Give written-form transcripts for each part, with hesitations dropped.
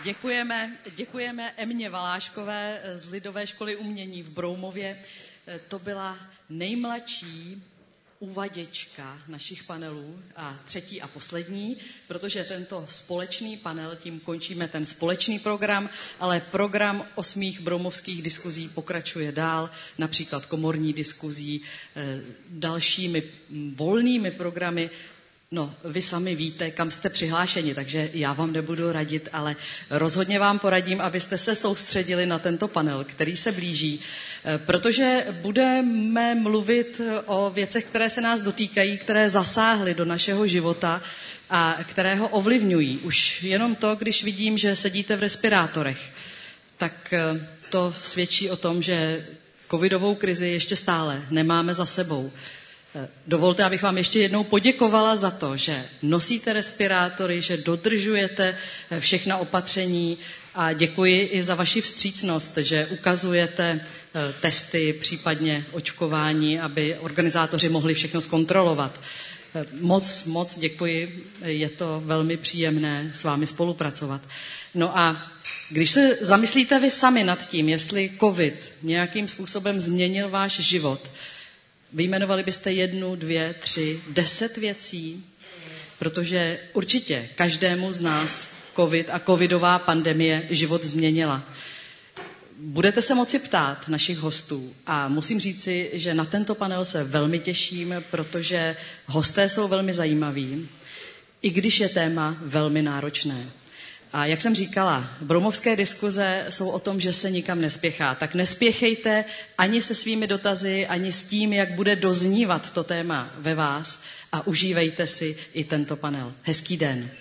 Děkujeme Emě Valáškové z Lidové školy umění v Broumově. To byla nejmladší uvaděčka našich panelů a třetí a poslední, protože tento společný panel, tím končíme ten společný program, ale program 8 broumovských diskuzí pokračuje dál, například komorní diskuzí, dalšími volnými programy. No, vy sami víte, kam jste přihlášeni, takže já vám nebudu radit, ale rozhodně vám poradím, abyste se soustředili na tento panel, který se blíží, protože budeme mluvit o věcech, které se nás dotýkají, které zasáhly do našeho života a které ho ovlivňují. Už jenom to, když vidím, že sedíte v respirátorech, tak to svědčí o tom, že covidovou krizi ještě stále nemáme za sebou. Dovolte, abych vám ještě jednou poděkovala za to, že nosíte respirátory, že dodržujete všechna opatření a děkuji i za vaši vstřícnost, že ukazujete testy, případně očkování, aby organizátoři mohli všechno zkontrolovat. Moc děkuji, je to velmi příjemné s vámi spolupracovat. No a když se zamyslíte vy sami nad tím, jestli covid nějakým způsobem změnil váš život, vyjmenovali byste 1, 2, 3, 10 věcí, protože určitě každému z nás covid a covidová pandemie život změnila. Budete se moci ptát našich hostů a musím říci, že na tento panel se velmi těším, protože hosté jsou velmi zajímaví, i když je téma velmi náročné. A jak jsem říkala, broumovské diskuze jsou o tom, že se nikam nespěchá. Tak nespěchejte ani se svými dotazy, ani s tím, jak bude doznívat to téma ve vás a užívejte si i tento panel. Hezký den.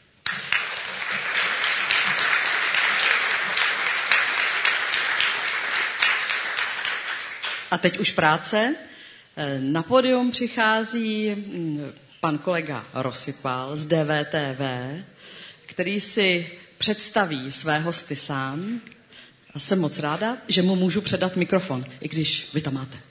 A teď už práce. Na pódium přichází pan kolega Rosypal z DVTV, který si představí své hosty sám. A jsem moc ráda, že mu můžu předat mikrofon, i když vy tam máte.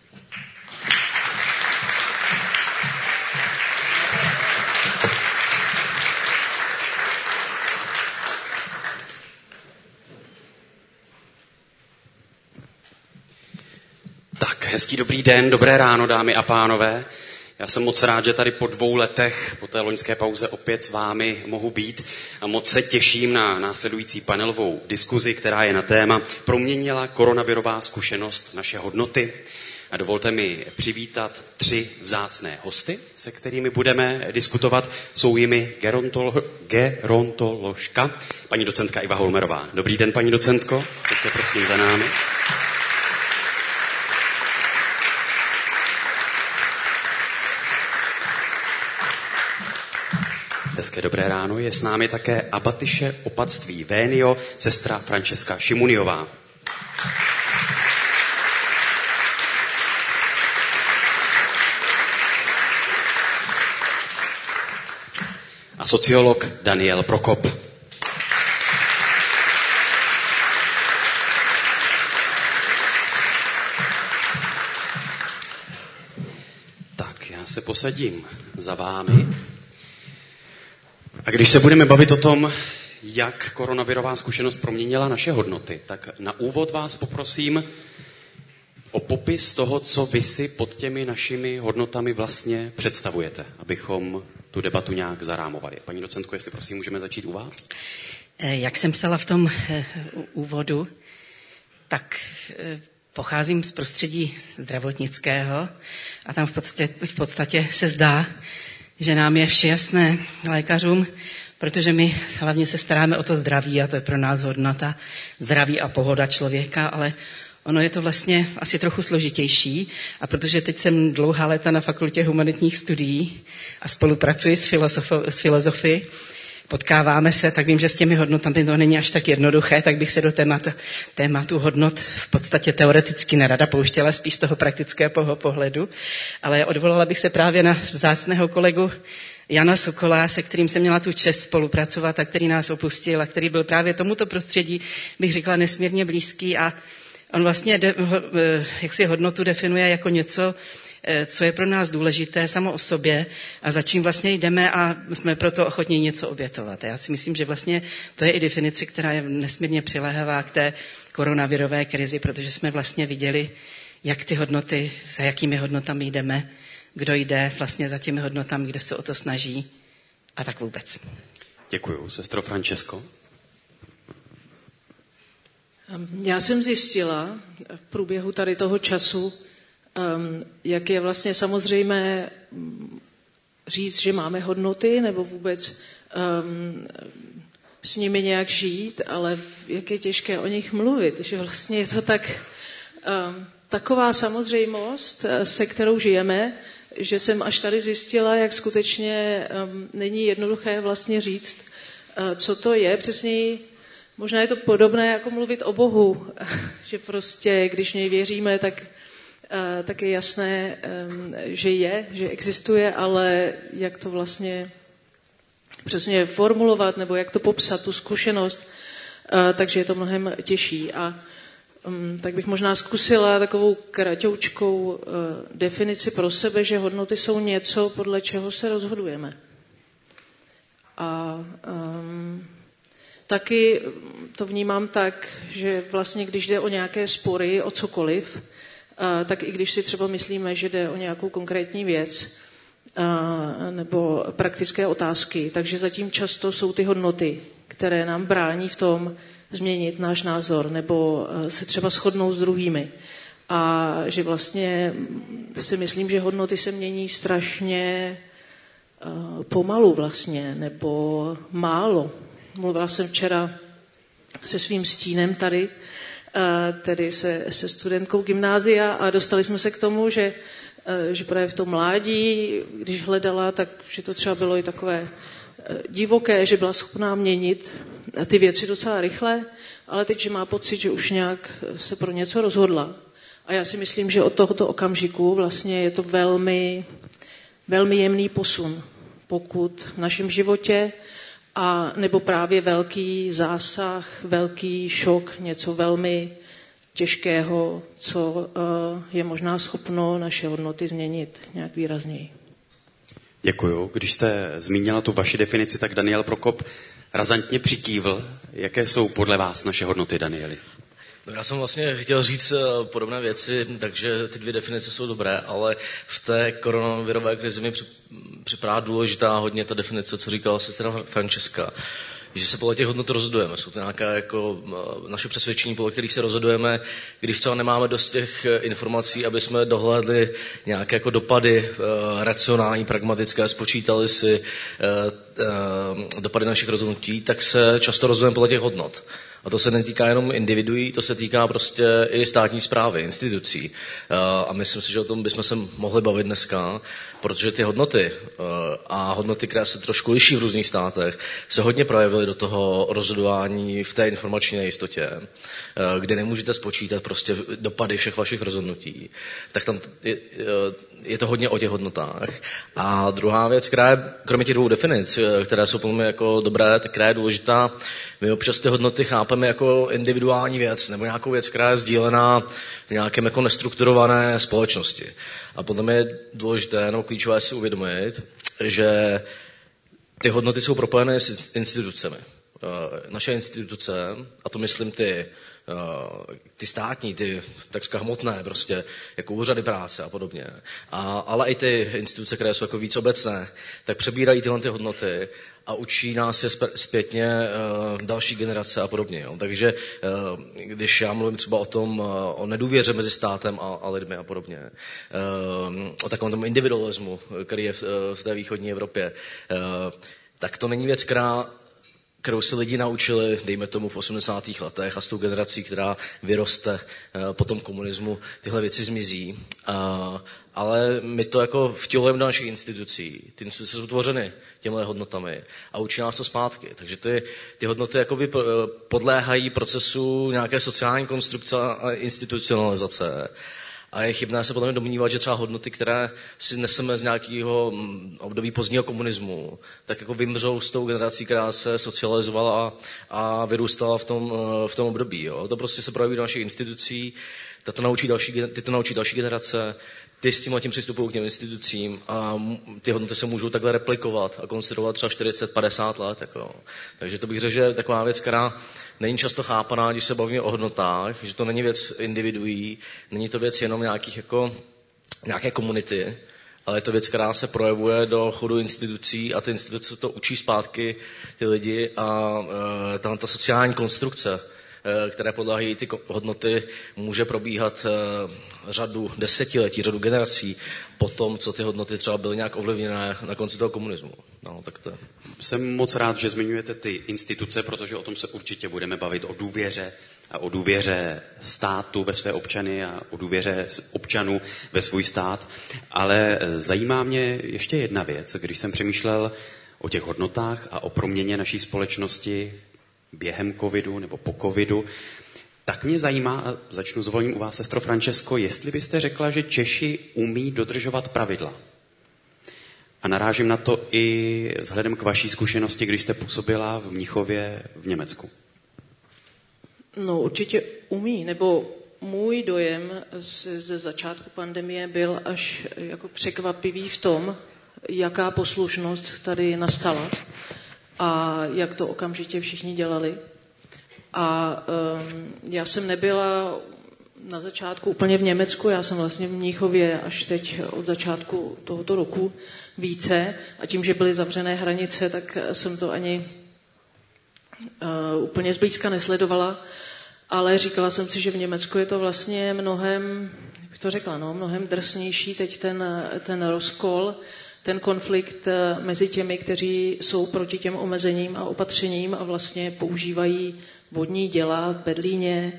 Tak, hezký dobrý den, dobré ráno, dámy a pánové. Já jsem moc rád, že tady po 2 letech, po té loňské pauze opět s vámi mohu být a moc se těším na následující panelovou diskuzi, která je na téma Proměnila koronavirová zkušenost naše hodnoty. A dovolte mi přivítat 3 vzácné hosty, se kterými budeme diskutovat. Jsou jimi gerontoložka, paní docentka Iva Holmerová. Dobrý den, paní docentko, pojďte prosím za námi. Hezké dobré ráno, je s námi také abatyše opatství Vénio, sestra Francesca Šimuniová. A sociolog Daniel Prokop. Tak, já se posadím za vámi. A když se budeme bavit o tom, jak koronavirová zkušenost proměnila naše hodnoty, tak na úvod vás poprosím o popis toho, co vy si pod těmi našimi hodnotami vlastně představujete, abychom tu debatu nějak zarámovali. Paní docentko, jestli prosím můžeme začít u vás? Jak jsem psala v tom úvodu, tak pocházím z prostředí zdravotnického a tam v podstatě se zdá, že nám je vše jasné lékařům, protože my hlavně se staráme o to zdraví a to je pro nás hodnota zdraví a pohoda člověka, ale ono je to vlastně asi trochu složitější a protože teď jsem dlouhá léta na fakultě humanitních studií a spolupracuji s filozofy, potkáváme se, tak vím, že s těmi hodnotami to není až tak jednoduché, tak bych se do tématu hodnot v podstatě teoreticky nerada pouštěla, spíš z toho praktického pohledu, ale odvolala bych se právě na vzácného kolegu Jana Sokola, se kterým jsem měla tu čest spolupracovat a který nás opustil a který byl právě tomuto prostředí, bych řekla, nesmírně blízký a on vlastně jak si hodnotu definuje jako něco, co je pro nás důležité samo o sobě a za čím vlastně jdeme a jsme proto ochotní něco obětovat. Já si myslím, že vlastně to je i definice, která je nesmírně přiléhavá k té koronavirové krizi, protože jsme vlastně viděli, jak ty hodnoty, za jakými hodnotami jdeme, kdo jde vlastně za těmi hodnotami, kdo se o to snaží a tak vůbec. Děkuju. Sestro Francesco? Já jsem zjistila v průběhu tady toho času, jak je vlastně samozřejmé říct, že máme hodnoty, nebo vůbec s nimi nějak žít, ale jak je těžké o nich mluvit, že vlastně je to taková samozřejmost, se kterou žijeme, že jsem až tady zjistila, jak skutečně není jednoduché vlastně říct, co to je. Přesně možná je to podobné jako mluvit o Bohu, že prostě, když něj věříme, tak je jasné, že existuje, ale jak to vlastně přesně formulovat, nebo jak to popsat, tu zkušenost, takže je to mnohem těžší. A tak bych možná zkusila takovou kratoučkou definici pro sebe, že hodnoty jsou něco, podle čeho se rozhodujeme. A taky to vnímám tak, že vlastně když jde o nějaké spory, o cokoliv, tak i když si třeba myslíme, že jde o nějakou konkrétní věc nebo praktické otázky, takže zatím často jsou ty hodnoty, které nám brání v tom změnit náš názor nebo se třeba shodnout s druhými. A že vlastně si myslím, že hodnoty se mění strašně pomalu vlastně, nebo málo. Mluvila jsem včera se svým stínem tady, tedy se studentkou gymnázia a dostali jsme se k tomu, že právě v tom mládí, když hledala, tak že to třeba bylo i takové divoké, že byla schopná měnit ty věci docela rychle, ale teď, že má pocit, že už nějak se pro něco rozhodla. A já si myslím, že od tohoto okamžiku vlastně je to velmi, velmi jemný posun, pokud v našem životě a nebo právě velký zásah, velký šok, něco velmi těžkého, co je možná schopno naše hodnoty změnit nějak výrazněji. Děkuju. Když jste zmínila tu vaši definici, tak Daniel Prokop razantně přikývl. Jaké jsou podle vás naše hodnoty, Danieli? No já jsem vlastně chtěl říct podobné věci, takže ty dvě definice jsou dobré, ale v té koronavirové krizi mi připadá důležitá hodně ta definice, co říkala sestra Francesca, že se podle těch hodnot rozhodujeme. Jsou to nějaké jako naše přesvědčení, podle kterých se rozhodujeme, když třeba nemáme dost těch informací, aby jsme dohlédli nějaké jako dopady racionální, pragmatické, spočítali si dopady našich rozhodnutí, tak se často rozhodujeme podle těch hodnot. A to se netýká jenom individuí, to se týká prostě i státní správy, institucí. A myslím si, že o tom bychom se mohli bavit dneska, protože ty hodnoty a hodnoty, které se trošku liší v různých státech, se hodně projevily do toho rozhodování v té informační nejistotě, kde nemůžete spočítat prostě dopady všech vašich rozhodnutí. Tak tam je to hodně o těch hodnotách. A druhá věc, která je, kromě těch dvou definic, které jsou podle mě jako dobré, tak která je důležitá, my občas ty hodnoty chápeme jako individuální věc, nebo nějakou věc, která je sdílená v nějakém jako nestrukturované společnosti. A podle mě je důležité, nebo klíčové si uvědomit, že ty hodnoty jsou propojené s institucemi. Naše instituce, a to myslím ty státní, ty takřka hmotné, prostě jako úřady práce a podobně, ale i ty instituce, které jsou jako víc obecné, tak přebírají tyhle ty hodnoty a učí nás je zpětně další generace a podobně. Jo. Takže když já mluvím třeba o nedůvěře mezi státem a lidmi a podobně, o takovém tomu individualismu, který je v té východní Evropě, tak to není věc, kterou se lidi naučili, dejme tomu, v 80. letech a s tou generací, která vyroste po tom komunismu, tyhle věci zmizí. Ale my to jako vtělujeme do našich institucí. Ty instituce jsou tvořeny těmhle hodnotami a učí nás to zpátky. Takže ty hodnoty jakoby podléhají procesu nějaké sociální konstrukce a institucionalizace. A je chybné se potom domnívat, že třeba hodnoty, které si neseme z nějakého období pozdního komunismu, tak jako vymřou s tou generací, která se socializovala a vyrůstala v tom období. Jo. To prostě se projeví do našich institucí, ty to naučí další generace, ty s tím přistupují k těm institucím a ty hodnoty se můžou takhle replikovat a konstruovat třeba 40-50 let. Jako. Takže to bych řekl, že je taková věc, která není často chápaná, když se bavíme o hodnotách, že to není věc individuí, není to věc jenom nějaké komunity, ale je to věc, která se projevuje do chodu institucí a ty instituce to učí zpátky ty lidi a ta sociální konstrukce, které podléhají ty hodnoty, může probíhat řadu desetiletí, řadu generací po tom, co ty hodnoty třeba byly nějak ovlivněné na konci toho komunismu. No, tak to je. Jsem moc rád, že zmiňujete ty instituce, protože o tom se určitě budeme bavit, o důvěře a o důvěře státu ve své občany a o důvěře občanů ve svůj stát. Ale zajímá mě ještě jedna věc, když jsem přemýšlel o těch hodnotách a o proměně naší společnosti během covidu nebo po covidu, tak mě zajímá, a začnu zvolením u vás, sestro Francesco, jestli byste řekla, že Češi umí dodržovat pravidla. A narážím na to i vzhledem k vaší zkušenosti, když jste působila v Mnichově v Německu. No určitě umí, nebo můj dojem ze začátku pandemie byl až jako překvapivý v tom, jaká poslušnost tady nastala a jak to okamžitě všichni dělali. A já jsem nebyla na začátku úplně v Německu, já jsem vlastně v Mnichově až teď od začátku tohoto roku více a tím, že byly zavřené hranice, tak jsem to ani úplně zblízka nesledovala, ale říkala jsem si, že v Německu je to vlastně mnohem, jak to řekla, mnohem drsnější teď ten rozkol, ten konflikt mezi těmi, kteří jsou proti těm omezením a opatřením a vlastně používají vodní děla v Berlíně.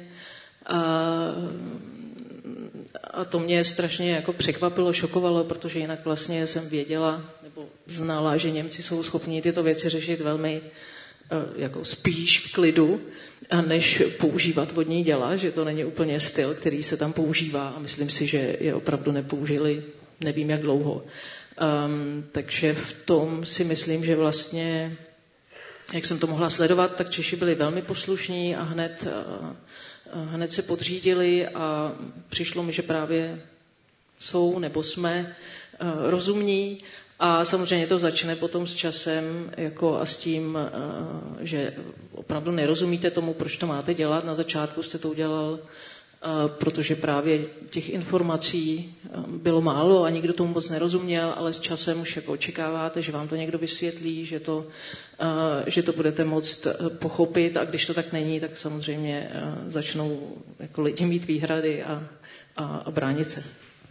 A to mě strašně jako překvapilo, šokovalo, protože jinak vlastně jsem věděla nebo znala, že Němci jsou schopni tyto věci řešit velmi jako spíš v klidu, než používat vodní děla, že to není úplně styl, který se tam používá a myslím si, že je opravdu nepoužili nevím jak dlouho. Takže v tom si myslím, že vlastně, jak jsem to mohla sledovat, tak Češi byli velmi poslušní a hned se podřídili a přišlo mi, že právě jsou nebo jsme rozumní a samozřejmě to začne potom s časem jako a s tím, že opravdu nerozumíte tomu, proč to máte dělat. Na začátku jste to udělal, protože právě těch informací bylo málo a nikdo tomu moc nerozuměl, ale s časem už jako očekáváte, že vám to někdo vysvětlí, že to budete moct pochopit a když to tak není, tak samozřejmě začnou jako lidi mít výhrady a bránit se.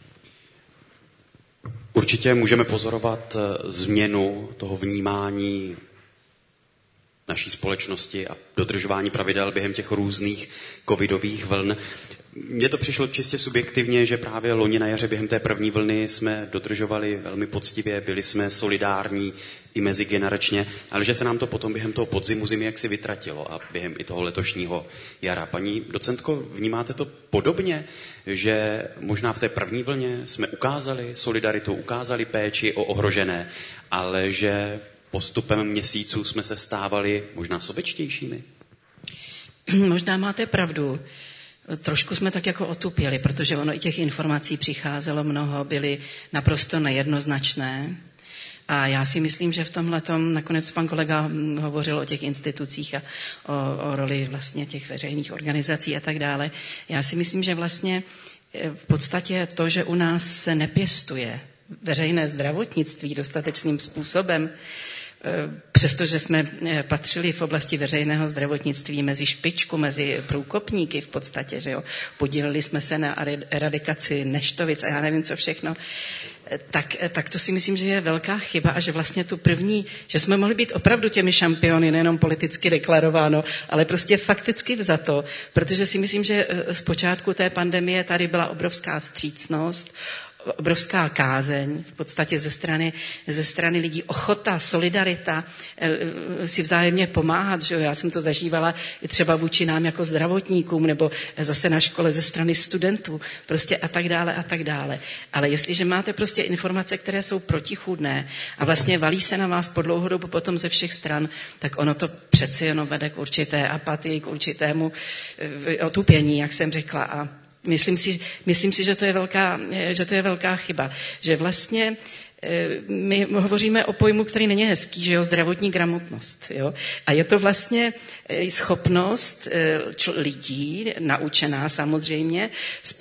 Určitě můžeme pozorovat změnu toho vnímání naší společnosti a dodržování pravidel během těch různých covidových vln. Mně to přišlo čistě subjektivně, že právě loni na jaře během té první vlny jsme dodržovali velmi poctivě, byli jsme solidární i mezigeneračně, ale že se nám to potom během toho podzimu zimy jaksi vytratilo a během i toho letošního jara. Paní docentko, vnímáte to podobně, že možná v té první vlně jsme ukázali solidaritu, ukázali péči o ohrožené, ale že postupem měsíců jsme se stávali možná sobečtějšími? Možná máte pravdu. Trošku jsme tak jako otupěli, protože ono i těch informací přicházelo mnoho, byly naprosto nejednoznačné. A já si myslím, že v tomhletom, nakonec pan kolega hovořil o těch institucích a o roli vlastně těch veřejných organizací a tak dále. Já si myslím, že vlastně v podstatě to, že u nás se nepěstuje veřejné zdravotnictví dostatečným způsobem, přestože jsme patřili v oblasti veřejného zdravotnictví mezi špičku, mezi průkopníky v podstatě, že jo, podíleli jsme se na eradikaci neštovic a já nevím co všechno, tak to si myslím, že je velká chyba a že vlastně tu první, že jsme mohli být opravdu těmi šampiony, nejenom politicky deklarováno, ale prostě fakticky vzato, protože si myslím, že z počátku té pandemie tady byla obrovská vstřícnost, obrovská kázeň, v podstatě ze strany lidí, ochota, solidarita, si vzájemně pomáhat, že jo? Já jsem to zažívala i třeba vůči nám jako zdravotníkům, nebo zase na škole ze strany studentů, prostě a tak dále a tak dále. Ale jestliže máte prostě informace, které jsou protichůdné a vlastně valí se na vás po dlouhou dobu potom ze všech stran, tak ono to přeci jenom vede k určité apatii, k určitému otupění, jak jsem řekla, Myslím si, že to je velká chyba. Že vlastně my hovoříme o pojmu, který není hezký, že jo, zdravotní gramotnost, jo. A je to vlastně schopnost lidí, naučená samozřejmě,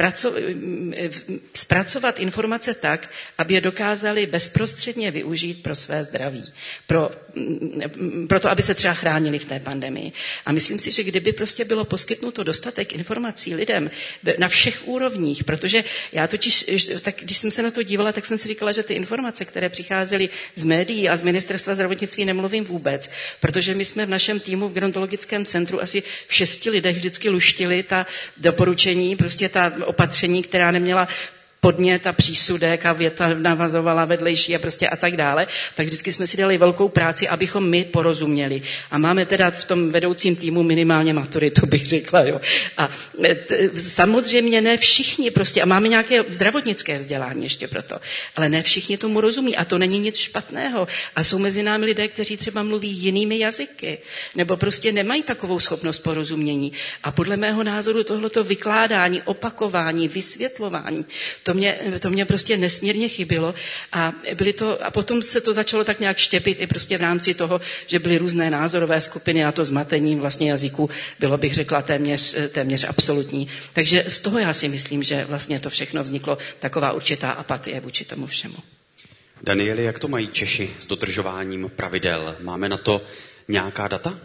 zpracovat informace tak, aby je dokázali bezprostředně využít pro své zdraví. Pro to, aby se třeba chránili v té pandemii. A myslím si, že kdyby prostě bylo poskytnuto dostatek informací lidem na všech úrovních, protože já totiž, tak když jsem se na to dívala, tak jsem si říkala, že ty informace, které přicházely z médií a z ministerstva zdravotnictví, nemluvím vůbec, protože my jsme v našem týmu v gerontologickém centru asi v 6 lidech vždycky luštili ta doporučení, prostě ta opatření, která neměla podnět a přísudek a věta navazovala vedlejší a prostě a tak dále, tak vždycky jsme si dali velkou práci, abychom my porozuměli. A máme teda v tom vedoucím týmu minimálně maturitu, bych řekla, jo. A samozřejmě ne všichni prostě, a máme nějaké zdravotnické vzdělání ještě proto, ale ne všichni tomu rozumí a to není nic špatného. A jsou mezi námi lidé, kteří třeba mluví jinými jazyky, nebo prostě nemají takovou schopnost porozumění. A podle mého názoru tohleto vykládání, opakování, vysvětlování, to mě prostě nesmírně chybilo a potom se to začalo tak nějak štěpit i prostě v rámci toho, že byly různé názorové skupiny a to zmatení vlastně jazyků bylo, bych řekla, téměř absolutní. Takže z toho já si myslím, že vlastně to všechno vzniklo taková určitá apatie vůči tomu všemu. Danieli, jak to mají Češi s dodržováním pravidel? Máme na to nějaká data?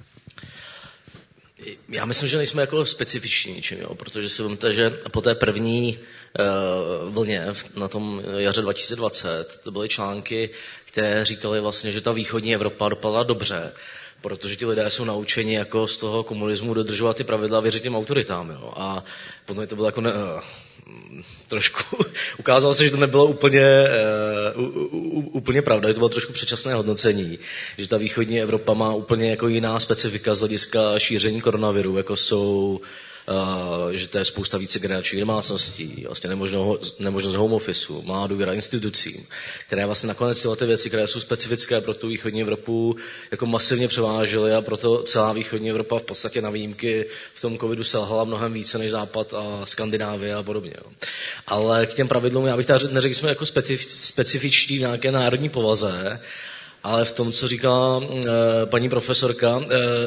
Já myslím, že nejsme jako specifiční ničím, jo, protože si vemte, že po té první vlně na tom jaře 2020 to byly články, které říkaly vlastně, že ta východní Evropa dopadla dobře, protože ti lidé jsou naučeni jako z toho komunismu dodržovat ty pravidla a věřit těm autoritám. Jo. A potom to bylo jako trošku, ukázalo se, že to nebylo úplně pravda, že to bylo trošku předčasné hodnocení, že ta východní Evropa má úplně jako jiná specifika z hlediska šíření koronaviru, jako jsou že to je spousta vícegeneračních domácností, vlastně nemožnost home officeu, má důvěra institucím, které vlastně nakonec tyhle ty věci, které jsou specifické pro tu východní Evropu, jako masivně převážily a proto celá východní Evropa v podstatě na výjimky v tom covidu selhala mnohem více než Západ a Skandinávie a podobně. Jo. Ale k těm pravidlům, já bych tady neřekl, že jsme jako specifičtí v nějaké národní povaze, ale v tom, co říkala paní profesorka,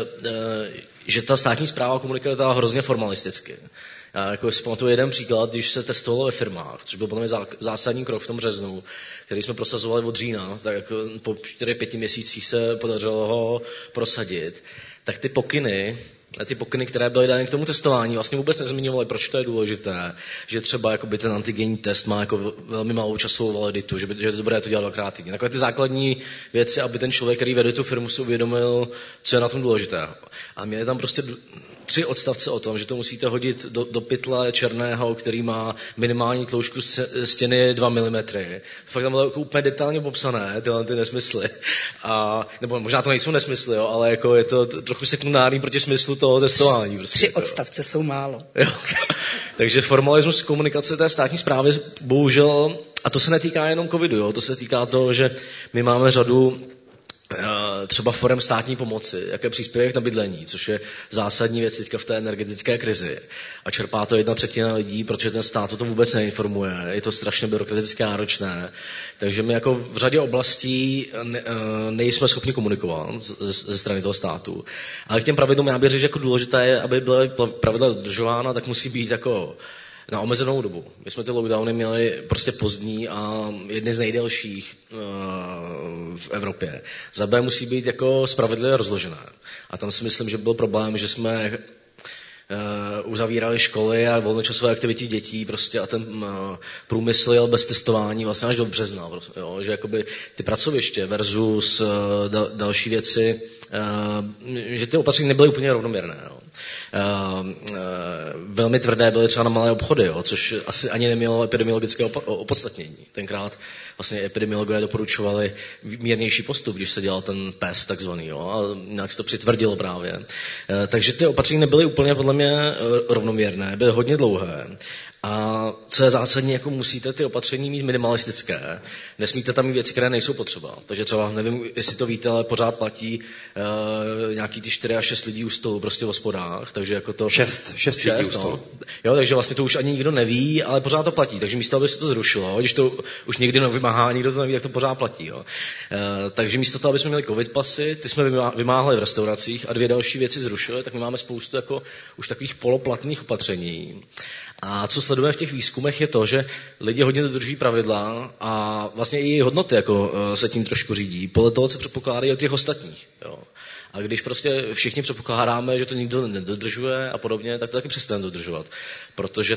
že ta státní správa komunikuje hrozně formalisticky. Já jako si pamatuju jeden příklad, když se testovalo ve firmách, což byl podle mě zásadní krok v tom březnu, který jsme prosazovali od října, tak jako po 4-5 měsících se podařilo ho prosadit, tak ty pokyny, které byly dány k tomu testování, vlastně vůbec nezmiňovaly, proč to je důležité, že třeba jakoby ten antigenní test má jako velmi malou časovou validitu, že je dobré to dělat 2x týdně. Takové ty základní věci, aby ten člověk, který vede tu firmu, si uvědomil, co je na tom důležité. A měli tam prostě 3 odstavce o tom, že to musíte hodit do pytle černého, který má minimální tloušťku stěny 2 mm. Fakt tam bylo jako úplně detailně popsané tyhle ty nesmysly. Nebo možná to nejsou nesmysly, jo, ale jako je to trochu sekundární proti smyslu toho testování. Prostě, 3 odstavce jsou málo. Jo. Takže formalismus komunikace té státní správy bohužel, a to se netýká jenom covidu, jo, to se týká toho, že my máme řadu třeba forem státní pomoci, jaké příspěvek na bydlení, což je zásadní věc teďka v té energetické krizi. A čerpá to 1/3 lidí, protože ten stát o tom vůbec neinformuje. Je to strašně byrokraticky náročné. Takže my jako v řadě oblastí nejsme schopni komunikovat ze strany toho státu. Ale k těm pravidlům já bych řekl, že jako důležité je, aby byly pravidla dodržována, tak musí být jako na omezenou dobu. My jsme ty lockdowny měli prostě pozdní a jedny z nejdelších v Evropě. Za B musí být jako spravedlivě rozložené. A tam si myslím, že byl problém, že jsme uzavírali školy a volnočasové aktivity dětí prostě a ten průmysl jel bez testování vlastně až do března. Jo? Že jakoby ty pracoviště versus další věci, že ty opatření nebyly úplně rovnoměrné. Jo? Velmi tvrdé byly třeba na malé obchody, jo? Což asi ani nemělo epidemiologické opodstatnění. Tenkrát vlastně epidemiologové doporučovali mírnější postup, když se dělal ten PES takzvaný, jo? A nějak se to přitvrdilo právě. Takže ty opatření nebyly úplně podle mě rovnoměrné, byly hodně dlouhé A co je zásadní, jako musíte ty opatření mít minimalistické. Nesmíte tam mít věci, které nejsou potřeba. Takže třeba, nevím, jestli to víte, ale pořád platí nějaký ty 4 až 6 lidí u stolu prostě v hospodách. Takže jako to... 6 lidí u stolu. Jo, takže vlastně to už ani nikdo neví, ale pořád to platí. Takže místo, aby se to zrušilo, když to už někdy nevymáhá, nikdo to neví, tak to pořád platí. Jo. Takže místo toho, aby jsme měli covid pasy, ty jsme vymáhali v restauracích a 2 další věci zrušili, tak my máme spoustu jako už takových poloplatných opatření. A co sledujeme v těch výzkumech je to, že lidi hodně dodržují pravidla a vlastně i hodnoty jako se tím trošku řídí. Podle toho se předpokládají od těch ostatních. Jo. A když prostě všichni předpokládáme, že to nikdo nedodržuje a podobně, tak to taky přestaneme dodržovat. Protože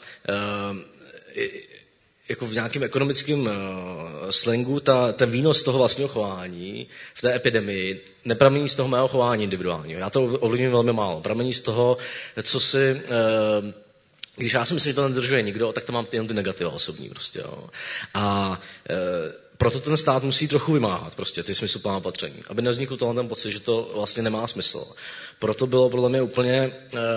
jako v nějakém ekonomickém slangu ten výnos toho vlastního chování v té epidemii nepramení z toho mého chování individuálního. Já to ovlivňuji velmi málo. Pramení z toho, co si... Když já si myslím, že to nedodržuje nikdo, tak to mám jenom ty negativa osobní prostě. Jo. A proto ten stát musí trochu vymáhat prostě ty smysluplná opatření, aby nevznikl ten pocit, že to vlastně nemá smysl. Proto bylo podle mě úplně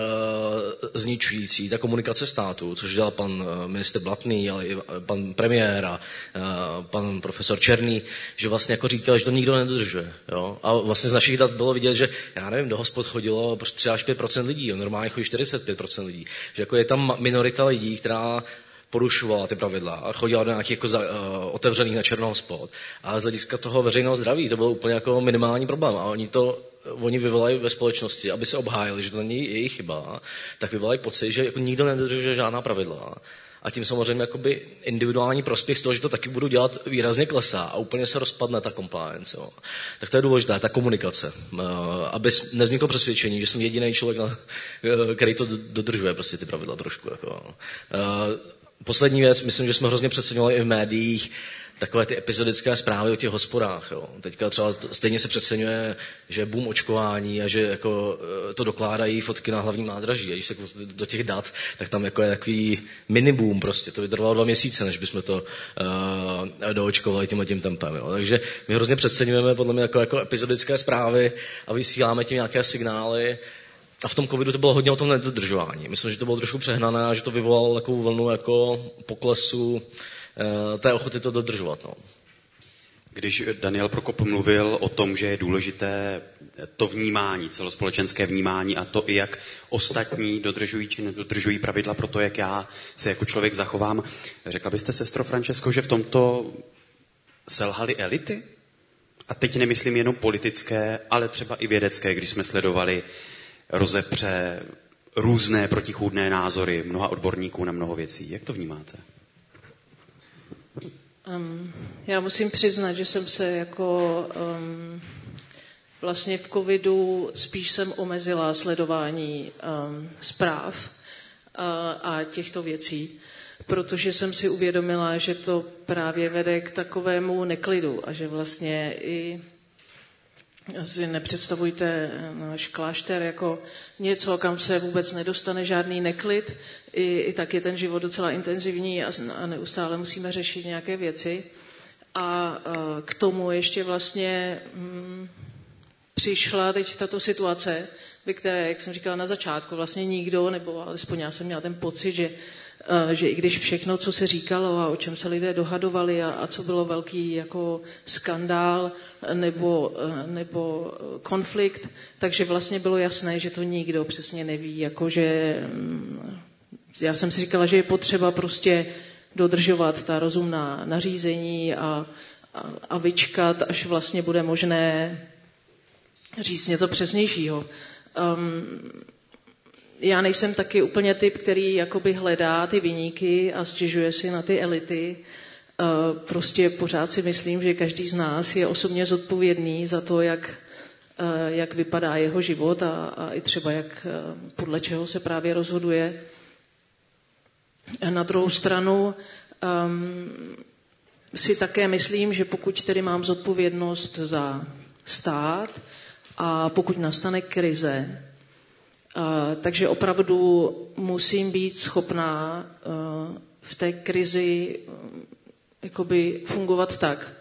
zničující ta komunikace státu, což dělal pan ministr Blatný, ale i pan premiér a pan profesor Černý, že vlastně jako říkal, že to nikdo nedodržuje. Jo? A vlastně z našich dat bylo vidět, že já nevím, do hospod chodilo 3 až 5% lidí, jo? Normálně chodí 45% lidí. Že jako je tam minorita lidí, která porušovala ty pravidla a chodila do nějakých jako otevřených na černou hospod. Ale z hlediska toho veřejného zdraví to byl úplně jako minimální problém. A oni vyvolají ve společnosti, aby se obhájili, že to není jejich chyba, tak vyvolají pocit, že jako nikdo nedodržuje žádná pravidla. A tím samozřejmě jakoby individuální prospěch z toho, že to taky budu dělat, výrazně klesá a úplně se rozpadne ta compliance. Jo. Tak to je důležité, ta komunikace. Aby nevzniklo přesvědčení, že jsem jediný člověk, který to dodržuje prostě ty pravidla trošku. Jako. Poslední věc, myslím, že jsme hrozně přeceňovali i v médiích takové ty epizodické zprávy o těch hospodách. Jo. Teďka třeba stejně se přeceňuje, že boom očkování a že jako to dokládají fotky na hlavním nádraží. A když se do těch dat, tak tam jako je takový mini-boom prostě. To by trvalo 2 měsíce, než bychom to doočkovali tím tempem. Jo. Takže my hrozně přeceňujeme podle mě jako epizodické zprávy a vysíláme tím nějaké signály. A v tom covidu to bylo hodně o tom nedodržování. Myslím, že to bylo trošku přehnané a že to vyvolalo takovou vlnu jako poklesu té ochoty to dodržovat. No. Když Daniel Prokop mluvil o tom, že je důležité to vnímání, celospolečenské vnímání a to i jak ostatní dodržují či nedodržují pravidla pro to, jak já se jako člověk zachovám, řekla byste, sestro Francesco, že v tomto selhaly elity? A teď nemyslím jenom politické, ale třeba i vědecké, když jsme sledovali rozepře různé protichůdné názory mnoha odborníků na mnoho věcí. Jak to vnímáte? Já musím přiznat, že jsem se jako vlastně v covidu spíš jsem omezila sledování zpráv a těchto věcí, protože jsem si uvědomila, že to právě vede k takovému neklidu a že vlastně i si nepředstavujte náš klášter jako něco, kam se vůbec nedostane žádný neklid. I tak je ten život docela intenzivní a neustále musíme řešit nějaké věci. A k tomu ještě vlastně přišla teď tato situace, ve které, jak jsem říkala na začátku, vlastně nikdo, nebo alespoň já jsem měla ten pocit, že i když všechno, co se říkalo a o čem se lidé dohadovali a co bylo velký jako skandál nebo konflikt, takže vlastně bylo jasné, že to nikdo přesně neví. Jakože, já jsem si říkala, že je potřeba prostě dodržovat ta rozumná nařízení a vyčkat, až vlastně bude možné říct něco přesnějšího. Já nejsem taky úplně typ, který jakoby hledá ty viníky a stěžuje si na ty elity. Prostě pořád si myslím, že každý z nás je osobně zodpovědný za to, jak vypadá jeho život a i třeba podle čeho se právě rozhoduje. Na druhou stranu si také myslím, že pokud tedy mám zodpovědnost za stát a pokud nastane krize, takže opravdu musím být schopná v té krizi jakoby fungovat tak,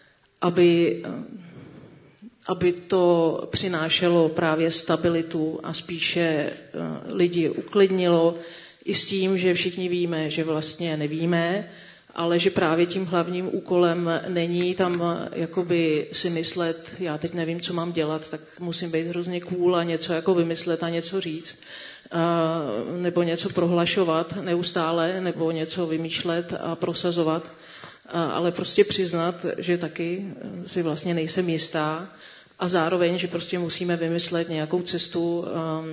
aby to přinášelo právě stabilitu a spíše lidi uklidnilo. i s tím, že všichni víme, že vlastně nevíme, ale že právě tím hlavním úkolem není tam jakoby si myslet, já teď nevím, co mám dělat, tak musím být hrozně cool a něco jako vymyslet a něco říct, nebo něco prohlašovat neustále, nebo něco vymýšlet a prosazovat, ale prostě přiznat, že taky si vlastně nejsem jistá a zároveň, že prostě musíme vymyslet nějakou cestu,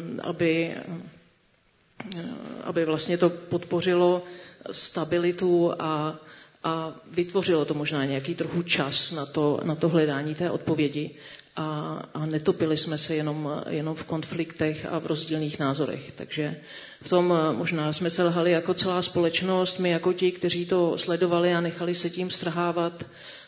aby vlastně to podpořilo stabilitu a vytvořilo to možná nějaký trochu čas na to hledání té odpovědi a netopili jsme se jenom v konfliktech a v rozdílných názorech. Takže v tom možná jsme selhali jako celá společnost, my jako ti, kteří to sledovali a nechali se tím strhávat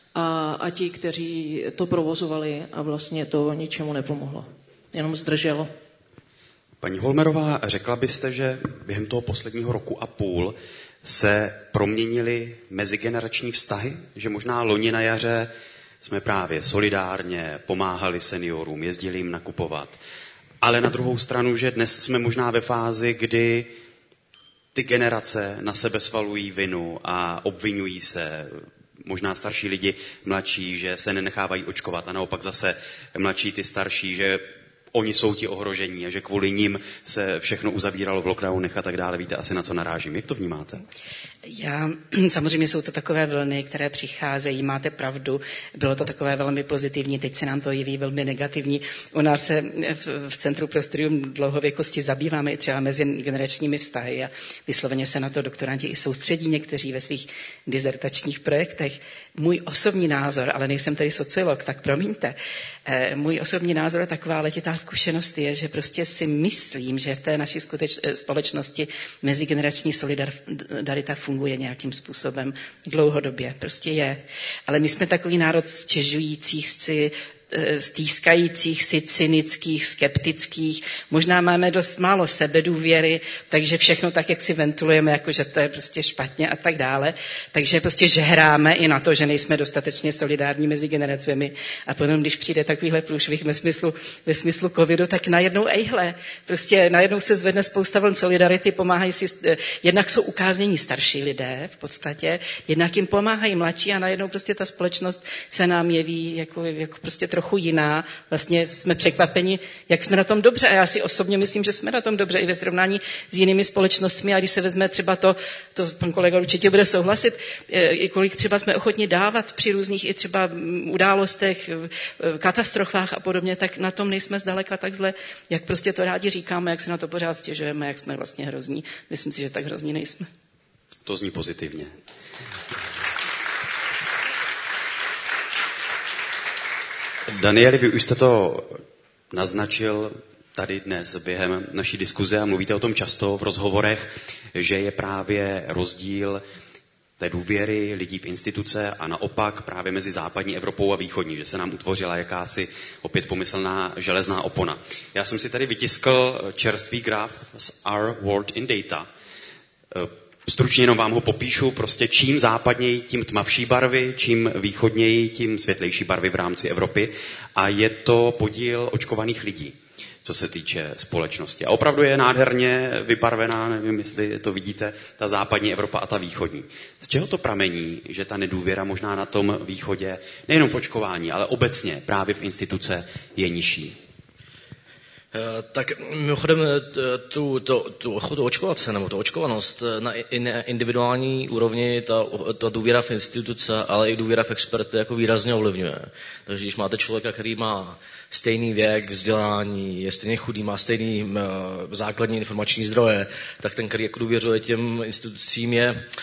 a ti, kteří to provozovali a vlastně to ničemu nepomohlo, jenom zdrželo. Paní Holmerová, řekla byste, že během toho posledního roku a půl se proměnily mezigenerační vztahy? Že možná loni na jaře jsme právě solidárně pomáhali seniorům, jezdili jim nakupovat. Ale na druhou stranu, že dnes jsme možná ve fázi, kdy ty generace na sebe svalují vinu a obvinují se. Možná starší lidi, mladší, že se nenechávají očkovat a naopak zase mladší ty starší, že oni jsou ti ohrožení a že kvůli nim se všechno uzavíralo v lockdownech a tak dále. Víte asi, na co narážím. Jak to vnímáte? Samozřejmě jsou to takové vlny, které přicházejí, máte pravdu, bylo to takové velmi pozitivní, teď se nám to jeví velmi negativní. U nás se v Centru pro studium dlouhověkosti zabýváme i třeba mezigeneračními vztahy a vysloveně se na to doktoranti i soustředí někteří ve svých dizertačních projektech. Můj osobní názor, ale nejsem tady sociolog, tak promiňte, můj osobní názor a taková letitá zkušenost je, že prostě si myslím, že v té naší společnosti mezigenerační solidarita funguje nějakým způsobem dlouhodobě. Prostě je. Ale my jsme takový národ stěžujících si, stýskajících si, cynických, skeptických. Možná máme dost málo sebedůvěry, takže všechno tak, jak si ventilujeme, jako že to je prostě špatně a tak dále. Takže prostě žehráme i na to, že nejsme dostatečně solidární mezi generacemi. A potom, když přijde takovýhle průšvih ve smyslu covidu, tak najednou prostě najednou se zvedne spousta vln solidarity, pomáhají si, jednak jsou ukáznění starší lidé v podstatě, jednak jim pomáhají mladší a najednou prostě ta společnost se nám jeví jako prostě trochu jiná. Vlastně jsme překvapeni, jak jsme na tom dobře. A já si osobně myslím, že jsme na tom dobře i ve srovnání s jinými společnostmi. A když se vezme třeba to pan kolega určitě bude souhlasit, kolik třeba jsme ochotni dávat při různých i třeba událostech, katastrofách a podobně, tak na tom nejsme zdaleka tak zle, jak prostě to rádi říkáme, jak se na to pořád stěžujeme, jak jsme vlastně hrozní. Myslím si, že tak hrozní nejsme. To zní pozitivně. Danieli, vy už jste to naznačil tady dnes během naší diskuze a mluvíte o tom často v rozhovorech, že je právě rozdíl té důvěry lidí v instituce a naopak právě mezi západní Evropou a východní, že se nám utvořila jakási opět pomyslná železná opona. Já jsem si tady vytiskl čerstvý graf z Our World in Data. Stručně jenom vám ho popíšu, prostě čím západněji, tím tmavší barvy, čím východněji, tím světlejší barvy v rámci Evropy a je to podíl očkovaných lidí, co se týče společnosti. A opravdu je nádherně vybarvená, nevím, jestli to vidíte, ta západní Evropa a ta východní. Z čeho to pramení, že ta nedůvěra možná na tom východě, nejenom v očkování, ale obecně právě v instituce je nižší? Tak mimochodem tu ochotu očkovat se, nebo tu očkovanost na individuální úrovni, ta důvěra v instituce, ale i důvěra v experty jako výrazně ovlivňuje. Takže když máte člověka, který má stejný věk, vzdělání, je stejně chudý, má stejný základní informační zdroje, tak ten, který jako důvěřuje těm institucím,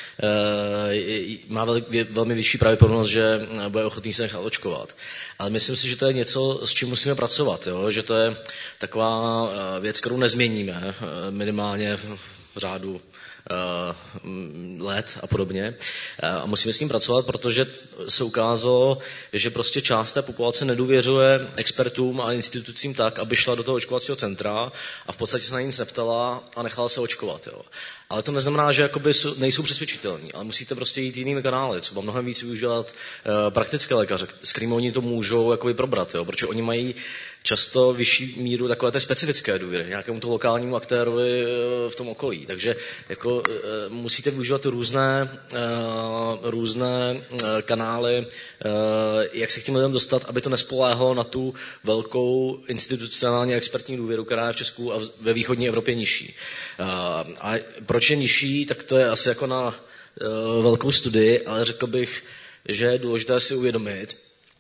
má velmi vyšší pravděpodobnost, že bude ochotný se nechat očkovat. Ale myslím si, že to je něco, s čím musíme pracovat, jo? Že to je taková věc, kterou nezměníme minimálně v řádu let a podobně. A musíme s tím pracovat, protože se ukázalo, že prostě část té populace nedůvěřuje expertům a institucím tak, aby šla do toho očkovacího centra a v podstatě se na nic neptala a nechala se očkovat. Jo. Ale to neznamená, že jakoby nejsou přesvědčitelní, ale musíte prostě jít jinými kanály, třeba mnohem víc využívat praktické lékaře, s kterými oni to můžou jakoby probrat, jo, protože oni mají často vyšší míru takové té specifické důvěry, nějakému to lokálnímu aktérovi v tom okolí. Takže jako musíte využívat různé kanály, jak se k těm lidem dostat, aby to nespoléhalo na tu velkou institucionálně expertní důvěru, která je v Česku a ve východní Evropě nižší. A proč je nižší, tak to je asi jako na velkou studii, ale řekl bych, že je důležité si uvědomit,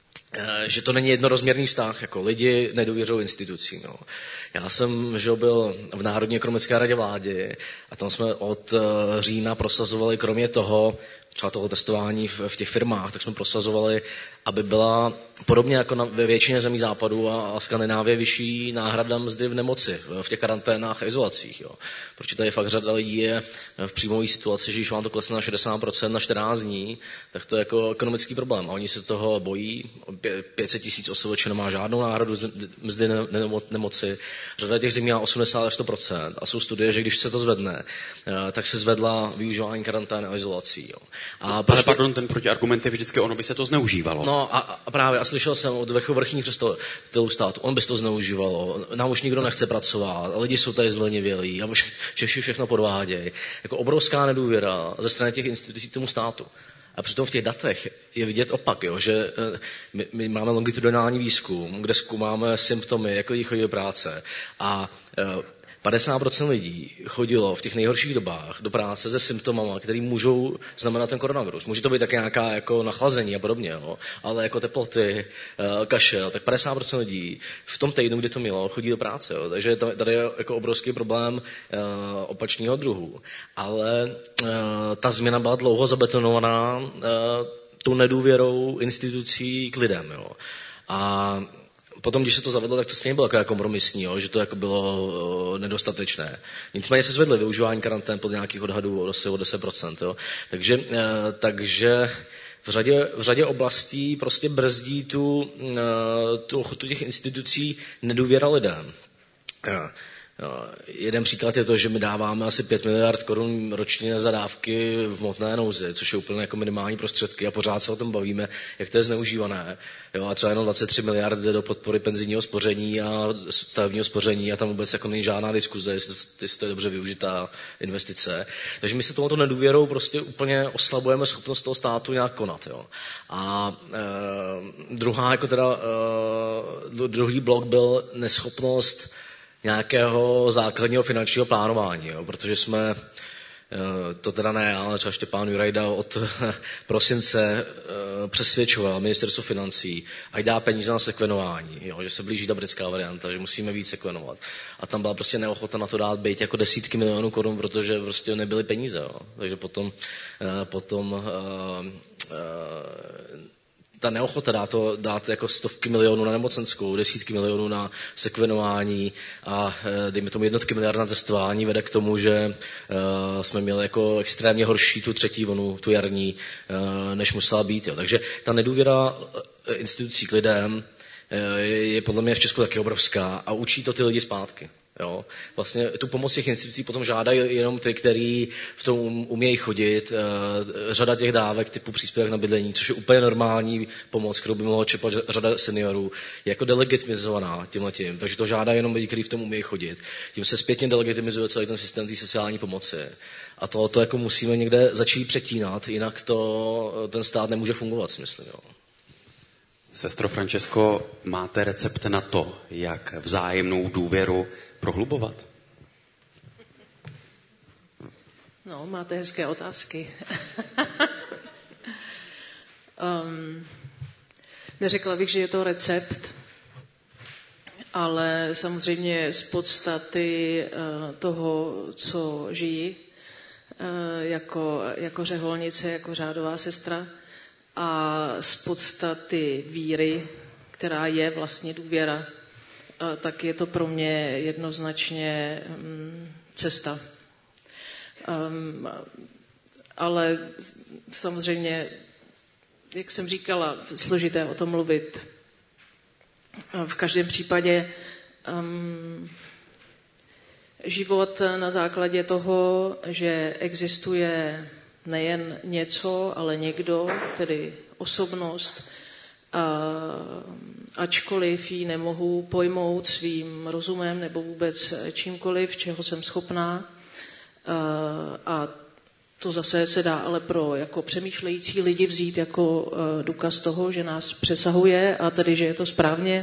že to není jednorozměrný vztah, jako lidi nedůvěřují institucím. Jo. Já jsem byl v Národní ekonomické radě vlády a tam jsme od října prosazovali, kromě toho, třeba toho testování v těch firmách, tak jsme prosazovali, aby byla podobně jako ve většině zemí západu a Skandinávie vyšší náhrada mzdy v nemoci, v těch karanténách a izolacích. Jo. Protože tady fakt řada lidí je v příjmové situaci, že když vám to klesne na 60% na 14 dní, tak to je jako ekonomický problém. A oni se toho bojí. 500 000 osob nemá žádnou náhradu mzdy nemoci. Řada těch zemí má 80 až 100%. A jsou studie, že když se to zvedne, tak se zvedla využívání karantény a izolací. Jo. Ale pardon, ten protiargument je vždycky, ono by se to zneužívalo. No a právě, a slyšel jsem od vrchních představitelů státu, on by to zneužívalo, nám už nikdo nechce pracovat, lidi jsou tady zlenivělí a Češi všechno podvádějí. Jako obrovská nedůvěra ze strany těch institucí tomu státu. A přitom v těch datech je vidět opak, jo, že my máme longitudinální výzkum, kde zkoumáme symptomy, jak lidi chodí do práce a 50% lidí chodilo v těch nejhorších dobách do práce se symptomama, které můžou znamenat ten koronavirus. Může to být také nějaká jako nachlazení a podobně, jo? Ale jako teploty, kašel, tak 50% lidí v tom týdnu, kdy to mělo, chodí do práce. Jo? Takže tady je jako obrovský problém opačného druhu. Ale ta změna byla dlouho zabetonovaná tou nedůvěrou institucí k lidem. Jo? A potom, když se to zavedlo, tak to stejně bylo jako kompromisní, jo, že to jako bylo nedostatečné. Nicméně se zvedly využívání karantén pod nějakých odhadů asi o 10%. Jo. Takže v řadě oblastí prostě brzdí tu ochotu těch institucí nedůvěra lidem. Jeden příklad je to, že my dáváme asi 5 miliard korun ročně za dávky v hmotné nouzi, což je úplně jako minimální prostředky a pořád se o tom bavíme, jak to je zneužívané. Jo, a třeba jenom 23 miliard jde do podpory penzijního spoření a stavebního spoření a tam vůbec jako není žádná diskuze, jestli to je dobře využitá investice. Takže my se tomuto nedůvěrou prostě úplně oslabujeme schopnost toho státu nějak konat. Jo. A druhý blok byl neschopnost nějakého základního finančního plánování, jo, protože jsme, to teda ne, ale třeba Štěpán Jurajda od prosince přesvědčoval ministerstvo financí, ať dá peníze na sekvenování, jo, že se blíží ta britská varianta, že musíme víc sekvenovat. A tam byla prostě neochota na to dát být jako desítky milionů korun, protože prostě nebyly peníze. Jo. Takže potom ta neochota dát jako stovky milionů na nemocenskou, desítky milionů na sekvenování a dejme tomu jednotky miliard na testování vede k tomu, že jsme měli jako extrémně horší tu třetí vlnu, tu jarní, než musela být. Jo. Takže ta nedůvěra institucí k lidem je podle mě v Česku taky obrovská a učí to ty lidi zpátky. Jo. Vlastně tu pomoc těch institucí potom žádají jenom ty, kteří v tom umějí chodit. Řada těch dávek typu příspěvek na bydlení, což je úplně normální pomoc, kterou by mohla čerpat řada seniorů, je jako delegitimizovaná tímhletím. Takže to žádají jenom lidi, kteří v tom umějí chodit. Tím se zpětně delegitimizuje celý ten systém té sociální pomoci. A to jako musíme někde začít přetínat, jinak ten stát nemůže fungovat, si myslím. Jo. Sestro Francesco, máte recept na to, jak vzájemnou důvěru prohlubovat? No, máte hezké otázky. Neřekla bych, že je to recept, ale samozřejmě z podstaty toho, co žijí, jako řeholnice, jako řádová sestra, a z podstaty víry, která je vlastně důvěra, tak je to pro mě jednoznačně cesta. Ale samozřejmě, jak jsem říkala, složité o tom mluvit. V každém případě život na základě toho, že existuje nejen něco, ale někdo, tedy osobnost, ačkoliv ji nemohu pojmout svým rozumem nebo vůbec čímkoliv, čeho jsem schopná. A to zase se dá ale pro jako přemýšlející lidi vzít jako důkaz toho, že nás přesahuje a tedy, že je to správně.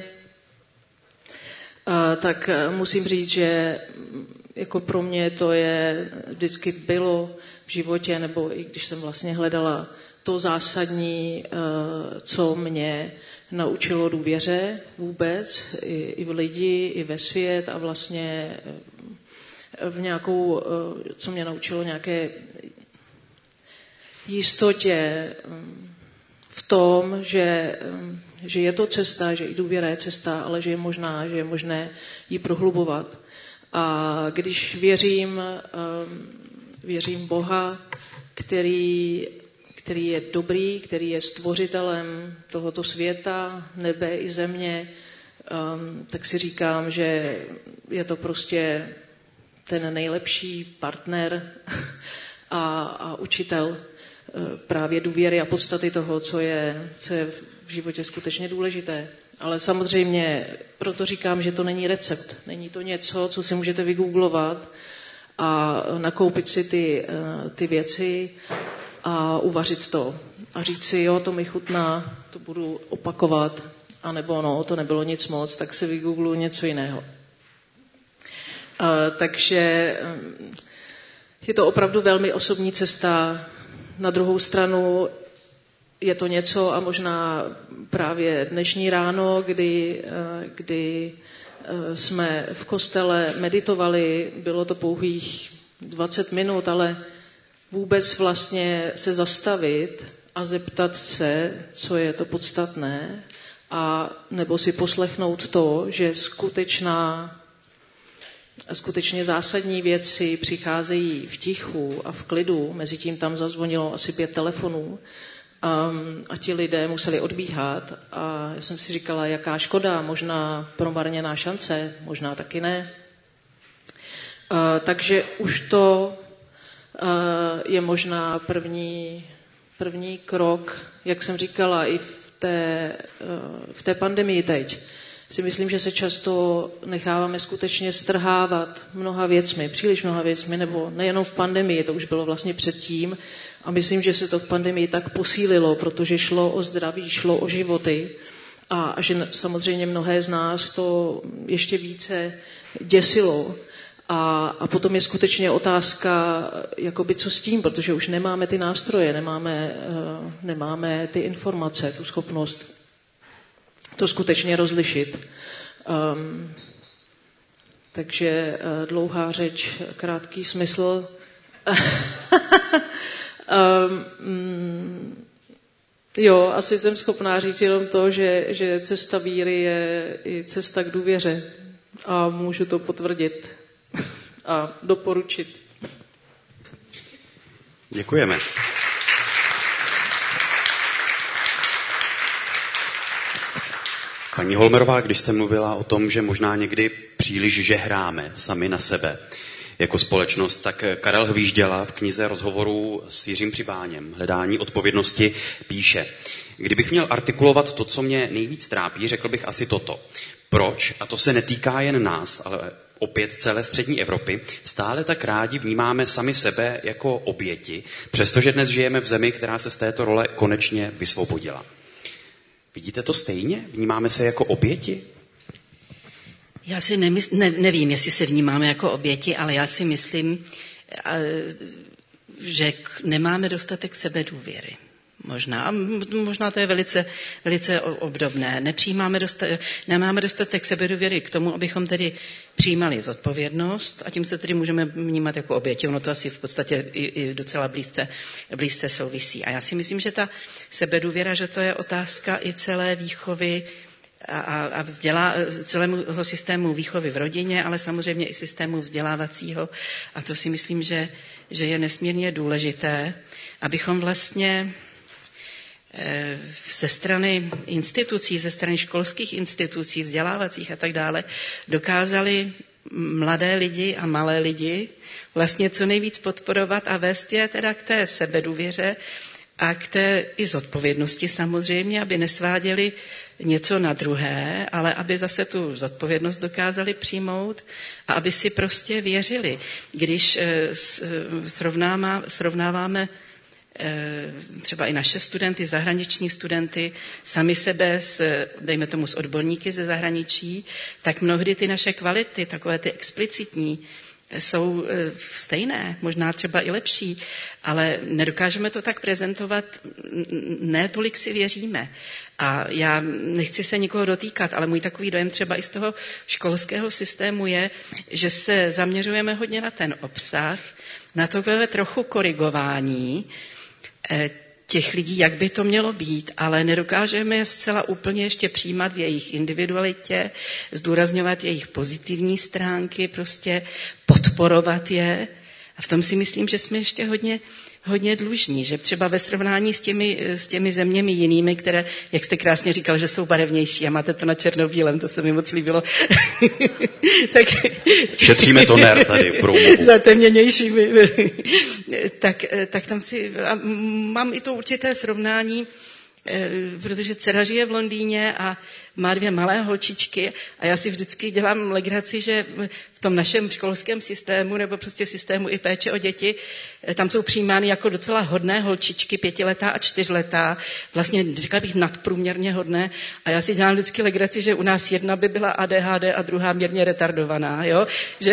Tak musím říct, že jako pro mě to je vždycky bylo v životě, nebo i když jsem vlastně hledala to zásadní, co mě naučilo důvěře vůbec, i v lidi, i ve svět a vlastně v nějakou, co mě naučilo nějaké jistotě v tom, že je to cesta, že i důvěra je cesta, ale že je možná, že je možné ji prohlubovat. A když věřím Boha, který je dobrý, který je stvořitelem tohoto světa, nebe i země, tak si říkám, že je to prostě ten nejlepší partner a učitel právě důvěry a podstaty toho, co je v životě skutečně důležité. Ale samozřejmě proto říkám, že to není recept. Není to něco, co si můžete vygooglovat a nakoupit si ty věci a uvařit to. A říct si, jo, to mi chutná, to budu opakovat, anebo no, to nebylo nic moc, tak si vygoogluju něco jiného. Takže je to opravdu velmi osobní cesta. Na druhou stranu je to něco a možná právě dnešní ráno, kdy jsme v kostele meditovali, bylo to pouhých 20 minut, ale vůbec vlastně se zastavit a zeptat se, co je to podstatné, a nebo si poslechnout to, že skutečně zásadní věci přicházejí v tichu a v klidu. Mezitím tam zazvonilo asi 5 telefonů a ti lidé museli odbíhat. A já jsem si říkala, jaká škoda, možná promarněná šance, možná taky ne. Takže už to je možná první krok, jak jsem říkala, i v té pandemii teď. Si myslím, že se často necháváme skutečně strhávat příliš mnoha věcmi, nebo nejenom v pandemii, to už bylo vlastně předtím. A myslím, že se to v pandemii tak posílilo, protože šlo o zdraví, šlo o životy. A že samozřejmě mnohé z nás to ještě více děsilo. A potom je skutečně otázka, jakoby co s tím, protože už nemáme ty nástroje, nemáme ty informace, tu schopnost to skutečně rozlišit. Takže dlouhá řeč, krátký smysl. Jo, asi jsem schopná říct jenom to, že cesta víry je i cesta k důvěře. A můžu to potvrdit a doporučit. Děkujeme. Paní Holmerová, když jste mluvila o tom, že možná někdy příliš žehráme sami na sebe jako společnost, tak Karel Hvížděla v knize rozhovorů s Jiřím Přibáněm Hledání odpovědnosti píše: Kdybych měl artikulovat to, co mě nejvíc trápí, řekl bych asi toto. Proč, a to se netýká jen nás, ale opět celé střední Evropy, stále tak rádi vnímáme sami sebe jako oběti, přestože dnes žijeme v zemi, která se z této role konečně vysvobodila. Vidíte to stejně? Vnímáme se jako oběti? Já si nevím, jestli se vnímáme jako oběti, ale já si myslím, že nemáme dostatek sebedůvěry. Možná to je velice, velice obdobné. Nemáme dostatek sebedůvěry k tomu, abychom tedy přijímali zodpovědnost, a tím se tedy můžeme vnímat jako oběti. Ono to asi v podstatě i docela blízce souvisí. A já si myslím, že ta sebedůvěra, že to je otázka i celé výchovy a celého systému výchovy v rodině, ale samozřejmě i systému vzdělávacího. A to si myslím, že je nesmírně důležité, abychom vlastně ze strany institucí, ze strany školských institucí, vzdělávacích a tak dále, dokázali mladé lidi a malé lidi vlastně co nejvíc podporovat a vést je teda k té sebedůvěře a k té i zodpovědnosti samozřejmě, aby nesváděli něco na druhé, ale aby zase tu zodpovědnost dokázali přijmout a aby si prostě věřili. Když srovnáváme třeba i naše studenty, zahraniční studenty, sami sebe dejme tomu s odborníky ze zahraničí, tak mnohdy ty naše kvality, takové ty explicitní, jsou stejné, možná třeba i lepší, ale nedokážeme to tak prezentovat, ne tolik si věříme. A já nechci se nikoho dotýkat, ale můj takový dojem třeba i z toho školského systému je, že se zaměřujeme hodně na ten obsah, na takové trochu korigování těch lidí, jak by to mělo být, ale nedokážeme je zcela úplně ještě přijímat v jejich individualitě, zdůrazňovat jejich pozitivní stránky, prostě podporovat je. A v tom si myslím, že jsme ještě hodně dlužní, že třeba ve srovnání s těmi zeměmi jinými, které, jak jste krásně říkal, že jsou barevnější a máte to na černobílém, to se mi moc líbilo. Tak, šetříme to ner tady pro zatemněnějšími. tak tam mám i to určité srovnání, protože dcera žije v Londýně a má 2 malé holčičky a já si vždycky dělám legraci, že v tom našem školském systému nebo prostě systému i péče o děti, tam jsou přijímány jako docela hodné holčičky, 5letá a 4letá, vlastně řekla bych nadprůměrně hodné a já si dělám vždycky legraci, že u nás jedna by byla ADHD a druhá mírně retardovaná, jo, že...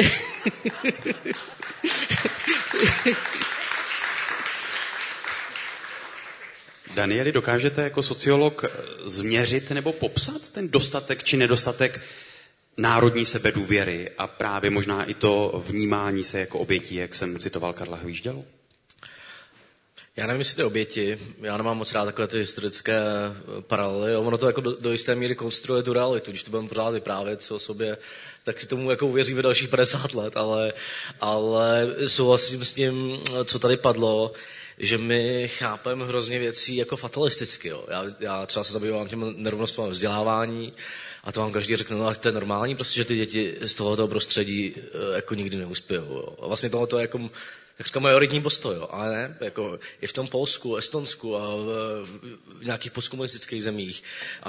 Danieli, dokážete jako sociolog změřit nebo popsat ten dostatek či nedostatek národní sebedůvěry a právě možná i to vnímání se jako obětí, jak jsem citoval Karla Hvíždělu? Já nevím, jestli ty oběti, já nemám moc rád takové ty historické paralely, ono to jako do jisté míry konstruuje tu realitu, když to budeme pořád vyprávět o sobě, tak si tomu jako uvěříme dalších 50 let, ale souhlasím s tím, co tady padlo, že my chápeme hrozně věcí jako fatalisticky. Jo. Já třeba se zabývám těm nerovnostem vzdělávání a to vám každý řekne, no to je normální, prostě, že ty děti z tohoto prostředí jako nikdy neuspějou. Jo. A vlastně tohoto je jako takřka majoritní postoj, jo. Ale ne, jako i v tom Polsku, Estonsku a v nějakých postkomunistických zemích a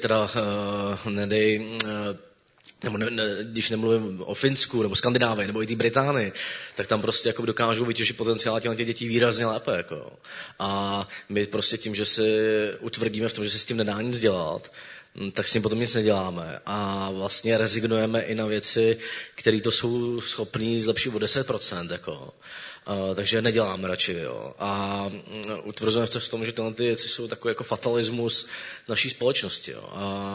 když nemluvím o Finsku nebo Skandinávii nebo i té Británii, tak tam prostě jako dokážou vytěžit potenciál těch dětí výrazně lépe. Jako. A my prostě tím, že se utvrdíme v tom, že se s tím nedá nic dělat, tak s tím potom nic neděláme. A vlastně rezignujeme i na věci, které to jsou schopní zlepšit o 10%. Jako. Takže neděláme radši. Jo. A utvrzujeme se v tom, že tyhle ty věci jsou takový jako fatalismus naší společnosti. Jo.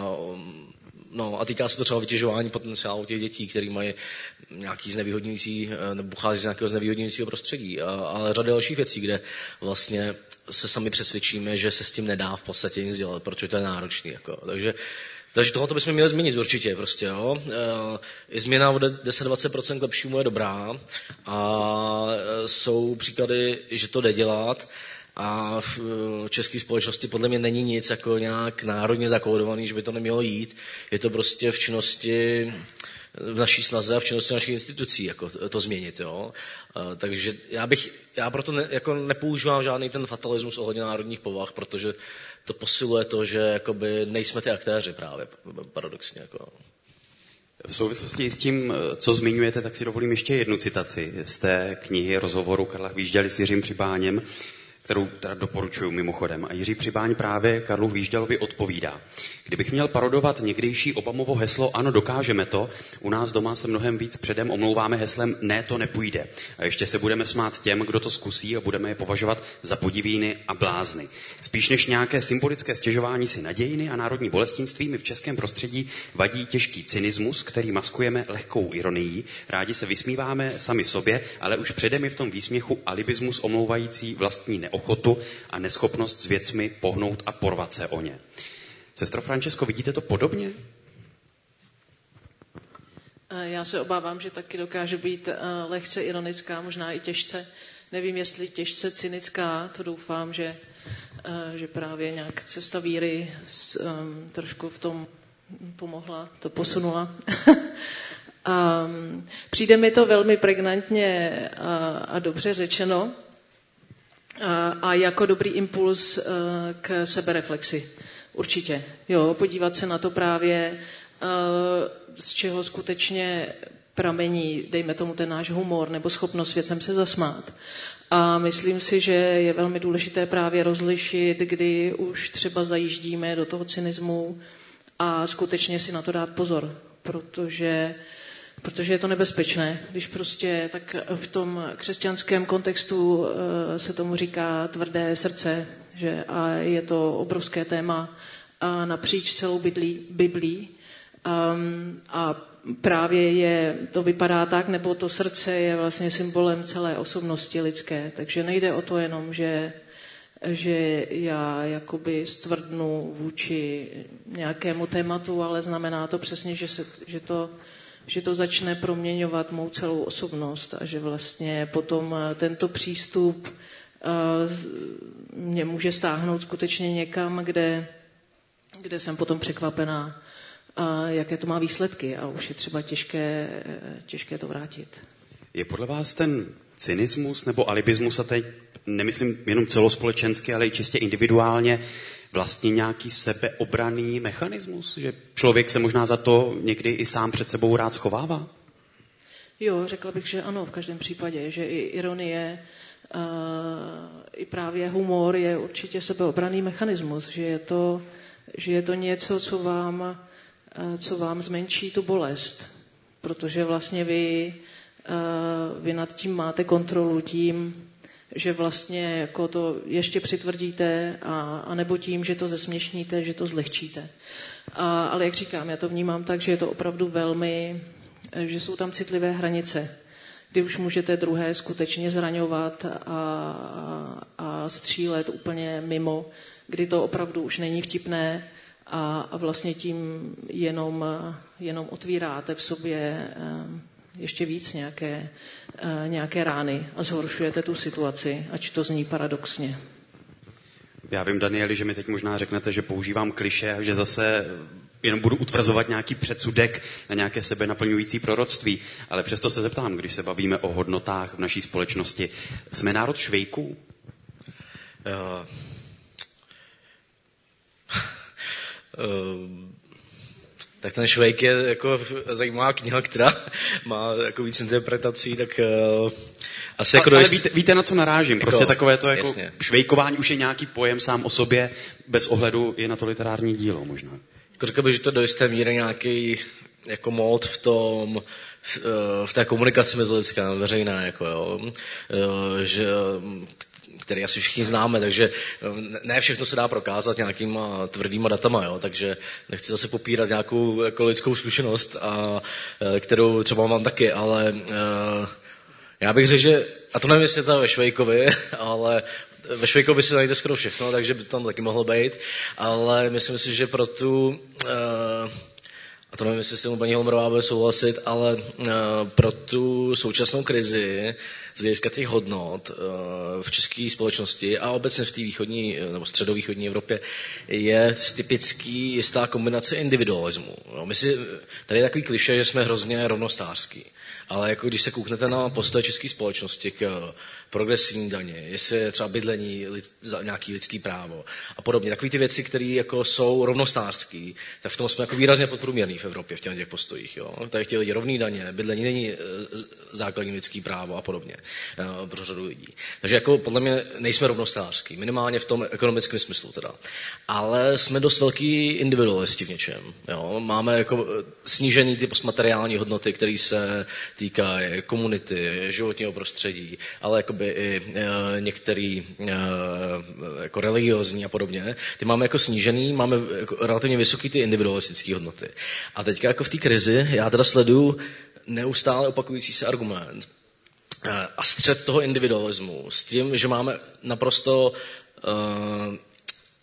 A týká se to třeba vytěžování potenciálu těch dětí, který mají nějaký znevýhodňující, nebo pochází z nějakého znevýhodňujícího prostředí, ale řada dalších věcí, kde vlastně se sami přesvědčíme, že se s tím nedá v podstatě nic dělat, protože to je náročný. Jako. Takže tohoto bychom měli změnit určitě. Prostě, jo. I změna o 10-20% k lepšímu je dobrá a jsou příklady, že to jde dělat. A v české společnosti podle mě není nic jako nějak národně zakódovaný, že by to nemělo jít. Je to prostě v činnosti, v naší snaze a v činnosti našich institucí jako to změnit. Jo? Takže já proto nepoužívám žádný ten fatalismus ohledně národních povah, protože to posiluje to, že jakoby nejsme ty aktéři právě, paradoxně. Jako. V souvislosti s tím, co zmiňujete, tak si dovolím ještě jednu citaci z té knihy rozhovoru Karla Hvížděly s Jiřím Přibáněm, kterou teda doporučuji mimochodem. A Jiří Přibáň právě Karlu Hvíždělovi odpovídá. Kdybych měl parodovat někdejší Obamovo heslo ano, dokážeme to, u nás doma se mnohem víc předem omlouváme heslem ne, to nepůjde. A ještě se budeme smát těm, kdo to zkusí a budeme je považovat za podivíny a blázny. Spíš než nějaké symbolické stěžování si na dějiny a národní bolestinství mi v českém prostředí vadí těžký cynismus, který maskujeme lehkou ironií. Rádi se vysmíváme sami sobě, ale už předem je v tom výsměchu alibismus omlouvající vlastní neochotu a neschopnost s věcmi pohnout a porvat se o ně. Sestro Frančesko, vidíte to podobně? Já se obávám, že taky dokáže být lehce ironická, možná i těžce. Nevím, jestli těžce cynická, to doufám, že právě nějak cesta víry trošku v tom pomohla, to posunula. Přijde mi to velmi pregnantně a dobře řečeno. a jako dobrý impuls k sebereflexi. Určitě. Jo, podívat se na to právě, z čeho skutečně pramení, dejme tomu ten náš humor nebo schopnost světem se zasmát. A myslím si, že je velmi důležité právě rozlišit, kdy už třeba zajíždíme do toho cynismu a skutečně si na to dát pozor, protože je to nebezpečné, když prostě tak v tom křesťanském kontextu se tomu říká tvrdé srdce, že a je to obrovské téma a napříč celou Biblí a právě to vypadá tak, nebo to srdce je vlastně symbolem celé osobnosti lidské, takže nejde o to jenom, že já jakoby stvrdnu vůči nějakému tématu, ale znamená to přesně, že to začne proměňovat mou celou osobnost a že vlastně potom tento přístup mě může stáhnout skutečně někam, kde jsem potom překvapená, jaké to má výsledky a už je třeba těžké to vrátit. Je podle vás ten cynismus nebo alibismus, a teď nemyslím jenom celospolečensky, ale i čistě individuálně, vlastně nějaký sebeobranný mechanismus? Že člověk se možná za to někdy i sám před sebou rád schovává? Jo, řekla bych, že ano, v každém případě, že i ironie, i právě humor je určitě sebeobranný mechanismus, že je to něco, co vám zmenší tu bolest, protože vlastně vy nad tím máte kontrolu tím, že vlastně jako to ještě přitvrdíte a nebo tím, že to zesměšníte, že to zlehčíte. Ale jak říkám, já to vnímám tak, že je to opravdu že jsou tam citlivé hranice, kdy už můžete druhé skutečně zraňovat a střílet úplně mimo, kdy to opravdu už není vtipné a vlastně tím jenom otvíráte v sobě ještě víc nějaké rány a zhoršujete tu situaci, ač to zní paradoxně. Já vím, Danieli, že mi teď možná řeknete, že používám klišé a že zase jenom budu utvrzovat nějaký předsudek na nějaké sebe naplňující proroctví, ale přesto se zeptám, když se bavíme o hodnotách v naší společnosti. Jsme národ švejků? Tak ten Švejk je jako zajímavá kniha, která má jako víc interpretací, tak asi jako ale víte, na co narážím? Prostě jako, takové to jako jasně. švejkování už je nějaký pojem sám o sobě, bez ohledu je na to literární dílo možná. Jako řekl bych, že to do jisté míry nějaký jako mód v té komunikaci mezilidská, veřejná, jako jo, že který asi všichni známe, takže ne všechno se dá prokázat nějakýma tvrdýma datama, jo, takže nechci zase popírat nějakou jako lidskou zkušenost, kterou třeba mám taky, ale já bych řekl, že, a to nevím, jestli je to ve Švejkovi, ale ve Švejkovi si najde skoro všechno, takže by to tam taky mohlo být, ale myslím si, že pro tu a to nevím, jestli s tím paní Holmrová bude souhlasit, ale pro tu současnou krizi z hlediska těch hodnot v české společnosti a obecně v té východní nebo středovýchodní Evropě je typický jistá kombinace individualismu. Tady je takový klišé, že jsme hrozně rovnostářský. Ale jako když se kouknete na postoje české společnosti k progresivní daně, jestli je třeba bydlení, nějaký lidský právo a podobně. Takové ty věci, které jako jsou rovnostářský, tak v tom jsme jako výrazně podprůměrní v Evropě v těch postojích. Jo? Tady chtějí lidi rovný daně, bydlení není základní lidský právo a podobně pro řadu lidí. Takže jako podle mě nejsme rovnostářský, minimálně v tom ekonomickém smyslu teda. Ale jsme dost velký individualisti v něčem. Jo? Máme jako snížený ty postmateriální hodnoty, které se týkají komunity, životního prostředí, ale jakoby i některý jako religiózní a podobně. Ty máme jako snížený, máme jako relativně vysoký ty individualistické hodnoty. A teďka jako v té krizi já teda sleduju neustále opakující se argument a střet toho individualismu s tím, že máme naprosto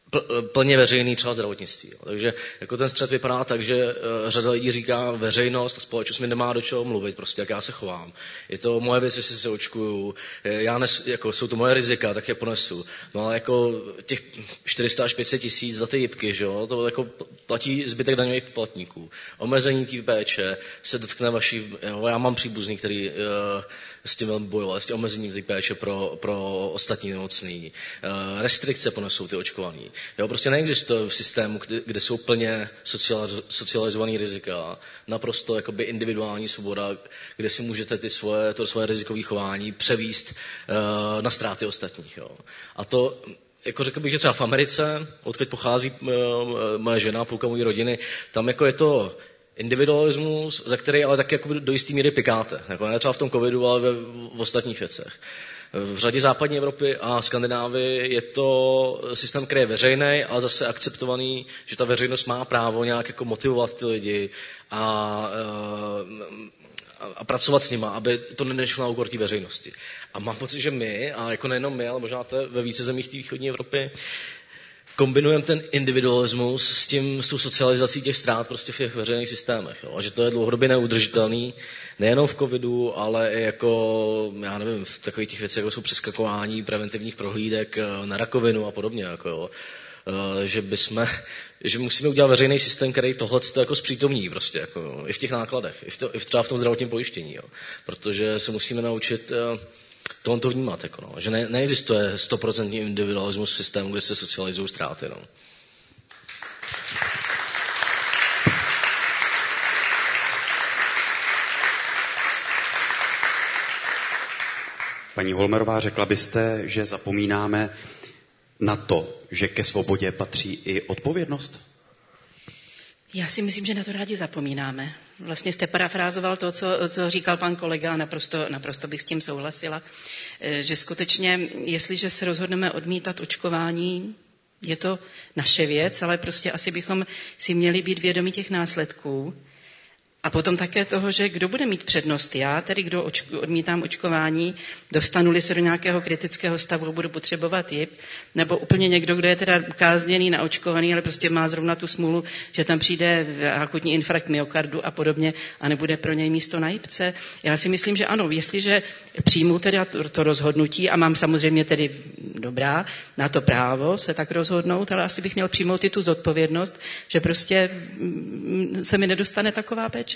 plně veřejný třeba zdravotnictví. Takže jako ten střet vypadá tak, že řada lidí říká, veřejnost a společnost mi nemá do čeho mluvit, prostě jak já se chovám. Je to moje věc, jestli se očkuju, jako jsou to moje rizika, tak je ponesu. No ale jako těch 400 až 500 tisíc za ty jipky, že jo, to jako platí zbytek daňových poplatníků. Omezení té péče se dotkne vaší, já mám příbuzný, který s tím velmi bojoval, s tím omezením té péče pro ostatní nemocný. Restrikce ponesou ty očkovaný. Jo, prostě neexistuje v systému, kde jsou plně socializovaný rizika, naprosto jakoby individuální svoboda, kde si můžete to svoje rizikové chování převíst na ztráty ostatních. Jo. A to, jako řekl bych, že třeba v Americe, odkud pochází moje žena, půlka mojí rodiny, tam jako je to individualismus, za který ale tak jako do jistý míry pikáte. Jako ne třeba v tom covidu, ale v ostatních věcech. V řadě západní Evropy a Skandinávii je to systém, který je veřejný, ale zase akceptovaný, že ta veřejnost má právo nějak jako motivovat ty lidi a pracovat s nima, aby to nešlo na úkor té veřejnosti. A mám pocit, že my, a jako nejenom my, ale možná to ve více zemích té východní Evropy, kombinujeme ten individualismus s tou socializací těch ztrát prostě v těch veřejných systémech. Jo? A že to je dlouhodobě neudržitelný, nejenom v covidu, ale i jako, já nevím, v takových těch věcech, jako jsou přeskakování preventivních prohlídek na rakovinu a podobně. Jako, jo? Že musíme udělat veřejný systém, který tohle jako zpřítomní prostě, jako, jo? I v těch nákladech, i třeba v tom zdravotním pojištění. Jo? Protože se musíme naučit tohle to vnímat, jako no. Že neexistuje 100% individualismus v systému, kde se socializují ztráty. No. Paní Holmerová, řekla byste, že zapomínáme na to, že ke svobodě patří i odpovědnost? Já si myslím, že na to rádi zapomínáme. Vlastně jste parafrázoval to, co říkal pan kolega, naprosto bych s tím souhlasila, že skutečně, jestliže se rozhodneme odmítat očkování, je to naše věc, ale prostě asi bychom si měli být vědomi těch následků. A potom také toho, že kdo bude mít přednost. Já, tedy kdo odmítám očkování, dostanu-li se do nějakého kritického stavu, budu potřebovat JIP, nebo úplně někdo, kdo je teda kázněný, naočkovaný, ale prostě má zrovna tu smůlu, že tam přijde akutní infarkt myokardu a podobně a nebude pro něj místo na JIPce. Já si myslím, že ano, jestliže přijmu teda to rozhodnutí a mám samozřejmě tedy dobrá na to právo se tak rozhodnout, ale asi bych měl přijmout i tu zodpovědnost, že prostě se mi nedostane taková péče,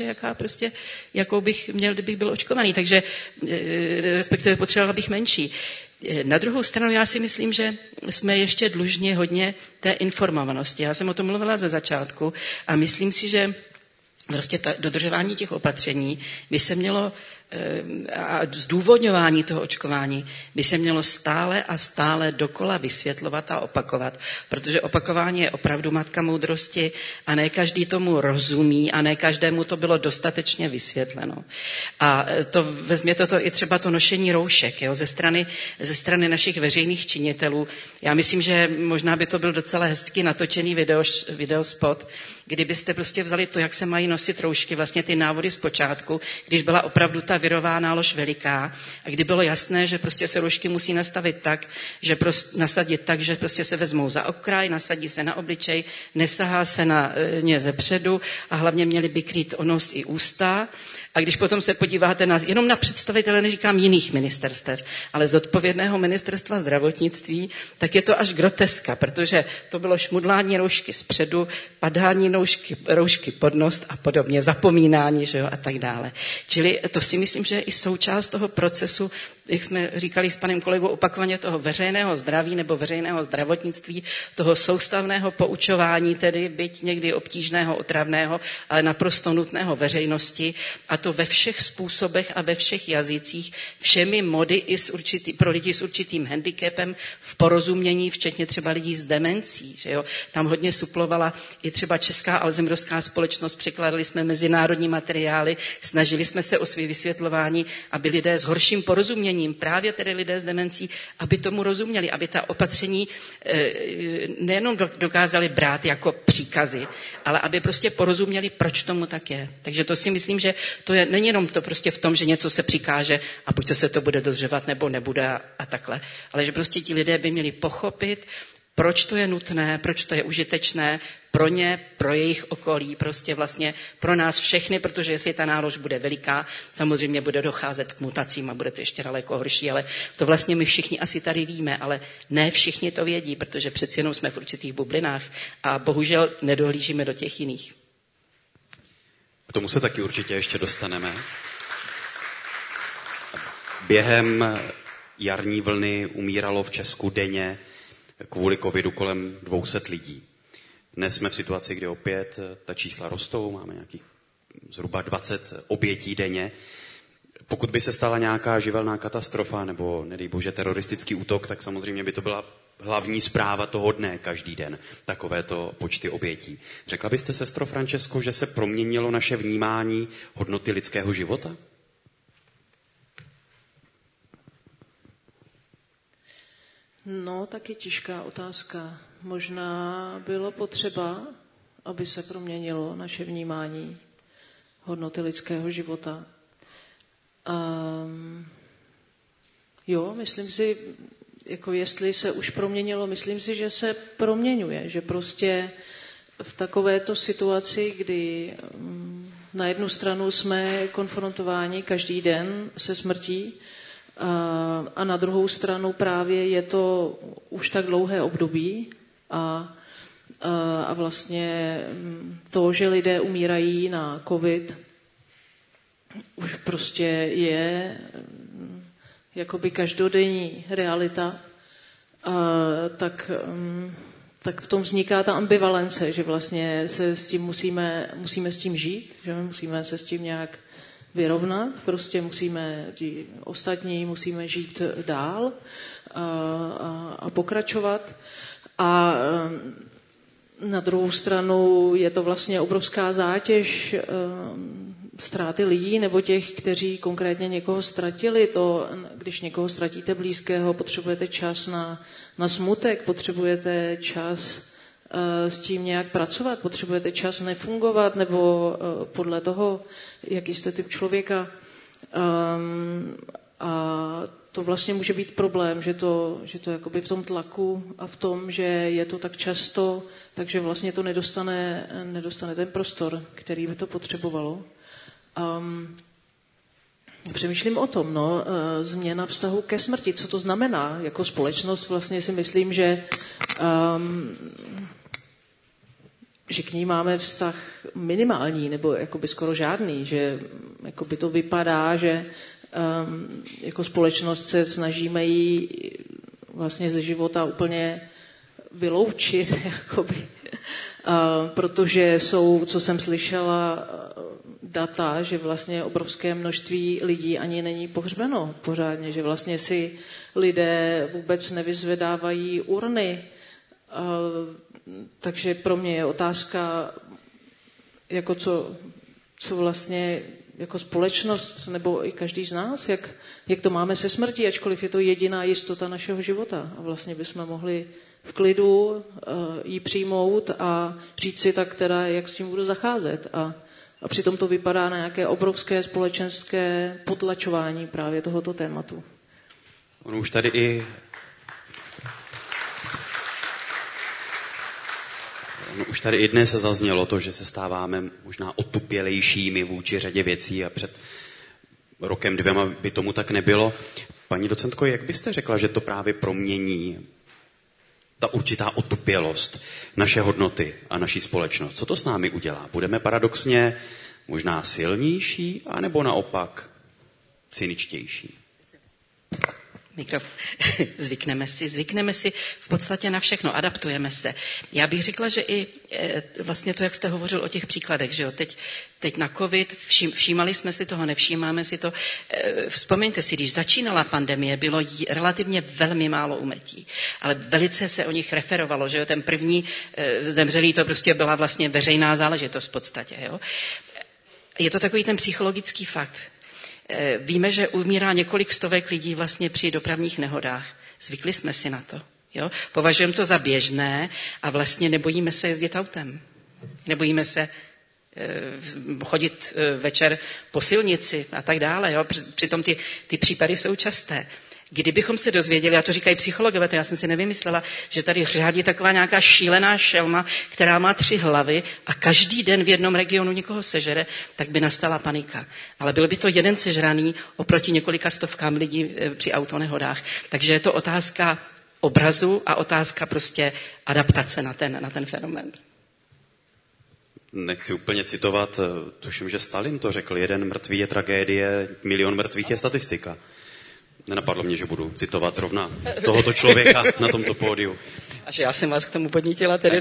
jakou bych měl, kdybych byl očkovaný. Takže respektive potřeboval bych menší. Na druhou stranu já si myslím, že jsme ještě dlužni hodně té informovanosti. Já jsem o tom mluvila ze začátku a myslím si, že prostě dodržování těch opatření by se mělo a zdůvodňování toho očkování by se mělo stále a stále dokola vysvětlovat a opakovat, protože opakování je opravdu matka moudrosti a ne každý tomu rozumí a ne každému to bylo dostatečně vysvětleno. A vezměte to i třeba to nošení roušek, jo, ze strany našich veřejných činitelů. Já myslím, že možná by to byl docela hezky natočený videospot, kdybyste prostě vzali to, jak se mají nosit roušky, vlastně ty návody z počátku, když byla opravdu ta virová nálož veliká a kdy bylo jasné, že prostě se roušky musí nastavit tak, že nasadit tak, že prostě se vezmou za okraj, nasadí se na obličej, nesahá se na ně zepředu a hlavně měli by krýt o nos i ústa. A když potom se podíváte jenom na představitele, neříkám jiných ministerstev, ale zodpovědného ministerstva zdravotnictví, tak je to až groteska, protože to bylo šmudlání roušky zpředu, padání roušky pod nos a podobně, zapomínání, že jo, a tak dále. Čili to si myslím, že je i součást toho procesu, jak jsme říkali s panem kolegou opakovaně, toho veřejného zdraví nebo veřejného zdravotnictví, toho soustavného poučování, tedy byť někdy obtížného, otravného, ale naprosto nutného veřejnosti, a to ve všech způsobech a ve všech jazycích, všemi mody i pro lidi s určitým handicapem v porozumění, včetně třeba lidí s demencí. Že jo? Tam hodně suplovala i třeba Česká alzheimerovská společnost, překládali jsme mezinárodní materiály, snažili jsme se o své vysvětlování, aby lidé s horším porozuměním, právě tedy lidé s demencí, aby tomu rozuměli, aby ta opatření nejenom dokázali brát jako příkazy, ale aby prostě porozuměli, proč tomu tak je. Takže to si myslím, že to není jenom to prostě v tom, že něco se přikáže a buď to se to bude dodržovat nebo nebude a takhle, ale že prostě ti lidé by měli pochopit, proč to je nutné, proč to je užitečné pro ně, pro jejich okolí, prostě vlastně pro nás všechny, protože jestli ta nálož bude veliká, samozřejmě bude docházet k mutacím a bude to ještě daleko horší, ale to vlastně my všichni asi tady víme, ale ne všichni to vědí, protože přeci jenom jsme v určitých bublinách a bohužel nedohlížíme do těch jiných. K tomu se taky určitě ještě dostaneme. Během jarní vlny umíralo v Česku denně kvůli covidu kolem 200 lidí. Dnes jsme v situaci, kdy opět ta čísla rostou, máme nějakých zhruba 20 obětí denně. Pokud by se stala nějaká živelná katastrofa nebo, nedej bože, teroristický útok, tak samozřejmě by to byla hlavní zpráva toho dne každý den, takovéto počty obětí. Řekla byste, sestro Francesco, že se proměnilo naše vnímání hodnoty lidského života? No, taky těžká otázka. Možná bylo potřeba, aby se proměnilo naše vnímání hodnoty lidského života. Jo, myslím si, jako jestli se už proměnilo, myslím si, že se proměňuje, že prostě v takovéto situaci, kdy na jednu stranu jsme konfrontováni každý den se smrtí, a na druhou stranu právě je to už tak dlouhé období a vlastně to, že lidé umírají na covid, už prostě je jakoby každodenní realita, tak v tom vzniká ta ambivalence, že vlastně se s tím musíme s tím žít, že musíme se s tím nějak vyrovnat, prostě musíme žít dál a pokračovat. A na druhou stranu je to vlastně obrovská zátěž ztráty lidí nebo těch, kteří konkrétně někoho ztratili. To, když někoho ztratíte blízkého, potřebujete čas na smutek, potřebujete čas s tím nějak pracovat, potřebujete čas nefungovat nebo podle toho, jaký jste typ člověka. A to vlastně může být problém, že to jakoby v tom tlaku a v tom, že je to tak často, takže vlastně to nedostane ten prostor, který by to potřebovalo. Přemýšlím o tom, změna vztahu ke smrti, co to znamená. Jako společnost vlastně si myslím, že k ní máme vztah minimální, nebo jakoby skoro žádný, že jakoby to vypadá, že jako společnost se snažíme ji vlastně ze života úplně vyloučit, jakoby. Protože jsou, co jsem slyšela, data, že vlastně obrovské množství lidí ani není pohřbeno pořádně, že vlastně si lidé vůbec nevyzvedávají urny. Takže pro mě je otázka, jako co vlastně jako společnost, nebo i každý z nás, jak to máme se smrtí, ačkoliv je to jediná jistota našeho života. A vlastně bychom mohli v klidu ji přijmout a říct si tak teda, jak s tím budu zacházet. A přitom to vypadá na nějaké obrovské společenské potlačování právě tohoto tématu. On už tady i dnes zaznělo to, že se stáváme možná otupělejšími vůči řadě věcí a před rokem 2 by tomu tak nebylo. Paní docentko, jak byste řekla, že to právě promění ta určitá otupělost naše hodnoty a naší společnost? Co to s námi udělá? Budeme paradoxně možná silnější, anebo naopak cyničtější? Zvykneme si v podstatě na všechno, adaptujeme se. Já bych řekla, že i vlastně to, jak jste hovořil o těch příkladech, že jo, teď na covid, všímali jsme si toho, nevšímáme si to. Vzpomeňte si, když začínala pandemie, bylo relativně velmi málo úmrtí, ale velice se o nich referovalo, že jo, ten první zemřelý, to prostě byla vlastně veřejná záležitost v podstatě, jo. Je to takový ten psychologický fakt. Víme, že umírá několik stovek lidí vlastně při dopravních nehodách. Zvykli jsme si na to. Jo? Považujeme to za běžné a vlastně nebojíme se jezdit autem. Nebojíme se chodit večer po silnici a tak dále. Jo? Přitom ty případy jsou časté. kdybychom se dozvěděli, a to říkají psychologové, to já jsem si nevymyslela, že tady řádí taková nějaká šílená šelma, která má 3 hlavy a každý den v jednom regionu někoho sežere, tak by nastala panika. Ale byl by to jeden sežraný oproti několika stovkám lidí při autonehodách. Takže je to otázka obrazu a otázka prostě adaptace na ten fenomén. Nechci úplně citovat, tuším, že Stalin to řekl, 1 mrtvý je tragédie, 1 000 000 mrtvých je statistika. Nenapadlo mě, že budu citovat zrovna tohoto člověka na tomto pódiu. A že já jsem vás k tomu podnítila tedy.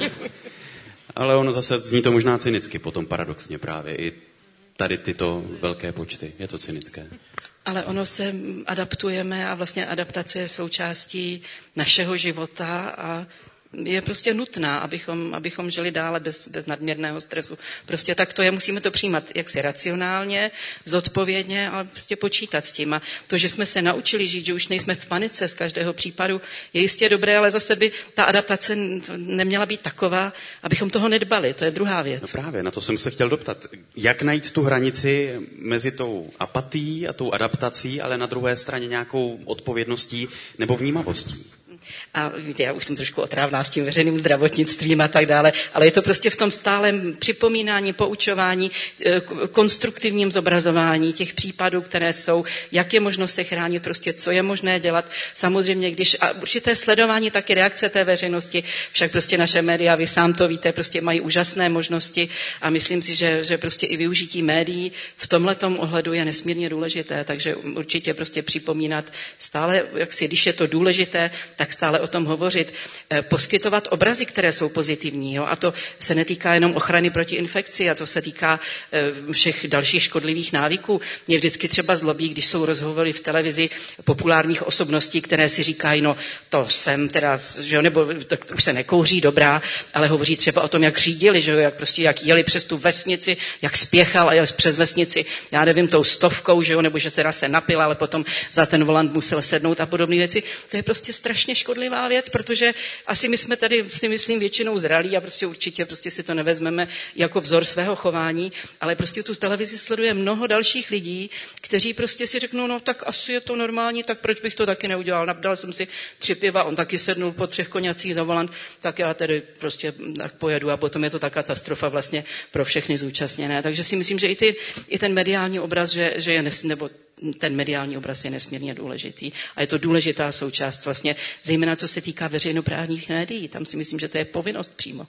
Ale ono zase zní to možná cynicky, potom paradoxně právě. I tady tyto velké počty. Je to cynické. Ale ono se adaptujeme a vlastně adaptace je součástí našeho života a je prostě nutná, abychom žili dále bez nadměrného stresu. Prostě tak to je, musíme to přijímat jaksi racionálně, zodpovědně, ale prostě počítat s tím. A to, že jsme se naučili žít, že už nejsme v panice z každého případu, je jistě dobré, ale zase by ta adaptace neměla být taková, abychom toho nedbali. To je druhá věc. No právě, na to jsem se chtěl doptat. Jak najít tu hranici mezi tou apatií a tou adaptací, ale na druhé straně nějakou odpovědností nebo vnímavostí? A víte, já už jsem trošku otrávná s tím veřejným zdravotnictvím a tak dále, ale je to prostě v tom stálem připomínání, poučování, konstruktivním zobrazování těch případů, které jsou, jak je možno se chránit, prostě co je možné dělat. Samozřejmě, a určité sledování taky reakce té veřejnosti, však prostě naše média, vy sám to víte, prostě mají úžasné možnosti a myslím si, že prostě i využití médií v tomhletom ohledu je nesmírně důležité, takže určitě prostě připomínat stále, když je to důležité, tak stále o tom hovořit, poskytovat obrazy, které jsou pozitivní. Jo? A to se netýká jenom ochrany proti infekci, a to se týká všech dalších škodlivých návyků. Mě vždycky třeba zlobí, když jsou rozhovory v televizi populárních osobností, které si říkají, no to jsem teda, že jo, nebo tak už se nekouří, dobrá, ale hovoří třeba o tom, jak řídili, že jo, jak jeli přes tu vesnici, jak spěchal a jel přes vesnici, já nevím, tou 100, že jo, nebo že teda se napil, ale potom za ten volant musel sednout a podobné věci. To je prostě strašně škodlivá věc, protože asi my jsme tady, si myslím, většinou zralí a prostě určitě prostě si to nevezmeme jako vzor svého chování, ale prostě tu televizi sleduje mnoho dalších lidí, kteří prostě si řeknou, no tak asi je to normální, tak proč bych to taky neudělal? Napdal jsem si 3 piva, on taky sednul po 3 koňacích za volant, tak já tedy prostě tak pojedu a potom je to taková katastrofa vlastně pro všechny zúčastněné. Takže si myslím, že i ten mediální obraz, že je nebo ten mediální obraz je nesmírně důležitý. A je to důležitá součást vlastně, zejména co se týká veřejnoprávních médií. Tam si myslím, že to je povinnost přímo.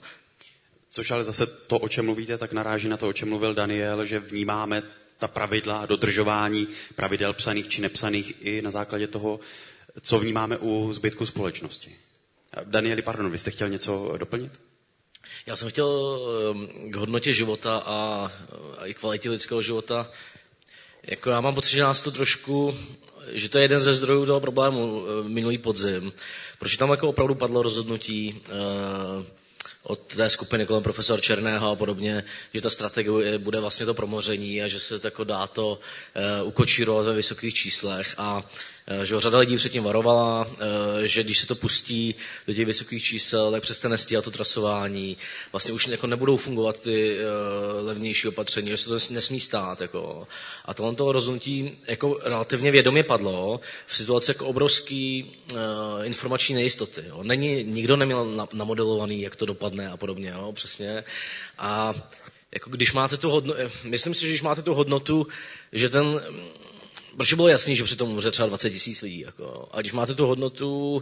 Což ale zase to, o čem mluvíte, tak naráží na to, o čem mluvil Daniel, že vnímáme ta pravidla a dodržování pravidel psaných či nepsaných i na základě toho, co vnímáme u zbytku společnosti. Danieli, pardon, vy jste chtěl něco doplnit? Já jsem chtěl k hodnotě života a i kvalitě lidského života. Jako já mám pocit, že nás to trošku, že to je jeden ze zdrojů toho problému minulý podzim, protože tam jako opravdu padlo rozhodnutí od té skupiny kolem profesora Černého a podobně, že ta strategie bude vlastně to promoření a že se tako dá to ukočírovat ve vysokých číslech a že řada lidí předtím varovala, že když se to pustí do těch vysokých čísel, tak přestane stíhat to trasování. Vlastně už jako nebudou fungovat ty levnější opatření, že se to nesmí stát. Jako. A tohle rozhodnutí jako relativně vědomě padlo v situaci jako obrovský informační nejistoty. Jo. Nikdo neměl namodelovaný, jak to dopadne a podobně. Jo, přesně. A jako když máte tu hodnotu, myslím si, že když máte tu hodnotu, že ten protože bylo jasný, že při tom umře třeba 20 000 lidí. Jako. A když máte tu hodnotu,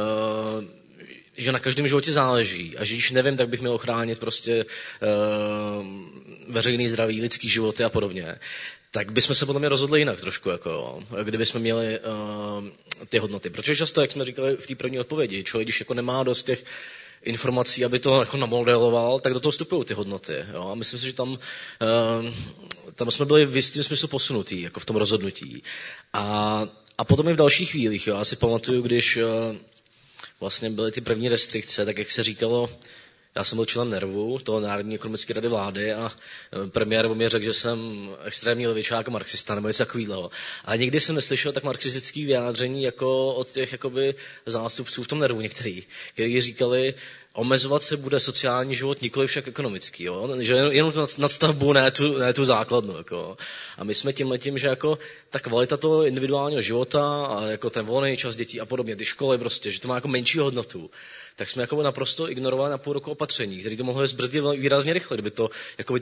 že na každém životě záleží a že když nevím, tak bych měl ochránit prostě veřejný zdraví, lidský životy a podobně, tak bychom se podle mě rozhodli jinak trošku, jako, kdybychom měli ty hodnoty. Protože často, jak jsme říkali v té první odpovědi, člověk, když jako nemá dost těch informací, aby to jako namodeloval, tak do toho vstupují ty hodnoty. Jo? A myslím si, že tam jsme byli v jistým smyslu posunutí, jako v tom rozhodnutí. A potom i v dalších chvílích. Jo? Já si pamatuju, když vlastně byly ty první restrikce, tak jak se říkalo, já jsem byl členem NERVu, toho Národní ekonomické rady vlády a premiér o mě řekl, že jsem extrémní levičák a marxista nebo něco takového. A nikdy jsem neslyšel tak marxistický vyjádření jako od těch jakoby zástupců v tom NERVu některých, kteří říkali, omezovat se bude sociální život, nikoli však ekonomický, jo? Že jenom nadstavbu, ne tu základnu. Jako. A my jsme tímhletím, že jako ta kvalita toho individuálního života a jako ten volný čas dětí a podobně, ty školy prostě, že to má jako menší hodnotu, tak jsme jako naprosto ignorovali na půl roku opatření, které to mohlo zbrzdit výrazně rychle, kdyby to jakoby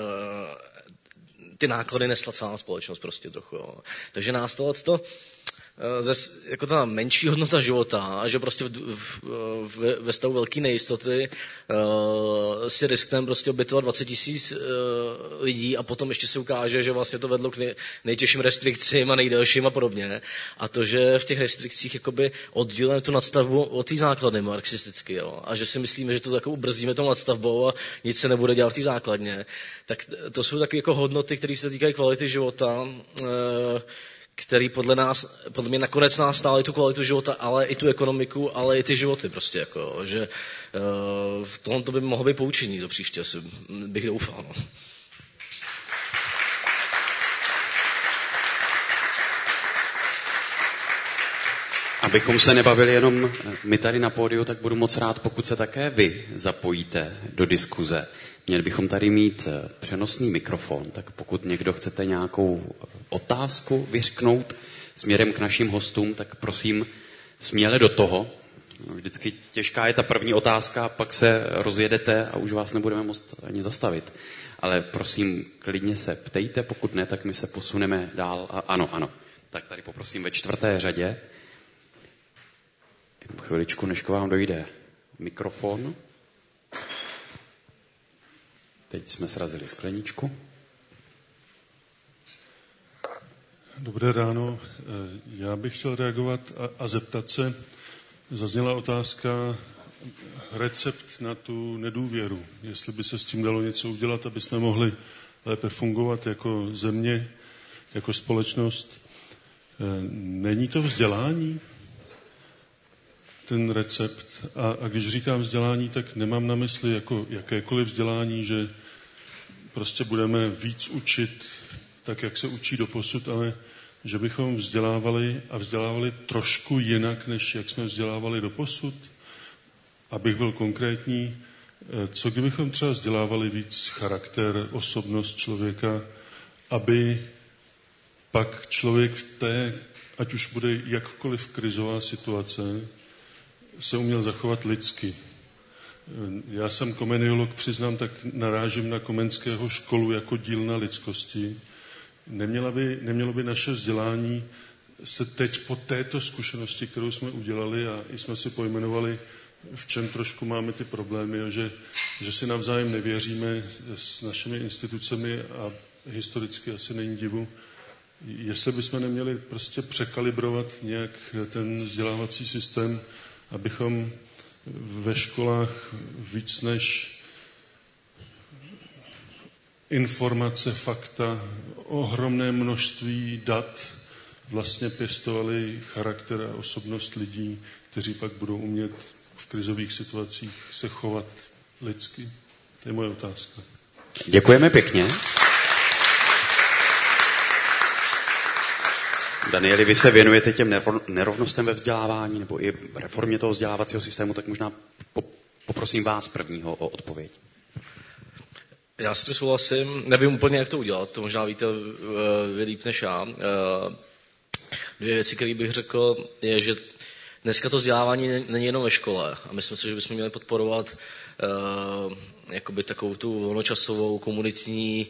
ty náklady nesla celá společnost prostě trochu. Jo. Takže nástavovat to jako ta menší hodnota života a že prostě ve stavu velké nejistoty si riskneme prostě obětovat 20 000 lidí a potom ještě se ukáže, že vlastně to vedlo k nejtěžším restrikcím a nejdelším a podobně. A to, že v těch restrikcích jakoby oddělujeme tu nadstavbu od té základny marxisticky, jo, a že si myslíme, že to jako ubrzdíme tou nadstavbou a nic se nebude dělat v té základně, tak to jsou takové jako hodnoty, které se týkají kvality života, který podle mě nakonec nás stále tu kvalitu života, ale i tu ekonomiku, ale i ty životy prostě, jako, že v tomhle to by mohlo být poučení do příště, asi bych doufal. No. Abychom se nebavili jenom my tady na pódiu, tak budu moc rád, pokud se také vy zapojíte do diskuze. Měli bychom tady mít přenosný mikrofon, tak pokud někdo chcete nějakou otázku vyřknout směrem k našim hostům, tak prosím směle do toho. Vždycky těžká je ta první otázka, pak se rozjedete a už vás nebudeme moct ani zastavit. Ale prosím, klidně se ptejte, pokud ne, tak my se posuneme dál. A ano. Tak tady poprosím ve 4. řadě. Chviličku, než k vám dojde mikrofon. Teď jsme srazili skleničku. Dobré ráno. Já bych chtěl reagovat a zeptat se. Zazněla otázka, recept na tu nedůvěru. Jestli by se s tím dalo něco udělat, aby jsme mohli lépe fungovat jako země, jako společnost. Není to vzdělání? Ten recept. A když říkám vzdělání, tak nemám na mysli jako jakékoliv vzdělání, že prostě budeme víc učit tak, jak se učí doposud, ale že bychom vzdělávali trošku jinak, než jak jsme vzdělávali doposud. Abych byl konkrétní, co kdybychom třeba vzdělávali víc charakter, osobnost člověka, aby pak člověk v té, ať už bude jakkoliv krizová situace, se uměl zachovat lidsky. Já jsem komeniolog, přiznám, tak narážím na Komenského školu jako dílna lidskosti. Nemělo by naše vzdělání se teď po této zkušenosti, kterou jsme udělali a i jsme si pojmenovali, v čem trošku máme ty problémy, že si navzájem nevěříme s našimi institucemi a historicky asi není divu, jestli bychom neměli prostě překalibrovat nějak ten vzdělávací systém, abychom ve školách víc než informace, fakta, ohromné množství dat vlastně pěstovali charakter a osobnost lidí, kteří pak budou umět v krizových situacích se chovat lidsky. To je moje otázka. Děkujeme pěkně. Danieli, vy se věnujete těm nerovnostem ve vzdělávání nebo i reformě toho vzdělávacího systému, tak možná poprosím vás prvního o odpověď. Já s tím souhlasím, nevím úplně, jak to udělat, to možná víte vy líp než já. Dvě věci, které bych řekl, je, že dneska to vzdělávání není jenom ve škole a myslím si, že bychom měli podporovat jakoby takovou tu volnočasovou komunitní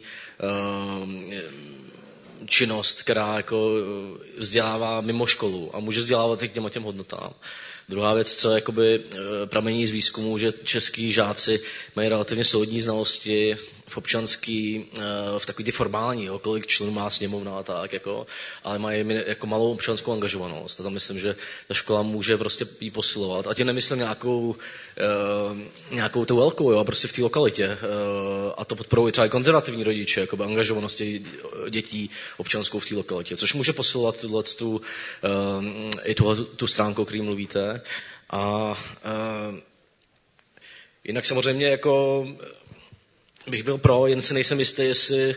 činnost, která jako vzdělává mimo školu a může vzdělávat i k těm hodnotám. Druhá věc, co jakoby pramení z výzkumu, že český žáci mají relativně solidní znalosti v občanský, v takový ty formální, kolik členů má sněmovna a tak, jako, ale mají jako malou občanskou angažovanost. A tam myslím, že ta škola může prostě jí posilovat. A tím nemyslím nějakou tu velkou, jo, prostě v té lokalitě. A to podporují třeba i konzervativní rodiče, jakoby angažovanosti dětí občanskou v té lokalitě, což může posilovat i tu stránku, o který mluvíte. A Jinak samozřejmě jako bych byl pro, jen si nejsem jistý, jestli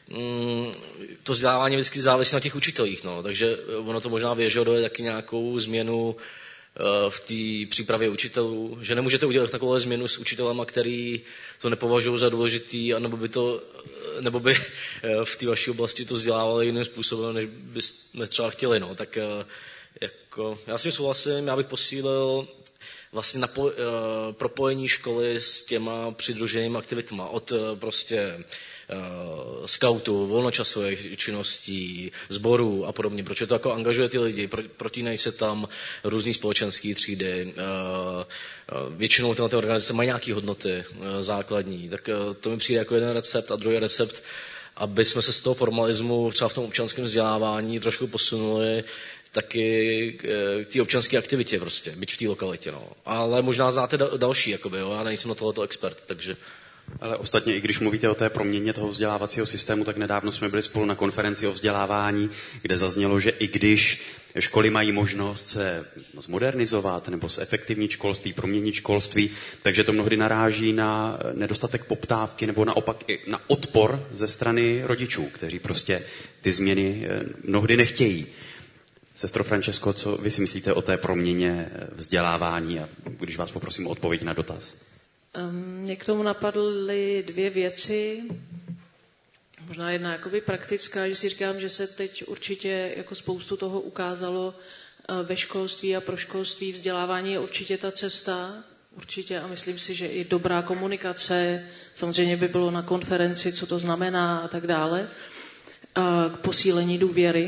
to vzdělávání vždycky závisí na těch učitelích. No. Takže ono to možná vyžaduje taky nějakou změnu v té přípravě učitelů, že nemůžete udělat takovou změnu s učitelema, který to nepovažují za důležitý, nebo by v té vaší oblasti to vzdělávali jiným způsobem, než byste třeba chtěli. No. Tak jako, já s tím souhlasím, já bych posílil vlastně propojení školy s těma přidruženými aktivitama od prostě skautů, volnočasových činností, sborů a podobně, protože to jako angažuje ty lidi, protínají se tam různý společenské třídy, většinou tyhle organizace mají nějaké hodnoty základní, tak to mi přijde jako jeden recept a druhý recept, aby jsme se z toho formalismu třeba v tom občanském vzdělávání trošku posunuli taky k té občanské aktivitě prostě, byť v té lokalitě. No. Ale možná znáte další, jakoby, jo? Já nejsem na tohleto expert, takže... Ale ostatně, i když mluvíte o té proměně toho vzdělávacího systému, tak nedávno jsme byli spolu na konferenci o vzdělávání, kde zaznělo, že i když školy mají možnost se zmodernizovat nebo zefektivnit školství, proměnit školství, takže to mnohdy naráží na nedostatek poptávky nebo naopak i na odpor ze strany rodičů, kteří prostě ty změny mnohdy nechtějí. Sestro Francesco, co vy si myslíte o té proměně vzdělávání a když vás poprosím o odpověď na dotaz? Mě k tomu napadly dvě věci. Možná jedna jakoby praktická, že si říkám, že se teď určitě jako spoustu toho ukázalo ve školství a pro školství. Vzdělávání je určitě ta cesta, určitě, a myslím si, že i dobrá komunikace, samozřejmě by bylo na konferenci, co to znamená a tak dále, k posílení důvěry.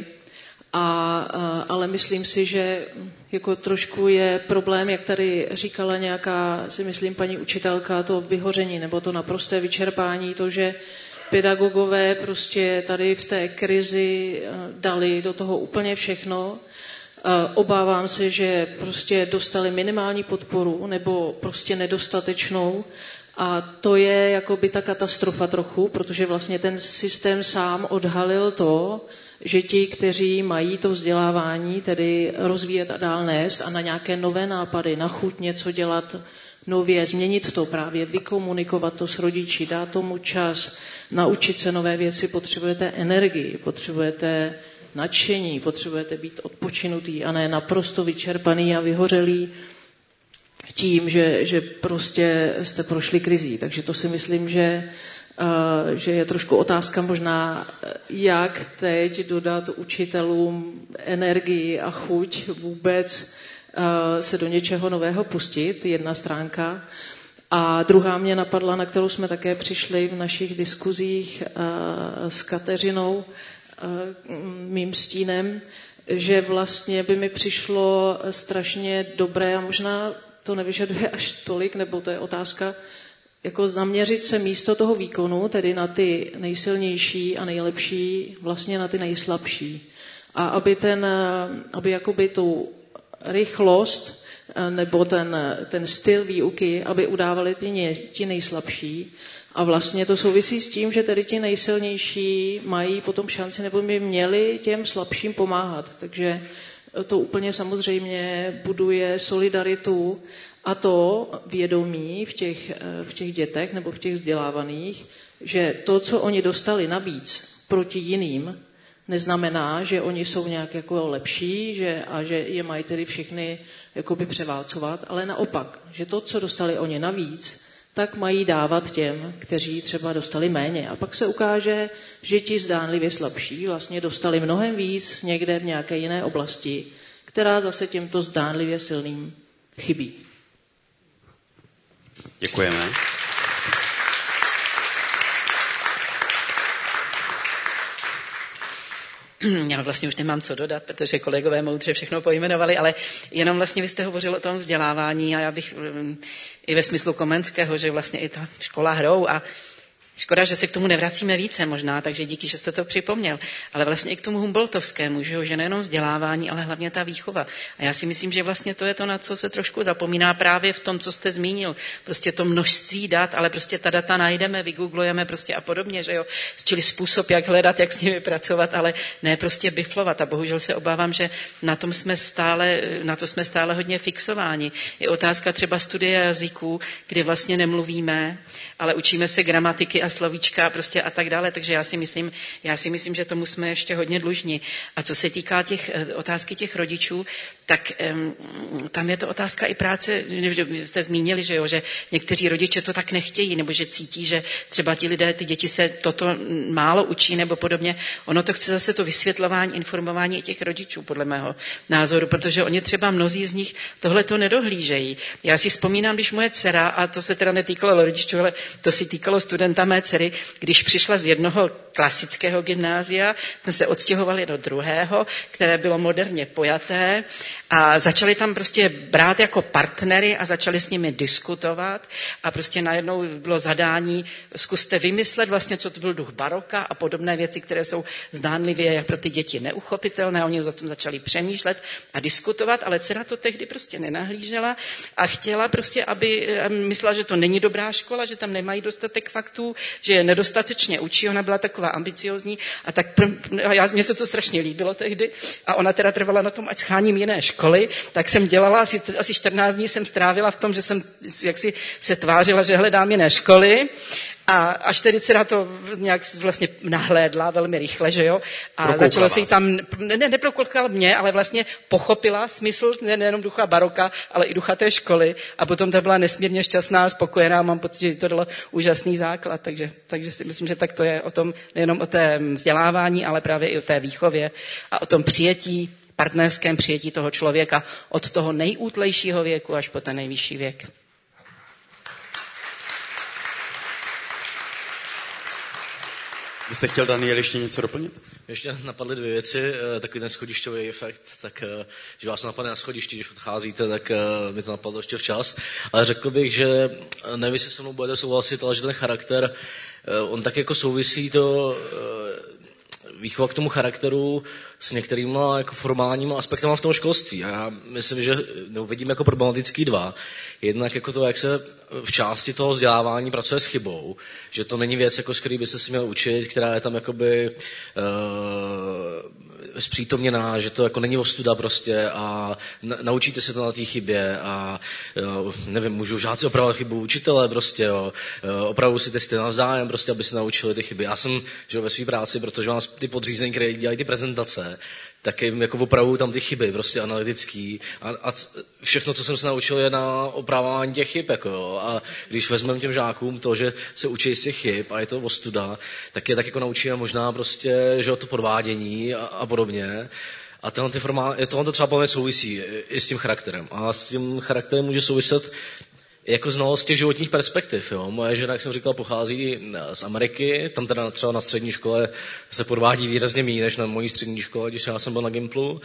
Ale myslím si, že jako trošku je problém, jak tady říkala nějaká, si myslím, paní učitelka, to vyhoření nebo to naprosté vyčerpání, to, že pedagogové prostě tady v té krizi dali do toho úplně všechno. Obávám se, že prostě dostali minimální podporu nebo prostě nedostatečnou. A to je jakoby ta katastrofa trochu, protože vlastně ten systém sám odhalil to, že ti, kteří mají to vzdělávání, tedy rozvíjet a dál nést a na nějaké nové nápady, na chuť něco dělat nově, změnit to právě, vykomunikovat to s rodiči, dát tomu čas, naučit se nové věci, potřebujete energii, potřebujete nadšení, potřebujete být odpočinutý a ne naprosto vyčerpaný a vyhořelý tím, že prostě jste prošli krizí. Takže to si myslím, že je trošku otázka možná, jak teď dodat učitelům energii a chuť vůbec se do něčeho nového pustit, jedna stránka. A druhá mě napadla, na kterou jsme také přišli v našich diskuzích s Kateřinou, mým stínem, že vlastně by mi přišlo strašně dobré a možná to nevyžaduje až tolik, nebo to je otázka, jako zaměřit se místo toho výkonu, tedy na ty nejsilnější a nejlepší, vlastně na ty nejslabší. A aby jakoby tu rychlost nebo ten styl výuky, aby udávali ti nejslabší. A vlastně to souvisí s tím, že tedy ti nejsilnější mají potom šanci, nebo by měli těm slabším pomáhat. Takže to úplně samozřejmě buduje solidaritu a to vědomí v těch dětech nebo v těch vzdělávaných, že to, co oni dostali navíc proti jiným, neznamená, že oni jsou nějak jako lepší a že je mají tedy všechny jakoby převálcovat, ale naopak, že to, co dostali oni navíc, tak mají dávat těm, kteří třeba dostali méně. A pak se ukáže, že ti zdánlivě slabší vlastně dostali mnohem víc někde v nějaké jiné oblasti, která zase těmto zdánlivě silným chybí. Děkujeme. Já vlastně už nemám co dodat, protože kolegové moudře všechno pojmenovali, ale jenom vlastně vy jste hovořil o tom vzdělávání a já bych i ve smyslu Komenského, že vlastně i ta škola hrou a Škoda, že se k tomu nevracíme více možná, takže díky, že jste to připomněl. Ale vlastně i k tomu Humboldtovskému, že nejenom vzdělávání, ale hlavně ta výchova. A já si myslím, že vlastně to je to, na co se trošku zapomíná právě v tom, co jste zmínil. Prostě to množství dat, ale prostě ta data najdeme, vygooglujeme prostě a podobně, že jo. Čili způsob, jak hledat, jak s nimi pracovat, ale ne prostě biflovat. A bohužel se obávám, že na to jsme stále hodně fixováni. Je otázka třeba studie jazyků, kdy vlastně nemluvíme, ale učíme se gramatiky a slovíčka prostě a tak dále, takže já si myslím, že tomu jsme ještě hodně dlužní. A co se týká otázky těch rodičů, tak tam je to otázka i práce, jste zmínili, že někteří rodiče to tak nechtějí, nebo že cítí, že třeba ty děti se toto málo učí nebo podobně. Ono to chce zase to vysvětlování, informování těch rodičů, podle mého názoru, protože oni třeba mnozí z nich tohle to nedohlížejí. Já si vzpomínám, když moje dcera, a to se teda netýkalo rodičů, ale to si týkalo studenta mé dcery, když přišla z jednoho klasického gymnázia, jsme se odstěhovali do druhého, které bylo moderně pojaté a začali tam prostě brát jako partnery a začali s nimi diskutovat a prostě najednou bylo zadání, zkuste vymyslet vlastně, co to byl duch baroka a podobné věci, které jsou zdánlivě jak pro ty děti neuchopitelné, oni za tom začali přemýšlet a diskutovat, ale dcera to tehdy prostě nenahlížela a chtěla prostě, aby myslela, že to není dobrá škola, že tam nemají dostatek faktů, že je nedostatečně učí, ona byla taková ambiciozní a tak mně se to strašně líbilo tehdy a ona teda trvala na tom, ať scháním jiné školy, tak jsem dělala asi 14 dní jsem strávila v tom, že jsem jaksi se tvářila, že hledám jiné školy. A až tedy dcera to nějak vlastně nahlédla velmi rychle, že jo? A začalo se jí tam, neprokoukala mě, ale vlastně pochopila smysl nejenom ducha baroka, ale i ducha té školy. A potom ta byla nesmírně šťastná a spokojená. Mám pocit, že to dalo úžasný základ. Takže si myslím, že tak to je o tom, nejenom o té vzdělávání, ale právě i o té výchově a o tom přijetí, partnerském přijetí toho člověka od toho nejútlejšího věku až po ten nejvyšší věk. Vy jste chtěl, Daniel, ještě něco doplnit? Ještě napadly 2 věci, takový ten schodišťový efekt, tak že vás napadne na schodišti, když odcházíte, tak mi to napadlo ještě včas, ale řekl bych, že nevím, jestli se mnou budete souhlasit, ale že ten charakter, on tak jako souvisí to výchova k tomu charakteru s některýma jako formálníma aspektama v tom školství. A já myslím, že vidím jako problematický 2. Jednak jako to, jak se v části toho vzdělávání pracuje s chybou, že to není věc, jako s který byste si měl učit, která je tam jakoby zpřítomněná, že to jako není ostuda prostě a naučíte se to na té chybě a nevím, můžou žáci opravovat chybu učitele prostě, jo, opravují si testy navzájem prostě, aby se naučili ty chyby. Já jsem ve své práci, protože mám ty podřízení, které dělají ty prezentace, tak jim jako opravuju tam ty chyby, prostě analytický a všechno, co jsem se naučil, je na opravování těch chyb, jako jo. A když vezmeme těm žákům to, že se učí z těch chyb a je to ostuda, tak je tak jako naučíme možná prostě, že o to podvádění a podobně. A tohle to třeba plně souvisí i s tím charakterem. A s tím charakterem může souviset jako znalost těch životních perspektiv. Jo. Moje žena, jak jsem říkal, pochází z Ameriky, tam teda třeba na střední škole se podvádí výrazně méně než na mojí střední škole, když já jsem byl na Gimplu.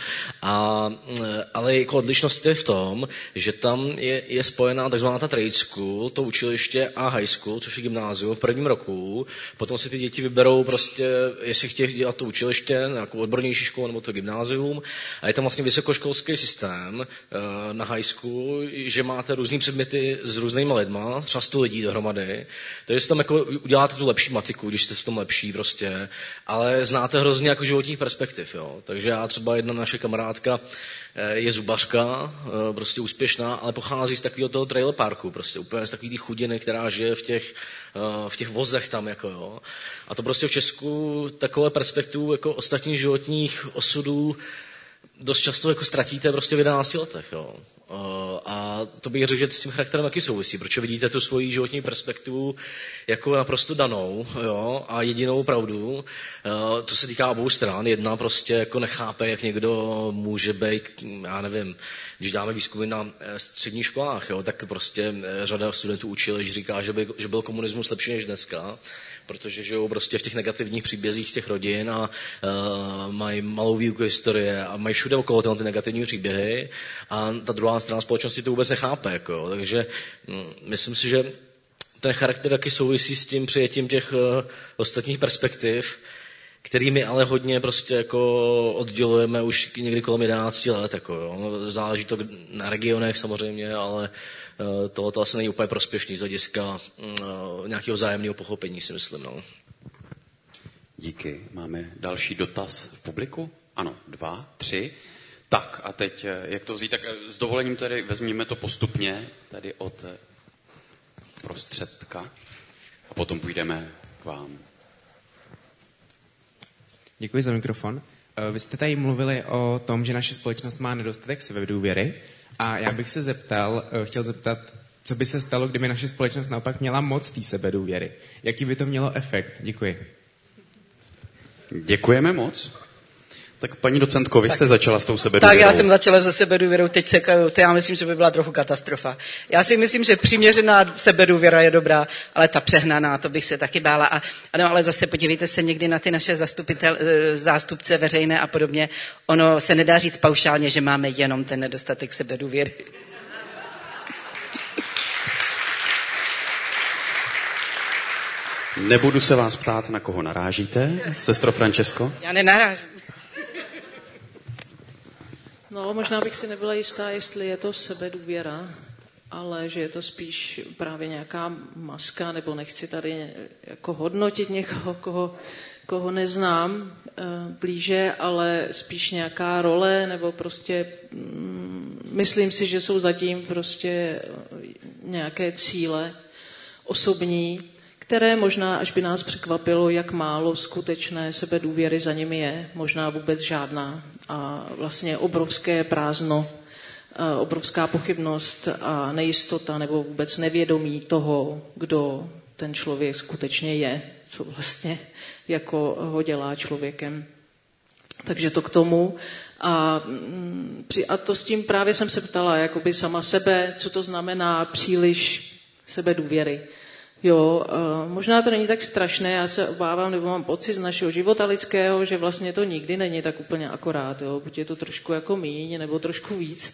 Ale jako odlišnost je v tom, že tam je spojená takzvaná ta trade school, to učiliště a high school, což je gymnázium v prvním roku. Potom si ty děti vyberou prostě, jestli chtějí dělat to učiliště, nějakou odbornější školu nebo to gymnázium. A je tam vlastně vysokoškolský systém na high school, že máte různý předměty s různýma lidma, třeba 100 lidí dohromady, takže si tam jako uděláte tu lepší matiku, když jste v tom lepší prostě, ale znáte hrozně jako životních perspektiv, jo. Takže já třeba jedna naše kamarádka je zubařka, prostě úspěšná, ale pochází z takového toho trailer parku, prostě úplně z takový chudiny, která žije v těch vozech tam, jako jo. A to prostě v Česku takové perspektivu jako ostatních životních osudů dost často jako ztratíte prostě v 11 letech, jo. A to bych řekl, že s tím charakterem taky souvisí, protože vidíte tu svoji životní perspektivu jako naprosto danou, jo, a jedinou pravdu. To se týká obou stran. Jedna prostě jako nechápe, jak někdo může být, já nevím, když dáme výzkumy na středních školách, jo, tak prostě řada studentů učila, že říká, že byl komunismus lepší než dneska, protože žijou prostě v těch negativních příbězích z těch rodin a mají malou výuku historie a mají všude okolo ty negativní příběhy a ta druhá strana společnosti to vůbec nechápe. Jako, takže myslím si, že ten charakter taky souvisí s tím přijetím těch ostatních perspektiv, kterými ale hodně prostě jako oddělujeme už někdy kolem 11 let. Jako, jo. Záleží to na regionech samozřejmě, ale to asi není úplně prospěšný z hlediska nějakého vzájemného pochopení, si myslím. No. Díky. Máme další dotaz v publiku? Ano, 2, 3. Tak a teď, jak to vzít? Tak s dovolením tedy vezměme to postupně, tady od prostředka a potom půjdeme k vám. Děkuji za mikrofon. Vy jste tady mluvili o tom, že naše společnost má nedostatek sebedůvěry a já bych se chtěl zeptat, co by se stalo, kdyby naše společnost naopak měla moc té sebedůvěry. Jaký by to mělo efekt? Děkuji. Děkujeme moc. Tak paní docentko, vy jste začala s tou sebedůvěrou. Tak já jsem začala se sebedůvěrou, teď se kaju, to já myslím, že by byla trochu katastrofa. Já si myslím, že přiměřená sebedůvěra je dobrá, ale ta přehnaná, to bych se taky bála. Ano, ale zase podívejte se někdy na ty naše zástupce veřejné a podobně. Ono se nedá říct paušálně, že máme jenom ten nedostatek sebedůvěry. Nebudu se vás ptát, na koho narážíte, sestro Francesco. Já nenarážím. No, možná bych si nebyla jistá, jestli je to sebedůvěra, ale že je to spíš právě nějaká maska, nebo nechci tady jako hodnotit někoho, koho neznám blíže, ale spíš nějaká role, nebo prostě myslím si, že jsou zatím prostě nějaké cíle osobní, které možná, až by nás překvapilo, jak málo skutečné sebedůvěry za nimi je, možná vůbec žádná. A vlastně obrovské prázdno, obrovská pochybnost a nejistota nebo vůbec nevědomí toho, kdo ten člověk skutečně je, co vlastně jako ho dělá člověkem. Takže to k tomu. A to s tím právě jsem se ptala, jakoby sama sebe, co to znamená příliš sebedůvěry. Jo, možná to není tak strašné, já se obávám, nebo mám pocit z našeho života lidského, že vlastně to nikdy není tak úplně akorát, jo, buď je to trošku jako míň, nebo trošku víc.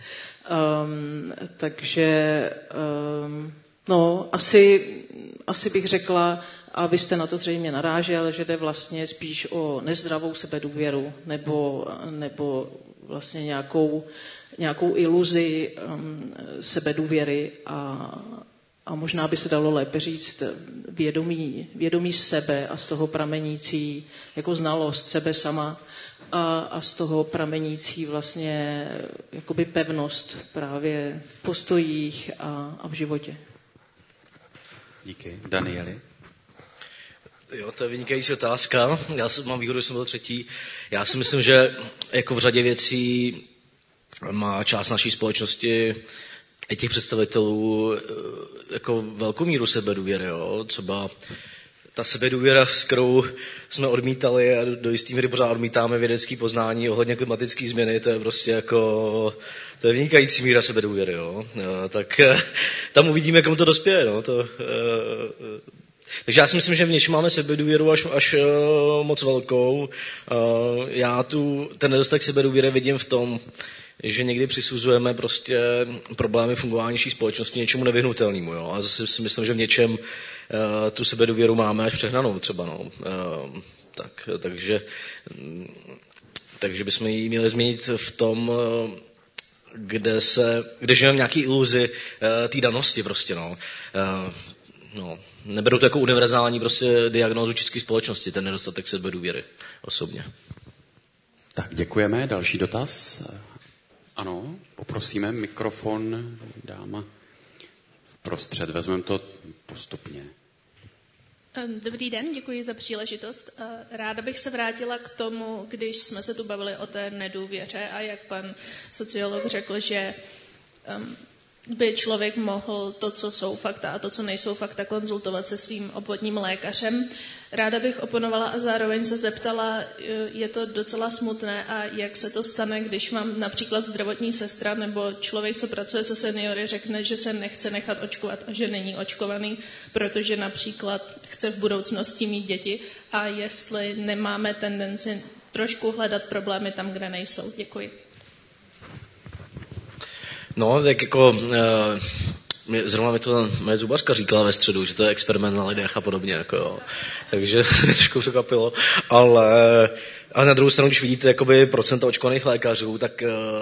Takže, no, asi bych řekla, a vy jste na to zřejmě narážel, že jde vlastně spíš o nezdravou sebedůvěru, nebo vlastně nějakou iluzi sebedůvěry a možná by se dalo lépe říct vědomí sebe a z toho pramenící jako znalost sebe sama a z toho pramenící vlastně jakoby pevnost právě v postojích a v životě. Díky. Danieli? Jo, to je vynikající otázka. Já mám výhodu, že jsem byl třetí. Já si myslím, že jako v řadě věcí má část naší společnosti i těch představitelů jako velkou míru sebedůvěry. Jo? Třeba ta sebedůvěra, s kterou jsme odmítali a do jistý míry pořád odmítáme vědecké poznání ohledně klimatické změny, to je prostě jako, to je vynikající míra sebedůvěry. Jo? Tak tam uvidíme, komu to dospěje. No? Takže já si myslím, že v něčem máme sebedůvěru až moc velkou. Já ten nedostatek sebedůvěry vidím v tom, že někdy přisuzujeme prostě problémy fungování naší společnosti něčemu nevyhnutelnému. Jo? A zase si myslím, že v něčem tu sebedůvěru máme až přehnanou třeba. No. Takže bychom ji měli změnit v tom, kde žijeme v nějaký iluzi té danosti prostě. No. Neberu to jako univerzální prostě diagnózu české společnosti, ten nedostatek sebedůvěry osobně. Tak děkujeme. Další dotaz. Ano, poprosíme mikrofon, dáma vprostřed. Vezmeme to postupně. Dobrý den, děkuji za příležitost. Ráda bych se vrátila k tomu, když jsme se tu bavili o té nedůvěře a jak pan sociolog řekl, že by člověk mohl to, co jsou fakta a to, co nejsou fakta, konzultovat se svým obvodním lékařem. Ráda bych oponovala a zároveň se zeptala, je to docela smutné a jak se to stane, když vám například zdravotní sestra nebo člověk, co pracuje se seniory, řekne, že se nechce nechat očkovat a že není očkovaný, protože například chce v budoucnosti mít děti a jestli nemáme tendenci trošku hledat problémy tam, kde nejsou. Děkuji. No, tak jako Zrovna mi to moje zubařka říkala ve středu, že to je experiment na lidech a podobně, jako jo. Takže trošku překvapilo, ale na druhou stranu, když vidíte jakoby procenta očkovaných lékařů, tak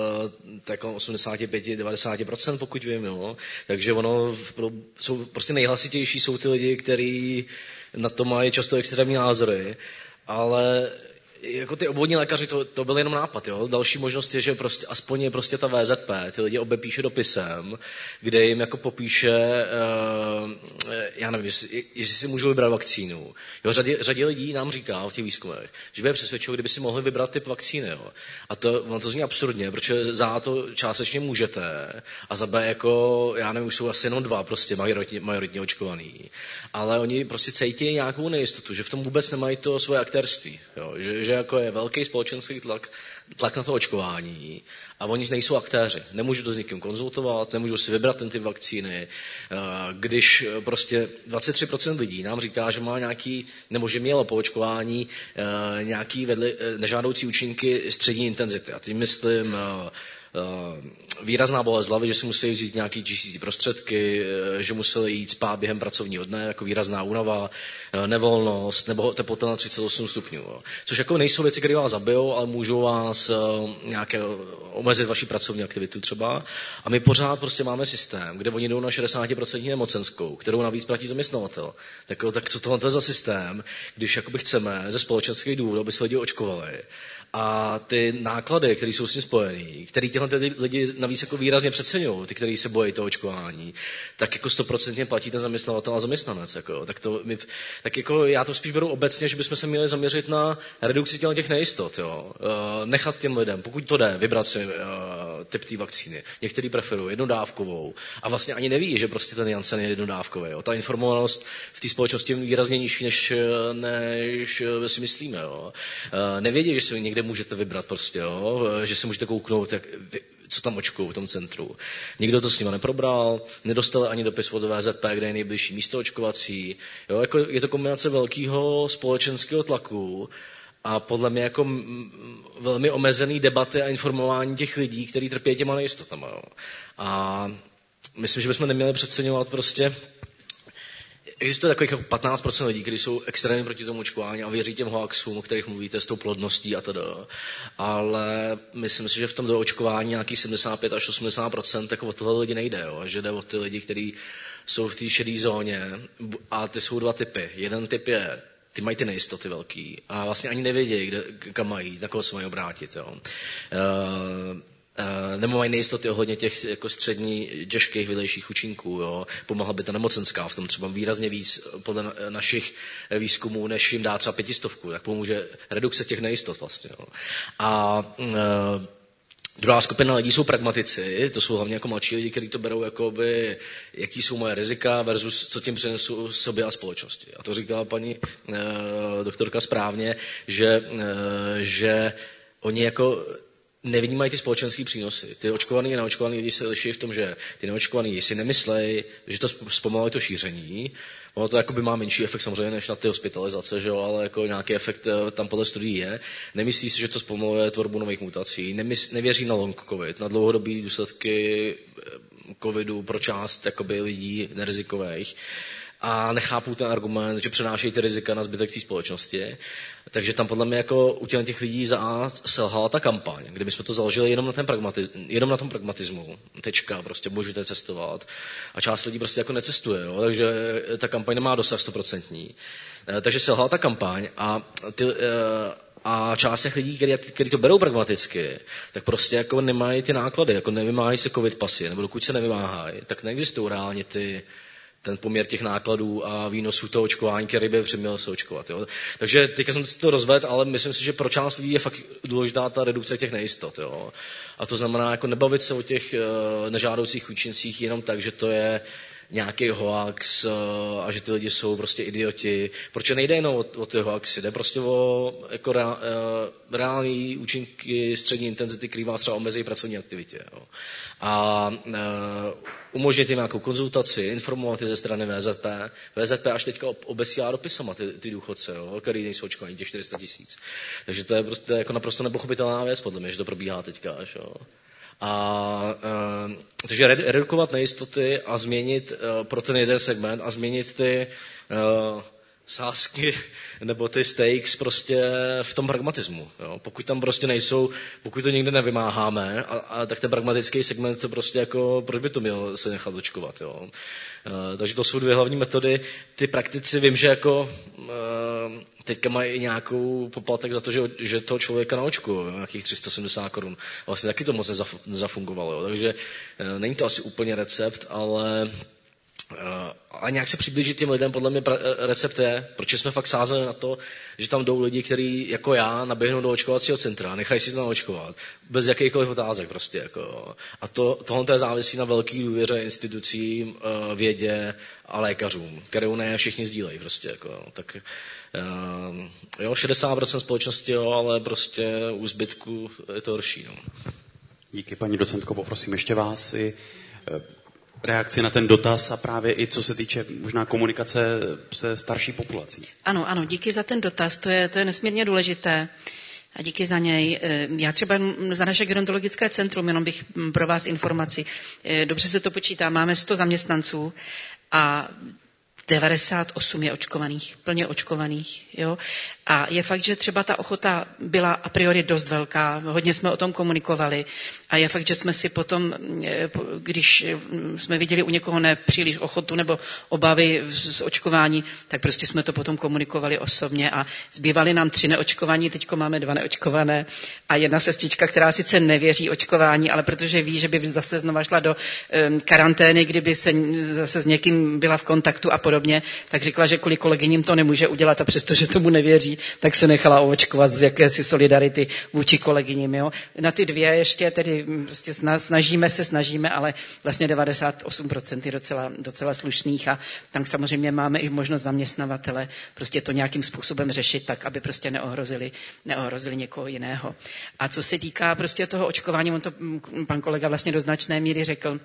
85-90%, pokud vím, jo. Takže ono jsou prostě nejhlasitější jsou ty lidi, kteří na to mají často extrémní názory, ale jako ty obvodní lékaři, to byl jenom nápad, jo. Další možnost je, že prostě, aspoň je prostě ta VZP, ty lidi obepíše dopisem, kde jim jako popíše, já nevím, jestli si můžou vybrat vakcínu. Jo, řadě lidí nám říká v těch výzkumech, že by je přesvědčilo, kdyby si mohli vybrat typ vakcíny, jo. A to zní absurdně, protože za to částečně můžete a za B jako, já nevím, už jsou asi jenom 2 prostě majoritně očkovaný. Ale oni prostě cítí nějakou nejistotu, že v tom vůbec nemají to svoje aktérství, jo. Že jako je velký společenský tlak na to očkování a oni nejsou aktéři. Nemůžu to s nikým konzultovat, nemůžu si vybrat ten typ vakcíny. Když prostě 23% lidí nám říká, že má nějaký, nebo že mělo po očkování nějaký nežádoucí účinky střední intenzity. A tím myslím výrazná bolest hlavy, že si museli vzít nějaký čistící prostředky, že museli jít spát během pracovního dne, jako výrazná únava, nevolnost nebo teplota na 38 stupňů. Jo. Což jako nejsou věci, které vás zabijou, ale můžou vás nějaké omezit vaši pracovní aktivitu třeba. A my pořád prostě máme systém, kde oni jdou na 60% nemocenskou, kterou navíc platí zaměstnavatel. Tak co tohle je za systém, když jakoby chceme ze společenských důvodů, aby se lidi očkovali. A ty náklady, které jsou s tím spojený, který tyhle lidi navíc jako výrazně přeceňují, ty, kteří se bojí toho očkování, tak jako 100% platí ten zaměstnavatel a zaměstnanec. Jako. Tak jako já to spíš beru obecně, že bychom se měli zaměřit na redukci těch nejistot. Jo. Nechat těm lidem, pokud to jde, vybrat si typ té vakcíny. Některý preferují jednodávkovou a vlastně ani neví, že prostě ten Janssen je jednodávkový. Jo. Ta informovanost v té společnosti je výrazně nižší, než si myslíme. Jo. Nevědí, že si někde můžete vybrat prostě, jo? Že si můžete kouknout, co tam očkují v tom centru. Nikdo to s nima neprobral, nedostali ani dopis od VZP, kde je nejbližší místo očkovací. Jo? Jako je to kombinace velkého společenského tlaku a podle mě jako velmi omezený debaty a informování těch lidí, kteří trpí těma nejistotama. Jo? A myslím, že bychom neměli přeceňovat prostě. Existuje takových jako 15% lidí, kteří jsou extrémně proti tomu očkování a věří těm hoaxům, o kterých mluvíte, s tou plodností a tedy. Ale myslím si, že v tom do očkování nějakých 75 až 80% jako o tyhle lidi nejde. Jo? Že jde o ty lidi, kteří jsou v té šedé zóně a ty jsou 2 typy. Jeden typ je, ty mají ty nejistoty velký a vlastně ani nevědějí, kam mají, na koho se mají obrátit. Jo? Nebo mají nejistoty ohledně těch jako střední těžkých vedlejších účinků. Jo. Pomohla by ta nemocenská v tom třeba výrazně víc podle našich výzkumů, než jim dá třeba 500, tak pomůže redukce těch nejistot vlastně. Jo. A druhá skupina lidí jsou pragmatici, to jsou hlavně jako mladší lidi, kteří to berou jakoby, jaký jsou moje rizika versus co tím přinesu sobě a společnosti. A to říkala paní doktorka správně, že oni jako nevnímají ty společenské přínosy. Ty očkovaný a neočkovaný lidi se liší v tom, že ty neočkovaný si nemyslejí, že to zpomaluje to šíření. Ono to jakoby má menší efekt samozřejmě než na ty hospitalizace, že jo, ale jako nějaký efekt tam podle studií je. Nemyslí si, že to zpomaluje tvorbu nových mutací. Nevěří na long covid, na dlouhodobé důsledky covidu pro část jakoby, lidí nerizikových. A nechápou ten argument, že přenášejí ty rizika na zbytek té společnosti. Takže tam podle mě jako u těch lidí za A selhala ta kampaň, kdyby jsme to založili jenom na tom pragmatismu. Tečka, prostě můžete cestovat. A část lidí prostě jako necestuje, jo? Takže ta kampaň nemá dosah 100%. Takže selhala ta kampaň a část těch lidí, kteří to berou pragmaticky, tak prostě jako nemají ty náklady, jako nevymáhají se covid pasy, nebo dokud se nevymáhají, tak neexistují reálně ten poměr těch nákladů a výnosů toho očkování, který by přiměl se očkovat. Jo. Takže teďka jsem to rozvedl, ale myslím si, že pro část lidí je fakt důležitá ta redukce těch nejistot. Jo. A to znamená jako nebavit se o těch nežádoucích účincích jenom tak, že to je nějaký hoax a že ty lidi jsou prostě idioti. Protože nejde jenom o ty hoaxy, jde prostě o jako reální účinky střední intenzity, který vás třeba omezí pracovní aktivitě. Jo. A umožnit jim nějakou konzultaci, informovat je ze strany VZP. VZP až teďka obesílá dopisama ty důchodce, jo, který nejsou očkovaní, těch 400 000. Takže to je prostě jako naprosto nepochopitelná věc, podle mě, že to probíhá teďka až. Jo. Takže redukovat nejistoty a změnit pro ten jeden segment a změnit ty sázky nebo ty stakes prostě v tom pragmatismu. Jo. Pokud tam prostě nejsou, pokud to někde nevymáháme, tak ten pragmatický segment to prostě jako, proč by to měl se nechat očkovat. Jo. Takže to jsou dvě hlavní metody. Ty praktici vím, že jako teďka mají nějakou poplatek za to, že toho člověka naočkují, nějakých 370 korun. Vlastně taky to moc nezafungovalo. Jo. Takže není to asi úplně recept, ale nějak se přiblížit těm lidem, podle mě recept je, proč jsme fakt sázeli na to, že tam jdou lidi, kteří jako já naběhnou do očkovacího centra, nechají si to naočkovat, bez jakýchkoliv otázek prostě. Jako. A tohle závisí na velký důvěře institucím, vědě a lékařům, kterou ne všichni sdílejí prostě. Jako. Tak jo, 60% společnosti, jo, ale prostě u zbytku je to horší. No. Díky, paní docentko, poprosím ještě vás i reakci na ten dotaz a právě i co se týče možná komunikace se starší populací. Ano, díky za ten dotaz, to je nesmírně důležité a díky za něj. Já třeba za naše gerontologické centrum, jenom bych pro vás informaci, dobře se to počítá, máme 100 zaměstnanců a 98 je očkovaných, plně očkovaných. Jo? A je fakt, že třeba ta ochota byla a priori dost velká, hodně jsme o tom komunikovali a je fakt, že jsme si potom, když jsme viděli u někoho nepříliš ochotu nebo obavy z očkování, tak prostě jsme to potom komunikovali osobně a zbývali nám 3 neočkovaní, teďko máme 2 neočkované a jedna sestřička, která sice nevěří očkování, ale protože ví, že by zase znova šla do karantény, kdyby se zase s někým byla v kontaktu a podobně, tak řekla, že kvůli kolegyním to nemůže udělat a přestože tomu nevěří, tak se nechala oočkovat z jakési solidarity vůči kolegyním. Jo? Na ty 2 ještě tedy prostě snažíme, ale vlastně 98% je docela slušných a tam samozřejmě máme i možnost zaměstnavatele prostě to nějakým způsobem řešit tak, aby prostě neohrozili někoho jiného. A co se týká prostě toho očkování, on to pan kolega vlastně do značné míry řekl,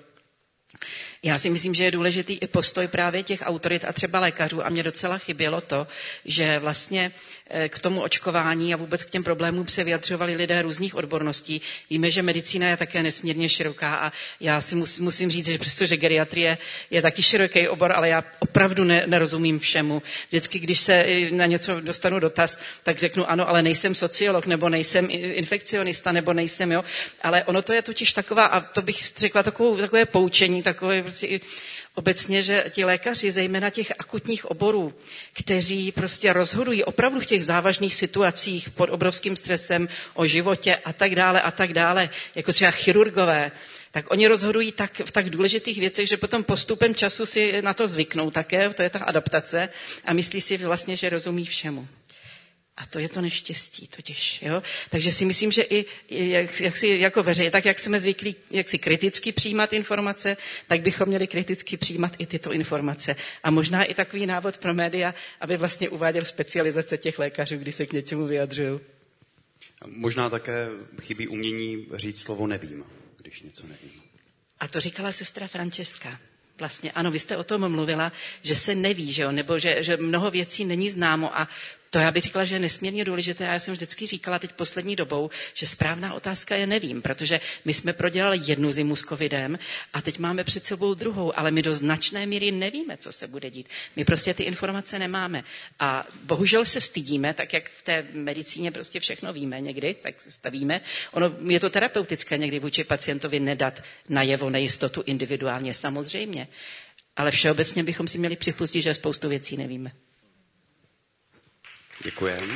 já si myslím, že je důležitý i postoj právě těch autorit a třeba lékařů a mě docela chybělo to, že vlastně k tomu očkování a vůbec k těm problémům se vyjadřovali lidé různých odborností. Víme, že medicína je také nesmírně široká a já si musím říct, že přestože geriatrie je taky široký obor, ale já opravdu nerozumím všemu. Vždycky, když se na něco dostanu dotaz, tak řeknu ano, ale nejsem sociolog, nebo nejsem infekcionista, nebo nejsem, jo. Ale ono to je totiž taková, a to bych řekla takové poučení, takové prostě i obecně, že ti lékaři, zejména těch akutních oborů, kteří prostě rozhodují opravdu v těch závažných situacích pod obrovským stresem o životě a tak dále, jako třeba chirurgové, tak oni rozhodují v tak důležitých věcech, že potom postupem času si na to zvyknou také, to je ta adaptace a myslí si vlastně, že rozumí všemu. A to je to neštěstí totiž. Jo? Takže si myslím, že i jak si jako veřejně, tak jak jsme zvyklí jak si kriticky přijímat informace, tak bychom měli kriticky přijímat i tyto informace. A možná i takový návod pro média, aby vlastně uváděl specializace těch lékařů, když se k něčemu vyjadřují. Možná také chybí umění říct slovo nevím, když něco nevím. A to říkala sestra Františka. Vlastně ano, vy jste o tom mluvila, že se neví, že jo? Nebo že mnoho věcí není známo a to já bych řekla, že je nesmírně důležité a já jsem vždycky říkala teď poslední dobou, že správná otázka je nevím, protože my jsme prodělali 1 zimu s covidem a teď máme před sebou 2, ale my do značné míry nevíme, co se bude dít. My prostě ty informace nemáme a bohužel se stydíme, tak jak v té medicíně prostě všechno víme někdy, tak se stavíme. Ono je to terapeutické někdy vůči pacientovi nedat najevo nejistotu individuálně, samozřejmě. Ale všeobecně bychom si měli připustit, že spoustu věcí nevíme. Děkujeme.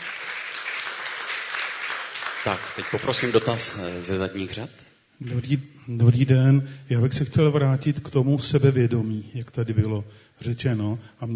Tak, teď poprosím dotaz ze zadních řad. Dobrý den. Já bych se chtěl vrátit k tomu sebevědomí, jak tady bylo řečeno. A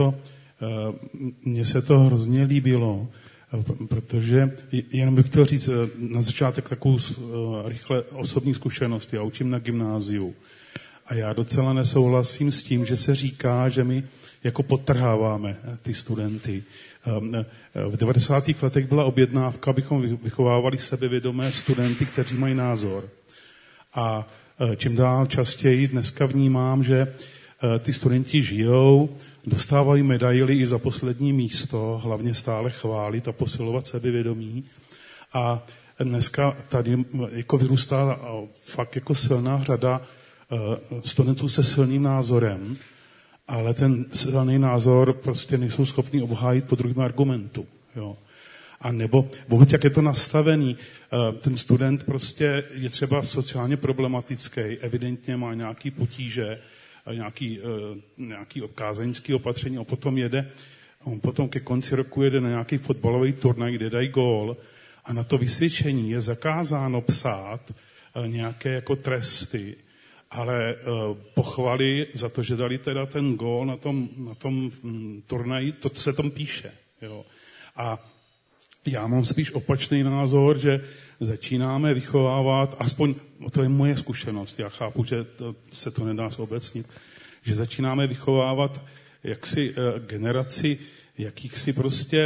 mně se to hrozně líbilo, protože jenom bych chtěl říct na začátek takovou rychle osobní zkušenost. Já učím na gymnáziu. A já docela nesouhlasím s tím, že se říká, že my jako podtrháváme ty studenty. V 90. letech byla objednávka, abychom vychovávali sebevědomé studenty, kteří mají názor. A čím dál častěji dneska vnímám, že ty studenti žijou, dostávají medaily i za poslední místo, hlavně stále chválit a posilovat sebevědomí. A dneska tady jako vyrůstá fakt jako silná řada studentů se silným názorem, ale ten silný názor prostě nejsou schopni obhájit po druhém argumentu. Jo. A nebo vůbec, jak je to nastavený, ten student prostě je třeba sociálně problematický, evidentně má nějaký potíže, nějaký kázeňský opatření a potom on potom ke konci roku jede na nějaký fotbalový turnaj, kde dají gól a na to vysvědčení je zakázáno psát nějaké jako tresty, ale pochvaly za to, že dali teda ten gól na tom turnaji, to se tam píše. Jo. A já mám spíš opačný názor, že začínáme vychovávat, aspoň to je moje zkušenost, já chápu, že se to nedá zobecnit, že začínáme vychovávat jaksi generaci jakýchsi prostě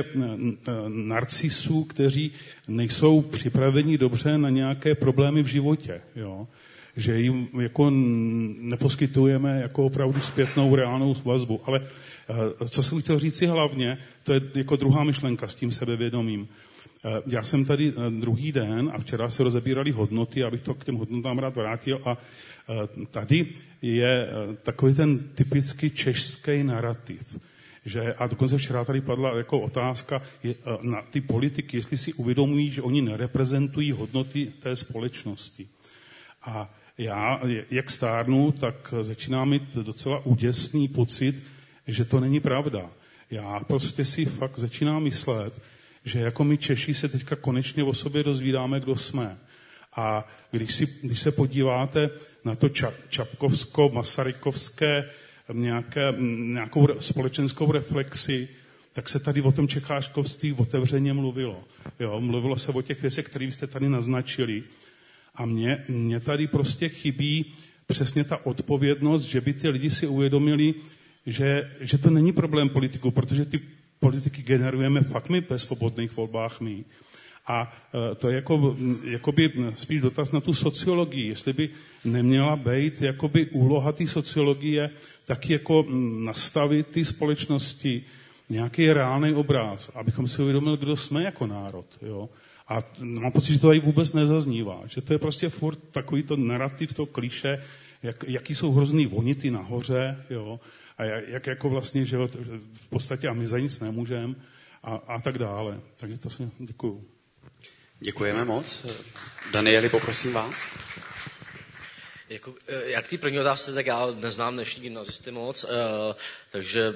narcisů, kteří nejsou připraveni dobře na nějaké problémy v životě. Jo. Že jim jako neposkytujeme jako opravdu zpětnou reálnou vazbu. Ale co jsem chtěl říct si hlavně, to je jako druhá myšlenka s tím sebevědomím. Já jsem tady druhý den a včera se rozebírali hodnoty, abych to k těm hodnotám rád vrátil a tady je takový ten typický češský narrativ. A dokonce včera tady padla jako otázka na ty politiky, jestli si uvědomují, že oni nereprezentují hodnoty té společnosti. A já, jak stárnu, tak začínám mít docela úděsný pocit, že to není pravda. Já prostě si fakt začínám myslet, že jako my Češi se teďka konečně o sobě dozvídáme, kdo jsme. A když se podíváte na to čapkovsko-masarykovské nějakou společenskou reflexi, tak se tady o tom čecháškovství otevřeně mluvilo. Jo, mluvilo se o těch věcech, které jste tady naznačili. A mně tady prostě chybí přesně ta odpovědnost, že by ty lidi si uvědomili, že to není problém politiků, protože ty politiky generujeme fakt my ve svobodných volbách my. A to je jakoby spíš dotaz na tu sociologii, jestli by neměla být jakoby úloha té sociologie taky jako nastavit ty společnosti nějaký reálný obráz, abychom si uvědomili, kdo jsme jako národ. Jo? A mám pocit, že to tady vůbec nezaznívá, že to je prostě furt takový to narrativ, to klišé, jaký jsou hrozný vonity nahoře, jo? A jak jako vlastně, že v podstatě a my za nic nemůžeme a tak dále. Takže to si děkuju. Děkujeme moc. Danieli, poprosím vás. Jak ty první otázce, tak já neznám dnešní gymnazisty moc, takže...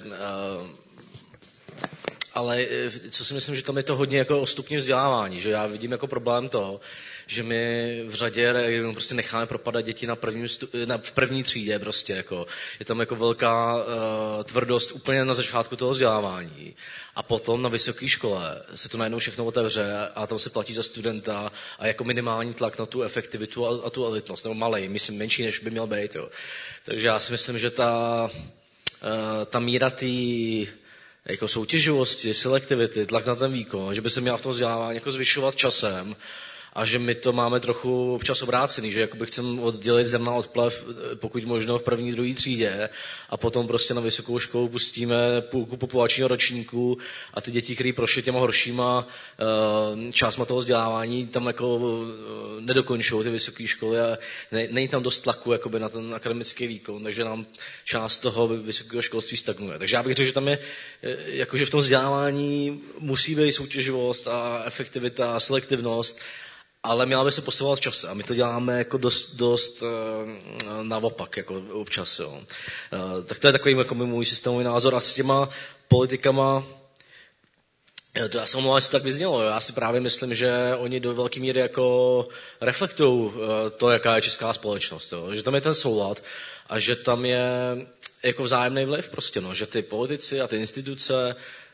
Ale co si myslím, že tam je to hodně jako o stupni vzdělávání, že já vidím jako problém toho, že my v řadě prostě necháme propadat děti v první třídě prostě, jako. Je tam jako velká tvrdost úplně na začátku toho vzdělávání. A potom na vysoké škole se to najednou všechno otevře a tam se platí za studenta a jako minimální tlak na tu efektivitu a tu elitnost, nebo malej, myslím menší, než by měl být. Jo. Takže já si myslím, že ta míra jako soutěživosti, selektivity, tlak na ten výkon, že by se měla v tom vzdělávání jako zvyšovat časem a že my to máme trochu občas obrácený, že jakoby chceme oddělit zrna od plev, pokud možno v první, druhé třídě a potom prostě na vysokou školu pustíme půlku populačního ročníku a ty děti, které prošly těma horšíma částma toho vzdělávání, tam jako nedokončují ty vysoké školy a není tam dost tlaku jakoby na ten akademický výkon, takže nám část toho vysokého školství stagnuje. Takže já bych řekl, že tam je, jakože v tom vzdělávání musí být soutěživost a efektivita a selektivnost, ale měla by se posilovat v čase a my to děláme jako dost naopak, jako občas. Jo. Tak to je takový jako můj systémový názor a s těma politikama, to já jsem mluvil, jestli to tak vyznělo. Já si právě myslím, že oni do velké míry jako reflektují to, jaká je česká společnost. Jo. Že tam je ten soulad a že tam je jako vzájemný vliv prostě, no. Že ty politici a ty instituce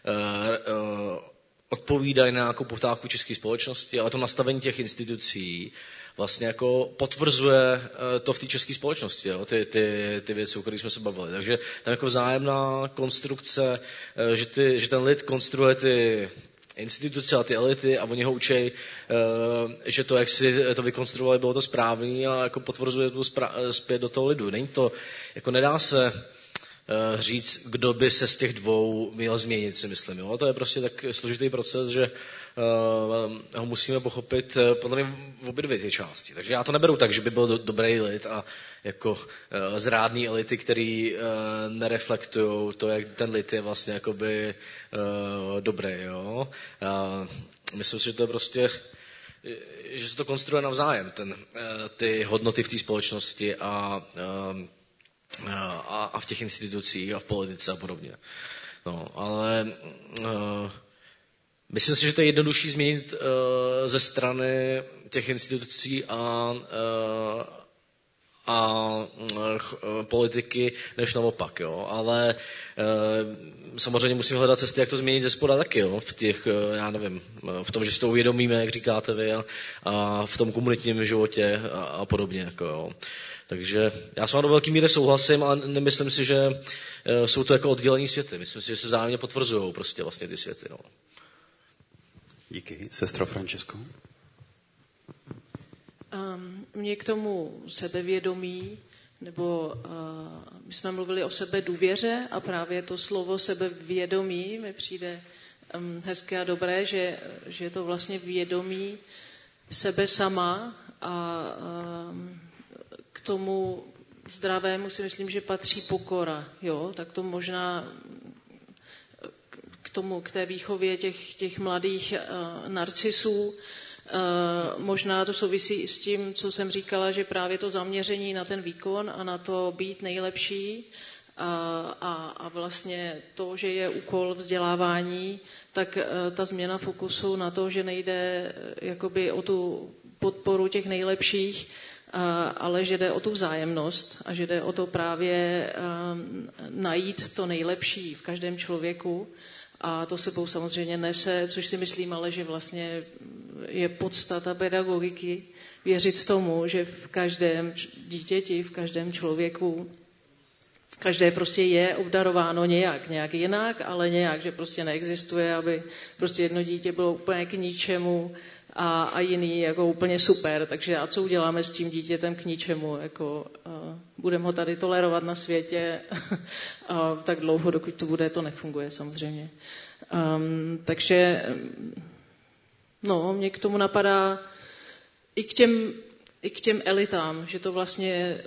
odpovídají na nějakou poptávku české společnosti, ale to nastavení těch institucí vlastně jako potvrzuje to v té české společnosti, jo? Ty věci, o kterých jsme se bavili. Takže tam jako vzájemná konstrukce, že ten lid konstruuje ty instituce a ty elity a oni ho učí, že to, jak si to vykonstruovali, bylo to správný a jako potvrzuje to zpět do toho lidu. Není to, jako nedá se říct, kdo by se z těch dvou měl změnit, si myslím. Jo? To je prostě tak složitý proces, že ho musíme pochopit podle mě v obě dvě ty části. Takže já to neberu tak, že by byl dobrý lid a jako zrádný elity, který nereflektují to, jak ten lid je vlastně jakoby dobrý. Jo? Myslím si, že to je prostě, že se to konstruuje navzájem, ty hodnoty v té společnosti a v těch institucích a v politice a podobně. No, ale myslím si, že to je jednodušší změnit ze strany těch institucí a politiky, než naopak, jo. Ale samozřejmě musíme hledat cesty, jak to změnit ze spoda taky, jo. V těch, já nevím, v tom, že si to uvědomíme, jak říkáte vy, a v tom komunitním životě a podobně, jako jo. Takže já s vámi do velké míry souhlasím, ale nemyslím si, že jsou to jako oddělení světy. Myslím si, že se vzájemně potvrzují prostě vlastně ty světy, no. Díky. Sestro Francesco? Mě k tomu sebevědomí, nebo my jsme mluvili o sebedůvěře a právě to slovo sebevědomí mi přijde hezké a dobré, že je to vlastně vědomí sebe sama a k tomu zdravému si myslím, že patří pokora, jo, tak to možná k té výchově těch mladých narcisů, možná to souvisí i s tím, co jsem říkala, že právě to zaměření na ten výkon a na to být nejlepší a vlastně to, že je úkol vzdělávání, tak ta změna fokusu na to, že nejde jakoby o tu podporu těch nejlepších, ale že jde o tu vzájemnost a že jde o to právě najít to nejlepší v každém člověku. A to sebou samozřejmě nese, což si myslím, ale že vlastně je podstata pedagogiky věřit tomu, že v každém dítěti, v každém člověku, každé prostě je obdarováno nějak jinak, ale nějak, že prostě neexistuje, aby prostě jedno dítě bylo úplně k ničemu a jiný jako úplně super. Takže a co uděláme s tím dítětem k ničemu? Jako, budeme ho tady tolerovat na světě tak dlouho, dokud to bude, to nefunguje samozřejmě. Takže no, mě k tomu napadá i k těm elitám, že to vlastně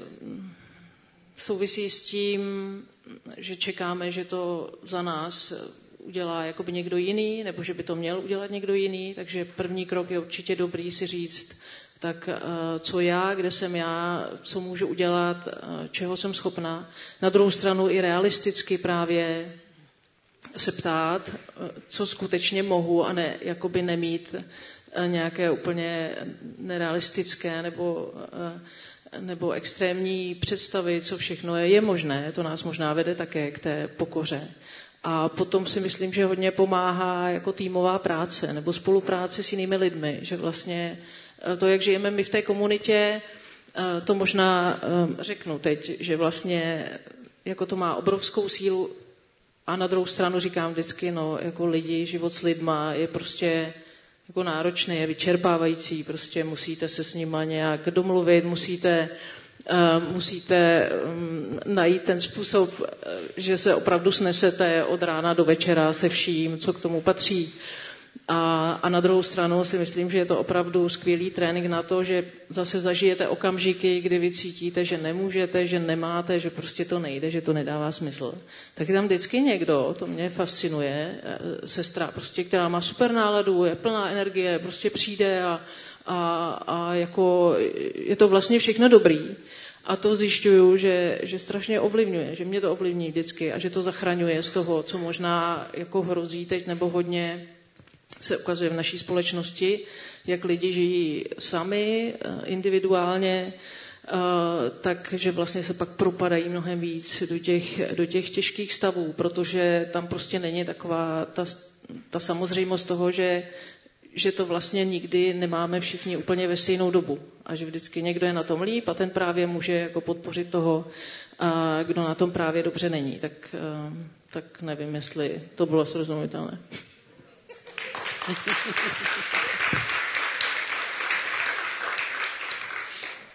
souvisí s tím, že čekáme, že to za nás udělá jakoby někdo jiný, nebo že by to měl udělat někdo jiný, takže první krok je určitě dobrý si říct, tak co já, kde jsem já, co můžu udělat, čeho jsem schopná. Na druhou stranu i realisticky právě se ptát, co skutečně mohu a ne, jakoby nemít nějaké úplně nerealistické nebo extrémní představy, co všechno je možné. To nás možná vede také k té pokoře. A potom si myslím, že hodně pomáhá jako týmová práce nebo spolupráce s jinými lidmi, že vlastně to, jak žijeme my v té komunitě, to možná řeknu teď, že vlastně jako to má obrovskou sílu a na druhou stranu říkám vždycky, no jako lidi, život s lidma je prostě jako náročný, je vyčerpávající, prostě musíte se s nima nějak domluvit, musíte najít ten způsob, že se opravdu snesete od rána do večera se vším, co k tomu patří. A na druhou stranu si myslím, že je to opravdu skvělý trénink na to, že zase zažijete okamžiky, kdy vy cítíte, že nemůžete, že nemáte, že prostě to nejde, že to nedává smysl. Tak je tam vždycky někdo, to mě fascinuje, sestra, prostě, která má super náladu, je plná energie, prostě přijde a jako je to vlastně všechno dobrý. A to zjišťuju, že strašně ovlivňuje, že mě to ovlivní vždycky a že to zachraňuje z toho, co možná jako hrozí teď nebo hodně se ukazuje v naší společnosti, jak lidi žijí sami, individuálně, takže vlastně se pak propadají mnohem víc do těch těžkých stavů, protože tam prostě není taková ta samozřejmost toho, že to vlastně nikdy nemáme všichni úplně ve stejnou dobu a že vždycky někdo je na tom líp a ten právě může jako podpořit toho, kdo na tom právě dobře není. Tak nevím, jestli to bylo srozumitelné.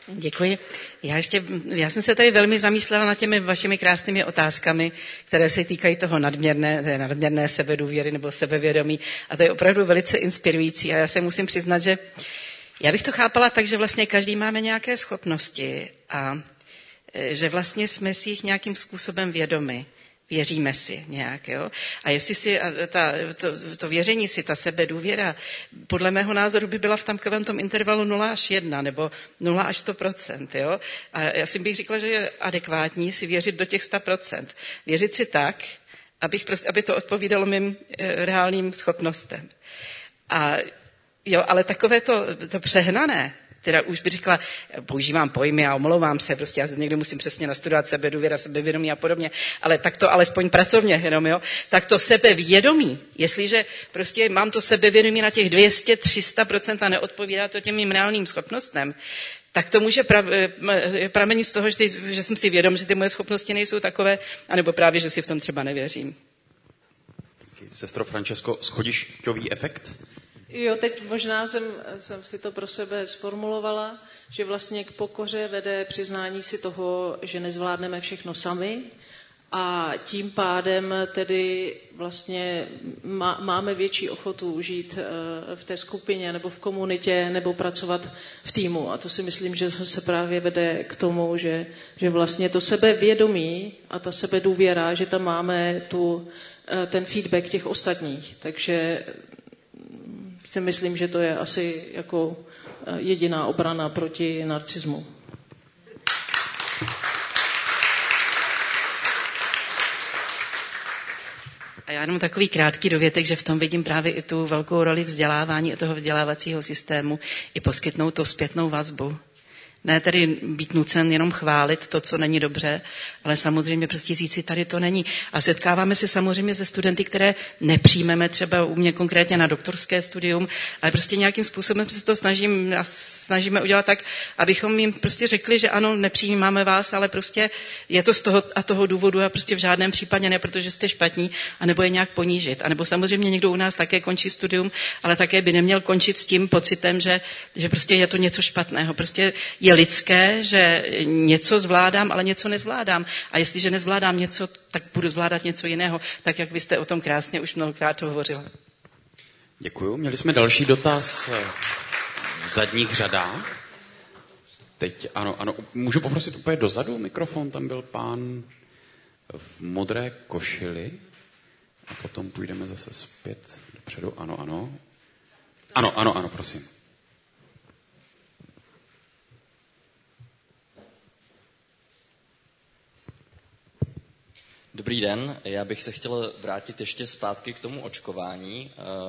Děkuji. Já jsem se tady velmi zamýšlela nad těmi vašimi krásnými otázkami, které se týkají toho nadměrné sebedůvěry nebo sebevědomí. A to je opravdu velice inspirující. A já se musím přiznat, že já bych to chápala tak, že vlastně každý máme nějaké schopnosti a že vlastně jsme si jich nějakým způsobem vědomi. Věříme si nějak, jo? A jestli si to věření si, ta sebedůvěra, podle mého názoru by byla v takovém tom intervalu 0 až 1 nebo 0 až 100%, jo? A já si bych říkala, že je adekvátní si věřit do těch 100%. Věřit si tak, aby to odpovídalo mým reálným schopnostem. A jo, ale takové to přehnané, teda už bych řekla, používám pojmy a omlouvám se, prostě já někdy musím přesně nastudovat sebedůvěra, sebevědomí a podobně, ale tak to alespoň pracovně jenom, jo, tak to sebevědomí, jestliže prostě mám to sebevědomí na těch 200-300% a neodpovídá to těm mým reálným schopnostem, tak to může pramenit z toho, že jsem si vědom, že ty moje schopnosti nejsou takové, anebo právě, že si v tom třeba nevěřím. Sestro Francesco, schodišťový efekt? Jo, teď možná jsem si to pro sebe sformulovala, že vlastně k pokoře vede přiznání si toho, že nezvládneme všechno sami a tím pádem tedy vlastně máme větší ochotu žít v té skupině nebo v komunitě nebo pracovat v týmu. A to si myslím, že se právě vede k tomu, že vlastně to sebevědomí a ta sebedůvěra, že tam máme ten feedback těch ostatních. Takže si myslím, že to je asi jako jediná obrana proti narcismu. A já jenom takový krátký dovětek, že v tom vidím právě i tu velkou roli vzdělávání a toho vzdělávacího systému i poskytnout tu zpětnou vazbu. Ne tedy být nucen jenom chválit to, co není dobře, ale samozřejmě prostě říct si, tady to není. A setkáváme se samozřejmě se studenty, které nepřijmeme třeba u mě konkrétně na doktorské studium, ale prostě nějakým způsobem se to snažíme udělat tak, abychom jim prostě řekli, že ano, nepřijímáme vás, ale prostě je to z toho a toho důvodu a prostě v žádném případě ne, protože jste špatní, anebo je nějak ponížit. A nebo samozřejmě někdo u nás také končí studium, ale také by neměl končit s tím pocitem, že prostě je to něco špatného. Prostě je lidské, že něco zvládám, ale něco nezvládám. A jestliže nezvládám něco, tak budu zvládat něco jiného, tak jak vy jste o tom krásně už mnohokrát hovořila. Děkuju. Měli jsme další dotaz v zadních řadách. Teď, ano. Můžu poprosit úplně dozadu mikrofon? Tam byl pán v modré košili. A potom půjdeme zase zpět dopředu. Ano, prosím. Dobrý den, já bych se chtěl vrátit ještě zpátky k tomu očkování.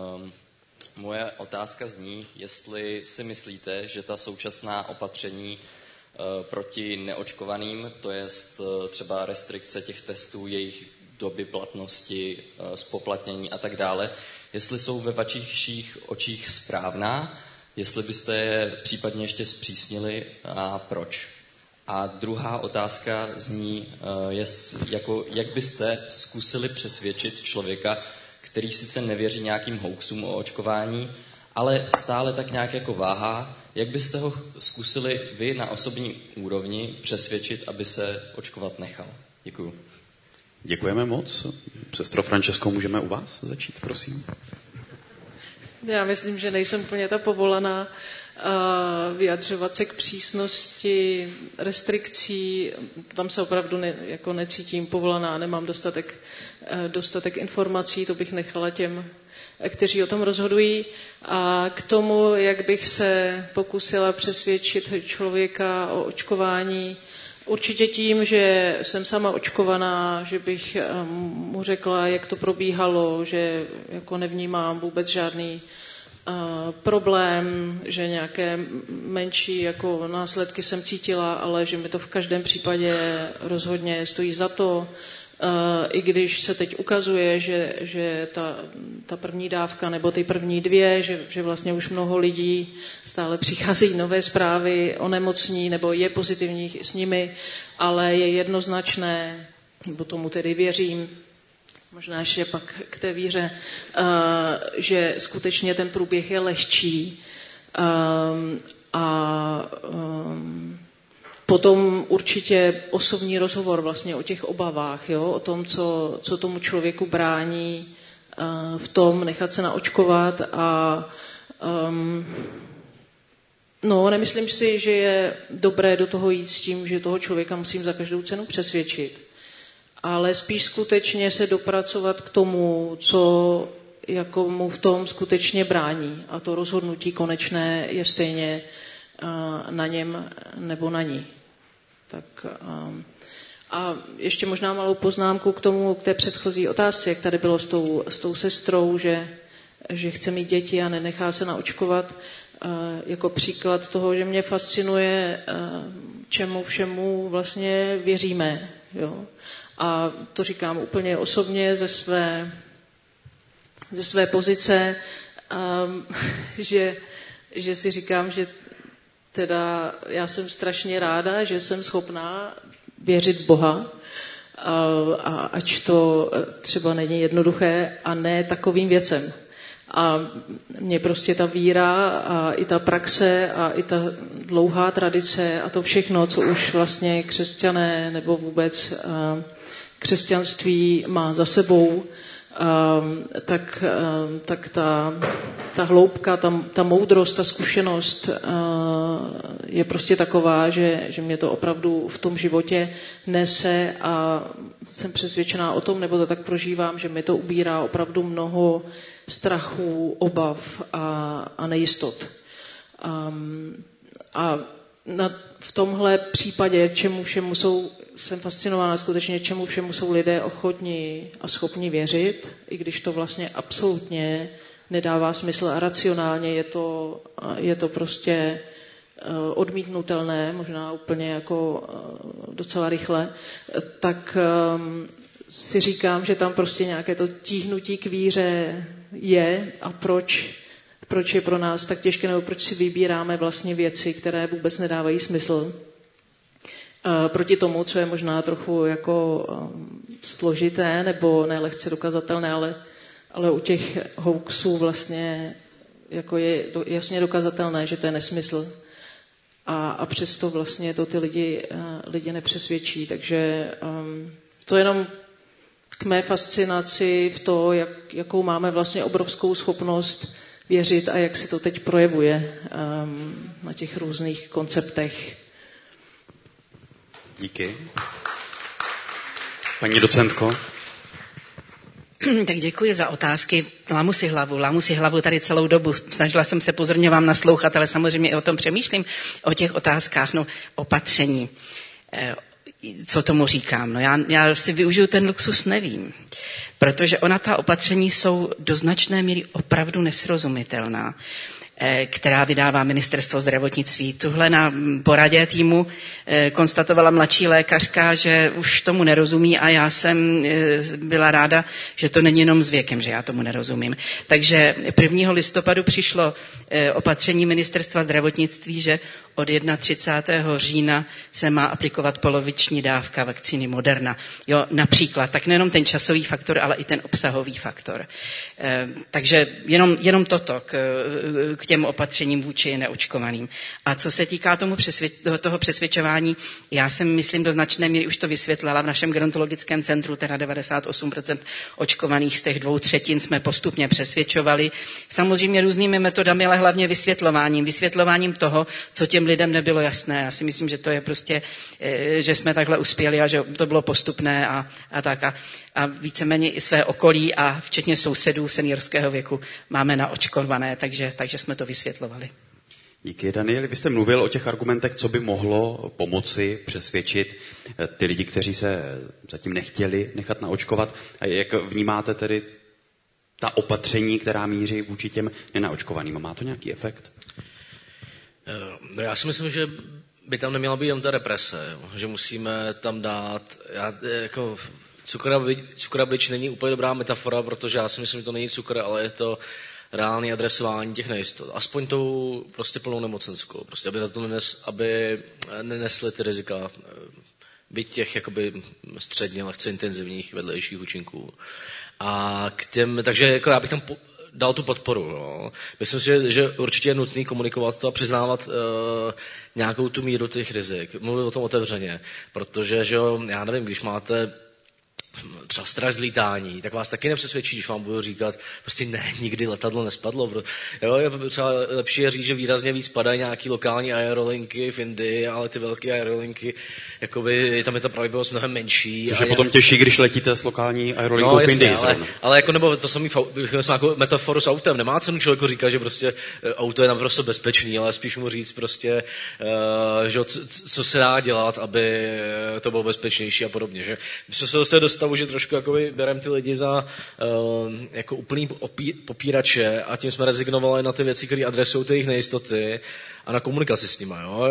Moje otázka zní, jestli si myslíte, že ta současná opatření proti neočkovaným, to je třeba restrikce těch testů, jejich doby platnosti, zpoplatnění a tak dále, jestli jsou ve vašich očích správná, jestli byste je případně ještě zpřísnili a proč. A druhá otázka zní, jak byste zkusili přesvědčit člověka, který sice nevěří nějakým hoaxům o očkování, ale stále tak nějak jako váhá, jak byste ho zkusili vy na osobní úrovni přesvědčit, aby se očkovat nechal? Děkuju. Děkujeme moc. Sestro Francesco, můžeme u vás začít, prosím? Já myslím, že nejsem úplně ta povolaná vyjadřovat se k přísnosti restrikcí. Tam se opravdu necítím povolaná, nemám dostatek informací, to bych nechala těm, kteří o tom rozhodují. A k tomu, jak bych se pokusila přesvědčit člověka o očkování, určitě tím, že jsem sama očkovaná, že bych mu řekla, jak to probíhalo, že jako nevnímám vůbec žádný problém, že nějaké menší jako následky jsem cítila, ale že mi to v každém případě rozhodně stojí za to. I když se teď ukazuje, že ta první dávka nebo ty první dvě, že vlastně už mnoho lidí stále přicházejí nové zprávy o nemocní nebo je pozitivních s nimi, ale je jednoznačné, nebo tomu tedy věřím, možná ještě pak k té víře, že skutečně ten průběh je lehčí A potom určitě osobní rozhovor vlastně o těch obavách, jo? O tom, co tomu člověku brání v tom nechat se naočkovat a nemyslím si, že je dobré do toho jít s tím, že toho člověka musím za každou cenu přesvědčit, ale spíš skutečně se dopracovat k tomu, co jako mu v tom skutečně brání a to rozhodnutí konečné je stejně na něm nebo na ní. Tak, a ještě možná malou poznámku k té předchozí otázce, jak tady bylo s tou sestrou, že chce mít děti a nenechá se naočkovat, jako příklad toho, že mě fascinuje, čemu všemu vlastně věříme. Jo? A to říkám úplně osobně ze své pozice, že si říkám, že teda já jsem strašně ráda, že jsem schopná věřit v Boha, a ač to třeba není jednoduché a ne takovým věcem. A mě prostě ta víra a i ta praxe a i ta dlouhá tradice a to všechno, co už vlastně křesťané nebo vůbec křesťanství má za sebou, tak ta hloubka, ta moudrost, ta zkušenost je prostě taková, že mě to opravdu v tom životě nese a jsem přesvědčená o tom, nebo to tak prožívám, že mi to ubírá opravdu mnoho strachů, obav a nejistot. V tomhle případě, čemu všemu jsem fascinována skutečně, čemu všemu jsou lidé ochotní a schopni věřit, i když to vlastně absolutně nedává smysl a racionálně je to prostě odmítnutelné, možná úplně jako docela rychle, tak si říkám, že tam prostě nějaké to tíhnutí k víře je a proč je pro nás tak těžké, nebo proč si vybíráme vlastně věci, které vůbec nedávají smysl. Proti tomu, co je možná trochu jako složité nebo ne lehce dokazatelné, ale u těch hoaxů vlastně jako je jasně dokazatelné, že to je nesmysl. A přesto vlastně to ty lidi nepřesvědčí. Takže to jenom k mé fascinaci v to, jakou máme vlastně obrovskou schopnost věřit a jak se to teď projevuje na těch různých konceptech. Díky. Paní docentko. Tak děkuji za otázky. Lámu si hlavu tady celou dobu. Snažila jsem se pozorně vám naslouchat, ale samozřejmě i o tom přemýšlím, o těch otázkách, opatření. Co tomu říkám? Já si využiju ten luxus, nevím. Protože ta opatření jsou do značné míry opravdu nesrozumitelná, která vydává ministerstvo zdravotnictví. Tuhle na poradě týmu konstatovala mladší lékařka, že už tomu nerozumí a já jsem byla ráda, že to není jenom s věkem, že já tomu nerozumím. Takže 1. listopadu přišlo opatření ministerstva zdravotnictví, že od 31. října se má aplikovat poloviční dávka vakcíny Moderna. Jo, například, tak nejenom ten časový faktor, ale i ten obsahový faktor. Takže jenom toto k těm opatřením vůči neočkovaným. A co se týká toho přesvědčování, já jsem, myslím, do značné míry už to vysvětlila v našem gerontologickém centru, teda 98% očkovaných z těch 2/3 jsme postupně přesvědčovali. Samozřejmě různými metodami, ale hlavně vysvětlováním toho, co těm lidem nebylo jasné. Já si myslím, že to je prostě, že jsme takhle uspěli a že to bylo postupné a tak. A víceméně i své okolí a včetně sousedů seniorského věku máme naočkované, takže jsme to vysvětlovali. Díky, Danieli. Vy jste mluvil o těch argumentech, co by mohlo pomoci přesvědčit ty lidi, kteří se zatím nechtěli nechat naočkovat. A jak vnímáte tedy ta opatření, která míří vůči těm nenaočkovaným? Má to nějaký efekt? No já si myslím, že by tam neměla být jen ta represe, že musíme tam dát, cukr a bič není úplně dobrá metafora, protože já si myslím, že to není cukr, ale je to reálné adresování těch nejistot. Aspoň tou prostě plnou nemocenskou, prostě, aby nenesli ty rizika, byť těch jakoby středně lehce intenzivních vedlejších účinků. A takže já bych tam dal tu podporu. No. Myslím si, že určitě je nutný komunikovat to a přiznávat nějakou tu míru těch rizik. Mluvit o tom otevřeně, protože, že jo, já nevím, když máte třeba strach z lítání, tak vás taky nepřesvědčí, když vám budu říkat, prostě ne, nikdy letadlo nespadlo. Jo, je třeba lepší je říct, že výrazně víc padají nějaký lokální aerolinky v Indii, ale ty velké aerolinky, jakoby, tam je ta pravděpodobnost mnohem menší. Což je potom těžší, když letíte s lokální aerolinkou v Indii. Ale jako nebo to samý, jako metaforu s autem. Nemá cenu člověku říkat, že prostě auto je naprosto bezpečný, ale spíš mu říct prostě, že co se dá dělat, aby to bylo bezpečnější a podobně. Že? My jsme se dostali že trošku jakoby bereme ty lidi za jako úplný popírače a tím jsme rezignovali na ty věci, které adresují ty jejich nejistoty a na komunikaci s nimi, jo,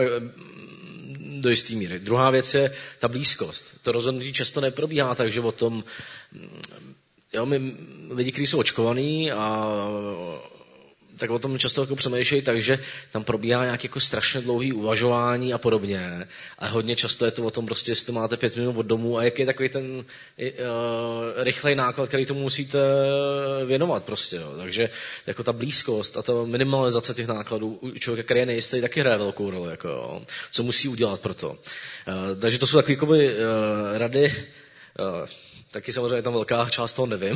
do jistý míry. Druhá věc je ta blízkost. To rozhodnutí často neprobíhá tak, že o tom my lidi, kteří jsou očkovaní a tak o tom často jako přemýšlejí, takže tam probíhá nějaké jako strašně dlouhé uvažování a podobně. A hodně často je to o tom prostě, jestli máte 5 minut od domu a jaký je takový ten rychlej náklad, který tomu musíte věnovat prostě. Jo. Takže jako ta blízkost a ta minimalizace těch nákladů u člověka, který je nejistý, taky hraje velkou roli. Jako, jo. Co musí udělat pro to. Takže to jsou takové rady. Taky samozřejmě tam velká část toho nevím,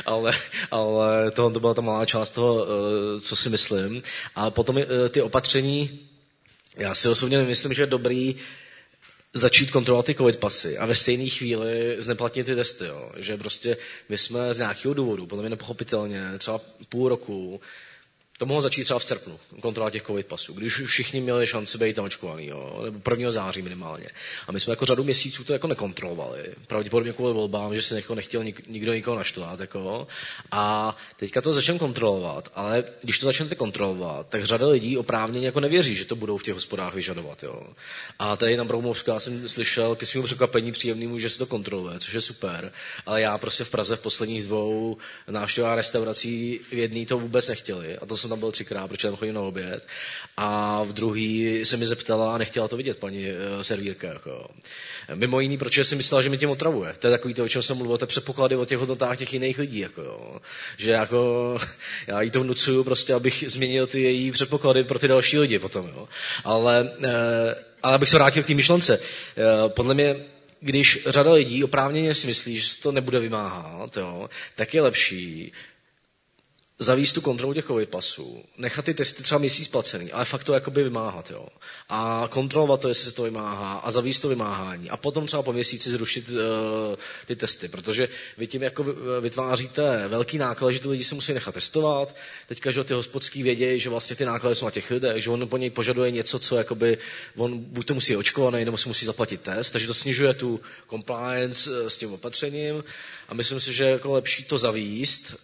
ale to byla ta malá část toho, co si myslím. A potom ty opatření, já si osobně nemyslím, že je dobrý začít kontrolovat ty covid pasy a ve stejné chvíli zneplatnit ty testy. Jo. Že prostě my jsme z nějakého důvodu, podle mě nepochopitelně, třeba půl roku, to mohlo začít třeba v srpnu, kontrola těch covid pasů, když všichni měli šanci být naočkovaný, nebo 1. září minimálně. A my jsme jako řadu měsíců to jako nekontrolovali. Pravděpodobně kvůli volbám, že se nechtěl nikdo nikoho naštvat. Jako. A teďka to začneme kontrolovat, ale když to začnete kontrolovat, tak řada lidí oprávněně jako nevěří, že to budou v těch hospodách vyžadovat. Jo. A tady na Broumovsku já jsem slyšel ke svému překvapení příjemnému, že se to kontroluje, což je super. Ale já prostě v Praze v posledních 2 návštěvách restaurací v jedný to vůbec nechtěli. A to jsem tam byl 3krát, protože tam chodím na oběd. A v druhý se mi zeptala a nechtěla to vidět paní servírka. Jako. Mimo jiný, protože si myslela, že mi tím otravuje. To je takový to, o čem jsem mluvil, to předpoklady o těch hodnotách těch jiných lidí. Jako, že jako, já jí to vnucuju prostě, abych změnil ty její předpoklady pro ty další lidi potom. Jo. Ale abych se vrátil k té myšlence. Podle mě když řada lidí oprávněně si myslí, že se to nebude vymáhat, jo, tak je lepší zavést tu kontrolu těch covid pasů, nechat ty testy třeba měsíc placený, ale fakt to jakoby vymáhat, jo. A kontrolovat to, jestli se to vymáhá a zavést to vymáhání. A potom třeba po měsíci zrušit ty testy, protože vy tím jako vytváříte velký náklad, že ty lidi se musí nechat testovat. Teďka, že ty hospodský vědějí, že vlastně ty náklady jsou na těch lidech, že on po něj požaduje něco, co jakoby, on buď to musí očkovaný, nebo si musí zaplatit test, takže to snižuje tu compliance s tím opatřením a myslím si, že je jako lepší to zavést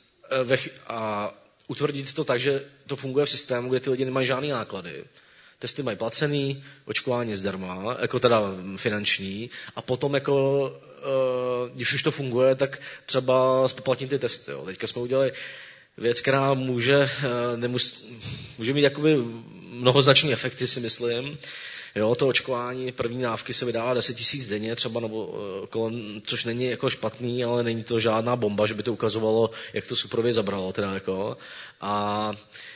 a utvrdit to tak, že to funguje v systému, kde ty lidi nemají žádný náklady. Testy mají placený, očkování zdarma, jako teda finanční, a potom jako, když už to funguje, tak třeba spoplatnit ty testy. Jo. Teďka jsme udělali věc, která může mít jakoby mnohoznačný efekty, si myslím. Jo, to očkování, první dávky se vydává 10 000 denně, třeba nebo kolem, což není jako špatný, ale není to žádná bomba, že by to ukazovalo, jak to suprově zabralo. Teda jako. A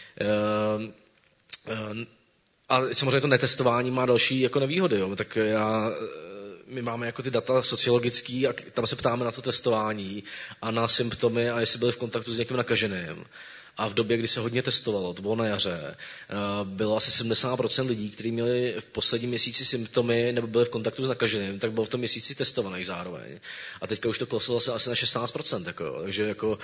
samozřejmě to netestování má další jako nevýhody. Jo. Tak my máme jako ty data sociologický a tam se ptáme na to testování a na symptomy a jestli byli v kontaktu s někým nakaženým. A v době, kdy se hodně testovalo, to bylo na jaře, bylo asi 70% lidí, kteří měli v posledním měsíci symptomy nebo byli v kontaktu s nakaženým, tak bylo v tom měsíci testovaných zároveň. A teďka už to kleslo asi na 16%. Jako, takže jako,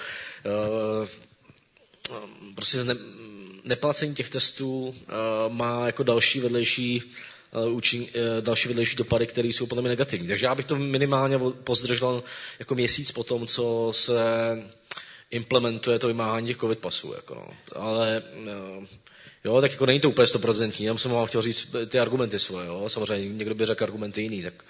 prostě neplacení těch testů má jako další vedlejší dopady, které jsou podle mě negativní. Takže já bych to minimálně pozdržel jako měsíc po tom, co se implementuje to vymáhání těch covid pasů. Jako no. Ale jo, tak jako není to úplně 100%. Já jsem vám chtěl říct ty argumenty svoje. Jo. Samozřejmě někdo by řekl argumenty jiný, tak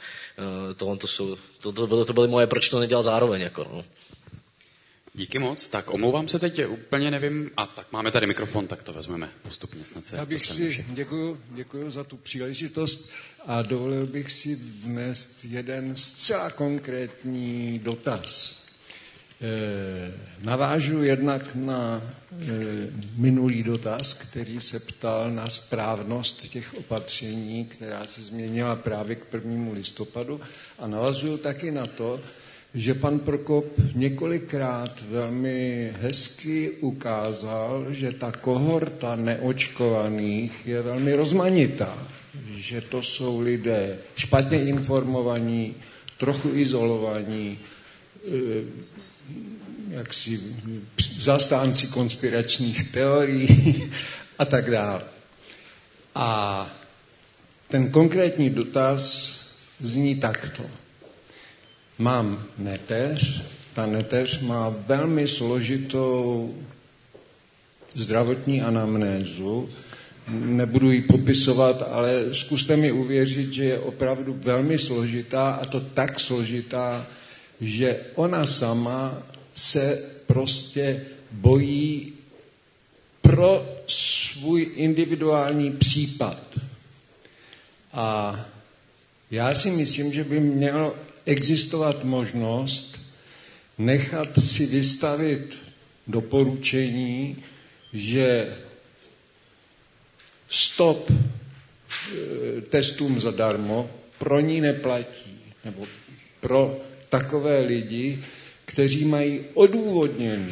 to byly moje, proč to nedělal zároveň. Jako, no. Díky moc. Tak omlouvám se teď, úplně nevím. A tak máme tady mikrofon, tak to vezmeme postupně. Snad se já bych si, děkuju za tu příležitost a dovolil bych si vnést jeden zcela konkrétní dotaz. Navážu jednak na minulý dotaz, který se ptal na správnost těch opatření, která se změnila právě k 1. listopadu. A navazuju taky na to, že pan Prokop několikrát velmi hezky ukázal, že ta kohorta neočkovaných je velmi rozmanitá. Že to jsou lidé špatně informovaní, trochu izolovaní, jaksi zastánci konspiračních teorií a tak dále. A ten konkrétní dotaz zní takto. Mám neteř, ta neteř má velmi složitou zdravotní anamnézu, nebudu ji popisovat, ale zkuste mi uvěřit, že je opravdu velmi složitá, a to tak složitá, že ona sama se prostě bojí pro svůj individuální případ. A já si myslím, že by mělo existovat možnost nechat si vystavit doporučení, že stop testům zadarmo pro ní neplatí. Nebo pro takové lidi, kteří mají odůvodněný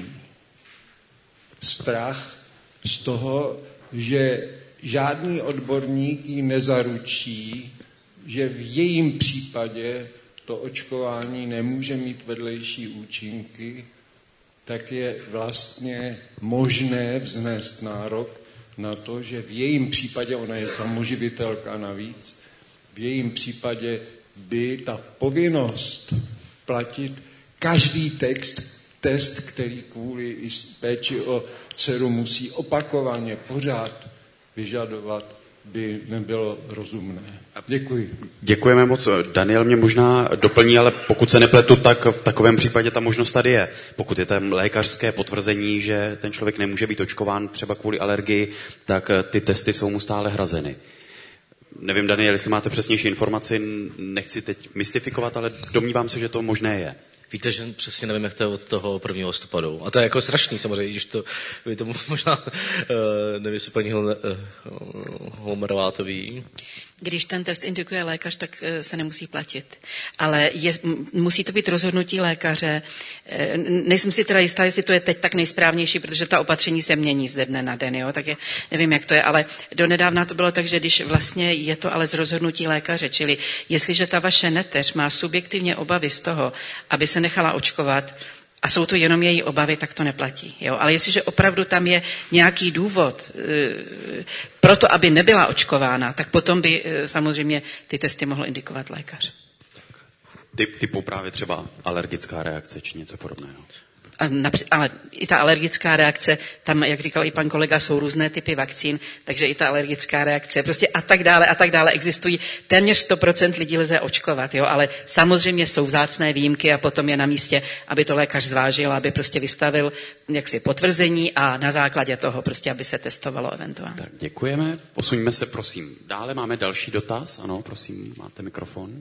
strach z toho, že žádný odborník jí nezaručí, že v jejím případě to očkování nemůže mít vedlejší účinky, tak je vlastně možné vznést nárok na to, že v jejím případě, ona je samoživitelka navíc, v jejím případě by ta povinnost platit každý test, který kvůli péči o dceru musí opakovaně pořád vyžadovat, by nebylo rozumné. Děkuji. Děkujeme moc. Daniel mě možná doplní, ale pokud se nepletu, tak v takovém případě ta možnost tady je. Pokud je tam lékařské potvrzení, že ten člověk nemůže být očkován třeba kvůli alergii, tak ty testy jsou mu stále hrazeny. Nevím, Daniel, jestli máte přesnější informaci, nechci teď mystifikovat, ale domnívám se, že to možné je. Víte, že přesně nevím, jak to je od toho 1. listopadu. A to je jako strašný samozřejmě, když to, vy tomu možná nevím, jestli paní Holmerová to ví. Když ten test indikuje lékař, tak se nemusí platit. Ale musí to být rozhodnutí lékaře. Nejsem si teda jistá, jestli to je teď tak nejsprávnější, protože ta opatření se mění ze dne na den, jo? Tak nevím, jak to je, ale donedávna to bylo tak, že když vlastně je to ale z rozhodnutí lékaře, čili jestliže ta vaše neteř má subjektivně obavy z toho, aby se nechala očkovat, a jsou to jenom její obavy, tak to neplatí. Jo? Ale jestliže opravdu tam je nějaký důvod pro to, aby nebyla očkována, tak potom by samozřejmě ty testy mohl indikovat lékař. Typu právě třeba alergická reakce či něco podobného. Ale i ta alergická reakce, tam, jak říkal i pan kolega, jsou různé typy vakcín, takže i ta alergická reakce, prostě a tak dále existují. Téměř 100% lidí lze očkovat, jo, ale samozřejmě jsou vzácné výjimky a potom je na místě, aby to lékař zvážil, aby prostě vystavil jaksi potvrzení a na základě toho prostě, aby se testovalo eventuálně. Tak děkujeme, posuňme se prosím. Dále máme další dotaz, ano, prosím, máte mikrofon.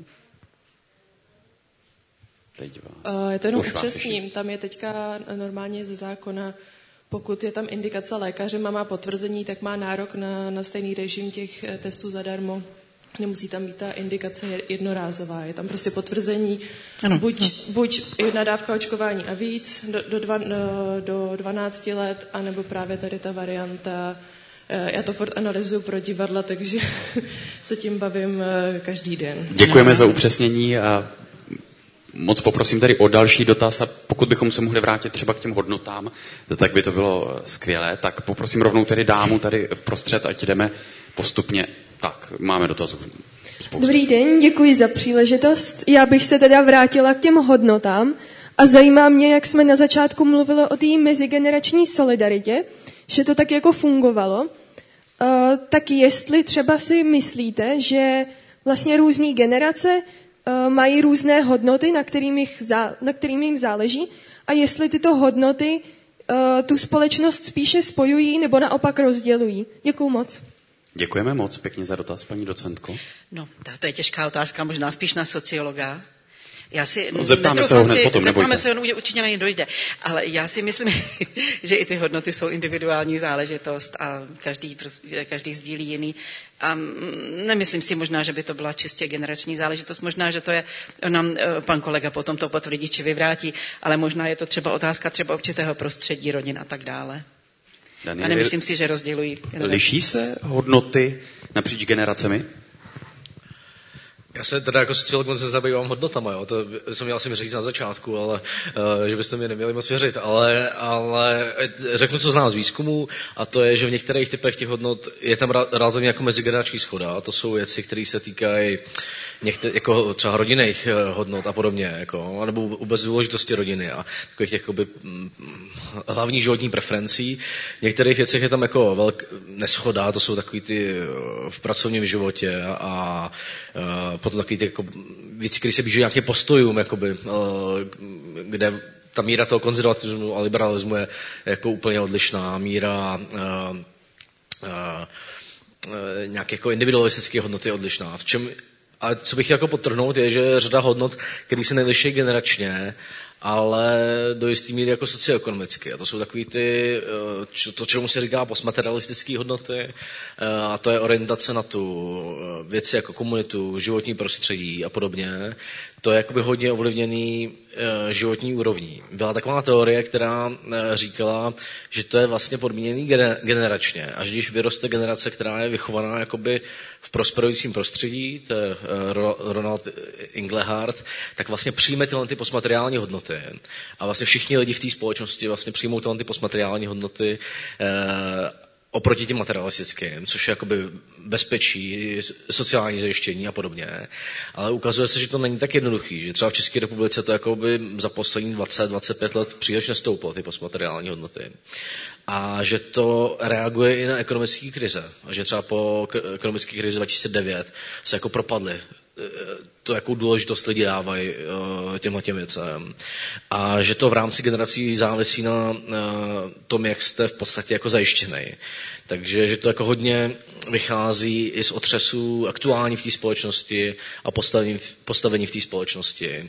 Je to jenom upřesním, tam je teďka normálně ze zákona, pokud je tam indikace lékaře a má potvrzení, tak má nárok na stejný režim těch testů zadarmo. Nemusí tam být ta indikace jednorázová. Je tam prostě potvrzení, buď jedna dávka očkování a víc do 12 let, anebo právě tady ta varianta. Já to furt analyzuju pro divadla, takže se tím bavím každý den. Děkujeme za upřesnění a moc poprosím tady o další dotaz a pokud bychom se mohli vrátit třeba k těm hodnotám, tak by to bylo skvělé. Tak poprosím rovnou tedy dámu tady vprostřed, ať jdeme postupně. Tak, máme dotazů. Dobrý den, děkuji za příležitost. Já bych se teda vrátila k těm hodnotám a zajímá mě, jak jsme na začátku mluvili o té mezigenerační solidaritě, že to tak jako fungovalo. Tak jestli třeba si myslíte, že vlastně různý generace mají různé hodnoty, na kterým jim záleží a jestli tyto hodnoty tu společnost spíše spojují nebo naopak rozdělují. Děkuju moc. Děkujeme moc, pěkně za dotaz, paní docentko. No, to je těžká otázka, možná spíš na sociologa, Já si zeptáme se ho hned potom, zeptáme se ho, určitě na ně dojde. Ale já si myslím, že i ty hodnoty jsou individuální záležitost a každý sdílí jiný. A nemyslím si možná, že by to byla čistě generační záležitost. Možná, že to je, nám pan kolega potom to potvrdí či vyvrátí, ale možná je to třeba otázka třeba určitého prostředí, rodin a tak dále. Daniel, a nemyslím si, že rozdělují generace. Liší se hodnoty napříč generacemi? Já se teda jako sociolog moc nezabývám hodnotama, jo. To jsem měl asi říct na začátku, ale že byste mi neměli moc věřit, ale řeknu, co znám z výzkumu, a to je, že v některých typech těch hodnot je tam relativně jako mezigenerační shoda, a to jsou věci, které se týkají jako třeba rodinných hodnot a podobně, jako, nebo vůbec důležitosti rodiny a takových těch jakoby hlavních životních preferencí. V některých věcech je tam jako neshoda, to jsou takový ty v pracovním životě a potom takový ty jako věci, které se blíží nějakým postojům, jakoby, kde ta míra toho konzervatismu a liberalismu je jako úplně odlišná. Míra nějaké jako individualistické hodnoty je odlišná. A co bych jako podtrhnout je, že řada hodnot, které se neliší generačně, ale do jistý míry jako socioekonomicky. A to jsou takový ty, to, čemu se říká postmaterialistické hodnoty, a to je orientace na tu věci jako komunitu, životní prostředí a podobně. To je jakoby hodně ovlivněný životní úrovní. Byla taková teorie, která říkala, že to je vlastně podmíněný generačně. Až když vyroste generace, která je vychovaná jakoby v prosperujícím prostředí, to je Ronald Inglehart, tak vlastně přijme tyhle ty postmateriální hodnoty. A vlastně všichni lidi v té společnosti vlastně přijmou tyhle ty postmateriální hodnoty oproti těm materialistickým, což je jakoby bezpečí, sociální zajištění a podobně. Ale ukazuje se, že to není tak jednoduchý, že třeba v České republice to jakoby za poslední 20-25 let příliš nestouplo, ty postmateriální hodnoty. A že to reaguje i na ekonomické krize. A že třeba po ekonomické krizi 2009 se jako propadly to, jakou důležitost lidi dávají těmhletěm věcem. A že to v rámci generací závisí na tom, jak jste v podstatě jako zajištěný. Takže že to jako hodně vychází i z otřesů aktuální v té společnosti a postavení v té společnosti.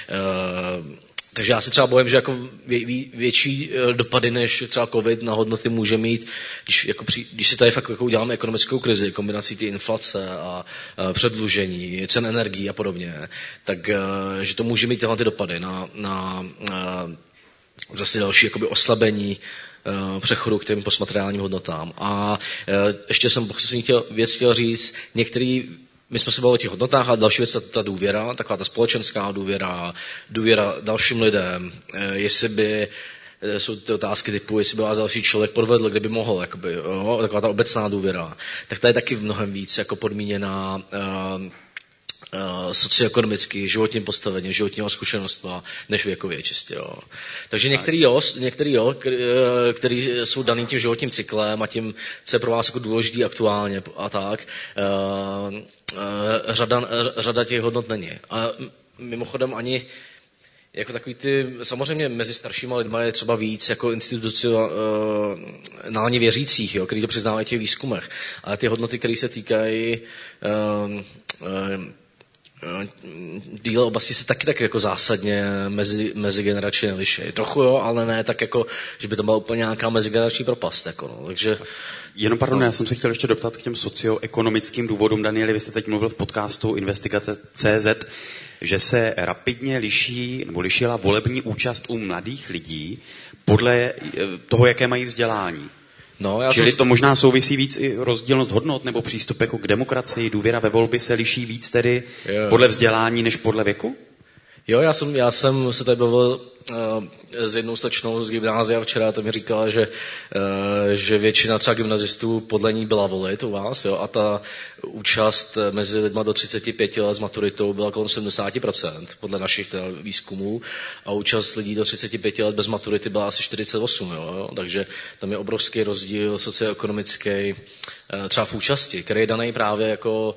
Takže já se třeba bojím, že jako větší dopady než třeba covid na hodnoty může mít, když si tady fakt jako uděláme ekonomickou krizi, kombinací té inflace a předlužení, cen energií a podobně, tak že to může mít tyhle ty dopady na zase další jakoby oslabení přechodu k těm postmateriálním hodnotám. A ještě jsem chtěl říct, my jsme se bavili o těch hodnotách a další věc je ta důvěra, taková ta společenská důvěra dalším lidem, jestli by jsou ty otázky typu, jestli by vás další člověk podvedl, kdyby mohl, jakoby, jo, taková ta obecná důvěra. Tak ta je taky mnohem víc jako podmíněná socioekonomicky, životním postavením, životního zkušenstva, než věkově čistě. Jo. Takže některý který jsou daný tím životním cyklem a tím, co je pro vás jako důležitý aktuálně a tak, řada těch hodnot není. A mimochodem ani jako takový ty, samozřejmě mezi staršíma lidma je třeba víc jako institucionálně věřících, jo, který to přiznávají v těch výzkumech. Ale ty hodnoty, které se týkají díle oblasti se taky tak jako zásadně mezigeneračně neliší. Trochu jo, ale ne tak jako, že by to byla úplně nějaká mezigenerační propast. Jako, no. Takže, jenom pardon, já jsem se chtěl ještě doptat k těm socioekonomickým důvodům. Danieli, vy jste teď mluvil v podcastu Investigace.cz, že se rapidně lišila volební účast u mladých lidí podle toho, jaké mají vzdělání. Čili to možná souvisí víc i rozdílnost hodnot nebo přístup jako k demokracii, důvěra ve volby se liší víc tedy podle vzdělání než podle věku? Jo, já jsem se tady bavil s jednou slečnou z gymnázia včera, to mi říkala, že většina třeba gymnazistů podle ní byla volit u vás, jo, a ta účast mezi lidma do 35 let s maturitou byla kolem 70%, podle našich výzkumů, a účast lidí do 35 let bez maturity byla asi 48%, jo, takže tam je obrovský rozdíl socioekonomický třeba v účasti, který je daný právě jako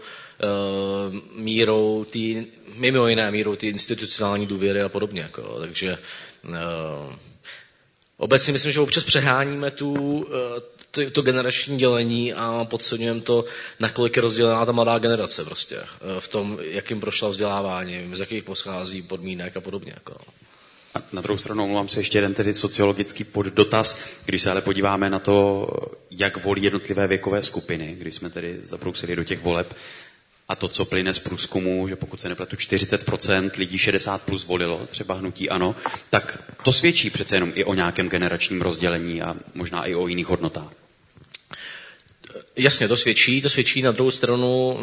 mimo jiné mírou ty institucionální důvěry a podobně. Jako, takže obecně myslím, že občas přeháníme to generační dělení a podceňujeme to, nakolik je rozdělená ta mladá generace prostě v tom, jakým prošla vzdělávání, z jakých poschází podmínek a podobně. Jako. A na druhou stranu, omlouvám se, ještě jeden tedy sociologický poddotaz, když se ale podíváme na to, jak volí jednotlivé věkové skupiny, když jsme tedy zabrousili do těch voleb, a to, co plyne z průzkumu, že pokud se nepletu 40% lidí 60 plus volilo, třeba hnutí ANO, tak to svědčí přece jenom i o nějakém generačním rozdělení a možná i o jiných hodnotách. Jasně, to svědčí. Na druhou stranu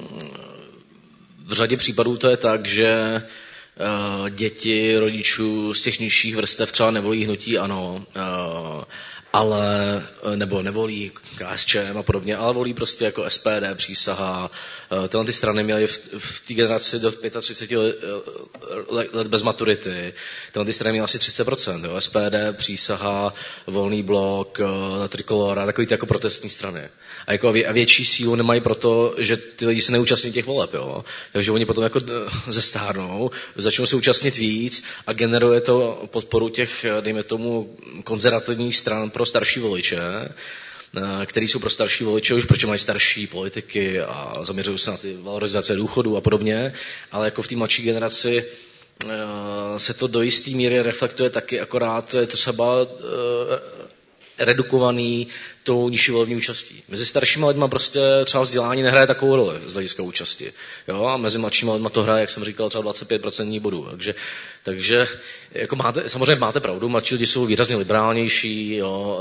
v řadě případů to je tak, že děti rodičů z těch nižších vrstev třeba nevolí hnutí ANO, ale, nebo nevolí KSČM a podobně, ale volí prostě jako SPD, Přísaha. Tyhle ty strany měly v té generaci do 35 let bez maturity. Tyhle ty strany měly asi 30%. Jo? SPD, Přísaha, Volný blok, Trikolora, takový ty jako protestní strany. A jako větší sílu nemají proto, že ty lidi se neúčastní těch voleb. Jo? Takže oni potom jako zestárnou, začnou se účastnit víc a generuje to podporu těch, dejme tomu, konzervativních stran pro starší voliče, který jsou pro starší voliče už, protože mají starší politiky a zaměřují se na ty valorizace důchodů a podobně, ale jako v té mladší generaci se to do jisté míry reflektuje taky, akorát je třeba redukovaný tou nižší volební účastí. Mezi staršíma lidma prostě třeba vzdělání nehraje takovou roli z hlediska účasti. Jo? A mezi mladšíma lidma to hraje, jak jsem říkal, třeba 25% bodů. Takže jako samozřejmě máte pravdu, mladší lidi jsou výrazně liberálnější, jo,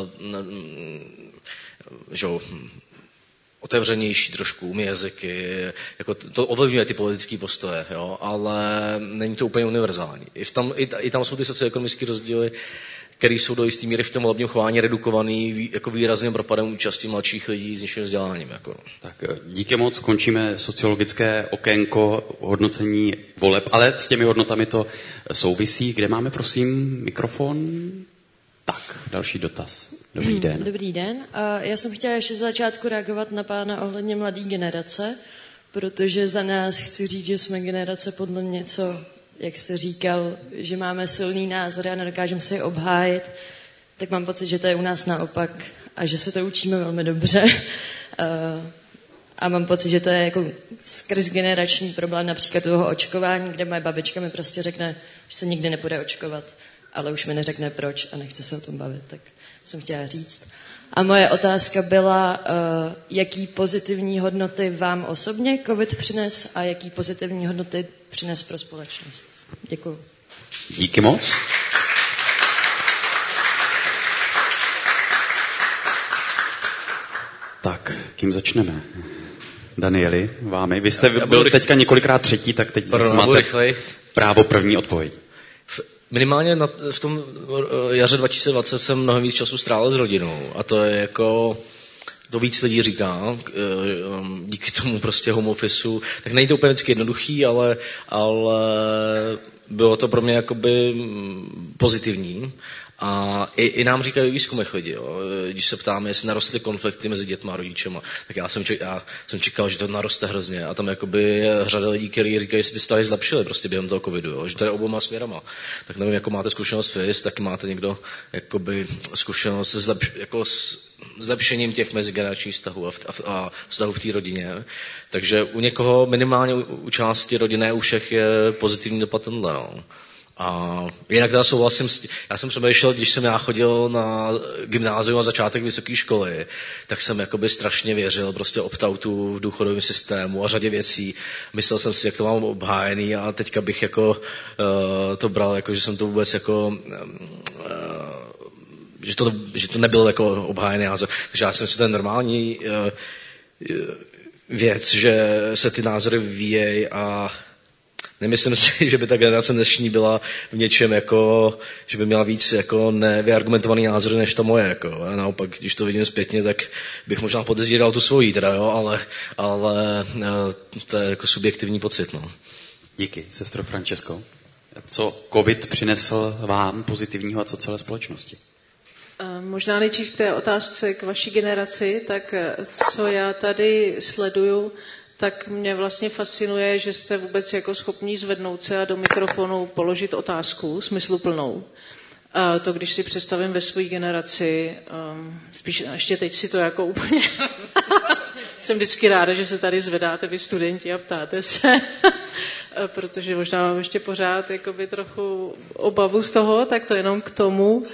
otevřenější trošku, umí jazyky, jako to ovlivňuje ty politické postoje, jo, ale není to úplně univerzální. I tam jsou ty socioekonomické rozdíly, které jsou do jisté míry v tom volebním chování redukovaný jako výrazným propadem účasti mladších lidí s nižším vzděláním. Jako. Tak díky moc, končíme sociologické okénko hodnocení voleb, ale s těmi hodnotami to souvisí. Kde máme, prosím, mikrofon? Tak, další dotaz. Dobrý den. Dobrý den. Já jsem chtěla ještě za začátku reagovat na pána ohledně mladé generace, protože za nás chci říct, že jsme generace podle mě, co, jak jste říkal, že máme silný názory a nedokážeme se je obhájit, tak mám pocit, že to je u nás naopak a že se to učíme velmi dobře. A mám pocit, že to je jako skrz generační problém například toho očkování, kde moje babička mi prostě řekne, že se nikdy nepůjde očkovat, ale už mi neřekne proč a nechce se o tom bavit, tak jsem chtěla říct. A moje otázka byla, jaký pozitivní hodnoty vám osobně COVID přines a jaký pozitivní hodnoty přines pro společnost. Děkuju. Díky moc. Tak, kým začneme? Danieli, vámi. Vy jste byl teďka několikrát třetí, tak teď zase máte právo první odpověď. Minimálně v tom jaře 2020 jsem mnohem víc času strávil s rodinou a to je jako, to víc lidí říká, díky tomu prostě home officeu, tak není to úplně vždycky jednoduchý, ale bylo to pro mě jakoby pozitivní. A i nám říkají výzkumech lidi, jo. Když se ptáme, jestli narostly konflikty mezi dětma a rodičema, tak já jsem čekal, že to naroste hrozně. A tam jakoby je řada lidí, kteří říkají, jestli ty stavy zlepšily prostě během toho covidu, jo. Že to je oboma směrama. Tak nevím, jako máte zkušenost vy, jestli taky máte někdo jakoby zkušenost se zlepšením těch mezigeneračních vztahů a vztahů v té rodině. Takže u někoho, minimálně u části rodiny, u všech je pozitivní dopad tenhle, no. A jinak teda souhlasím, já jsem přemýšlel, když jsem já chodil na gymnázium a začátek vysoké školy, tak jsem jakoby strašně věřil prostě opt-outu v důchodovém systému a řadě věcí. Myslel jsem si, jak to mám obhájený a teďka bych jako to bral, jako, že jsem to vůbec jako že to nebylo jako obhájený názor. Takže já jsem si to je normální věc, že se ty názory vyvíjejí a nemyslím si, že by ta generace dnešní byla v něčem jako, že by měla víc jako nevyargumentovaný názory než ta moje, jako. A naopak, když to vidím zpětně, tak bych možná podezíral tu svojí, teda, jo, ale to je jako subjektivní pocit, no. Díky, sestro Francesco. Co COVID přinesl vám pozitivního a co celé společnosti? Možná nejdřív k té otázce k vaší generaci, tak co já tady sleduju, tak mě vlastně fascinuje, že jste vůbec jako schopní zvednout se a do mikrofonu položit otázku smysluplnou. To, když si představím ve své generaci, spíš ještě teď si to jako úplně... Jsem vždycky ráda, že se tady zvedáte vy studenti a ptáte se, protože možná mám ještě pořád jakoby trochu obavu z toho, tak to jenom k tomu.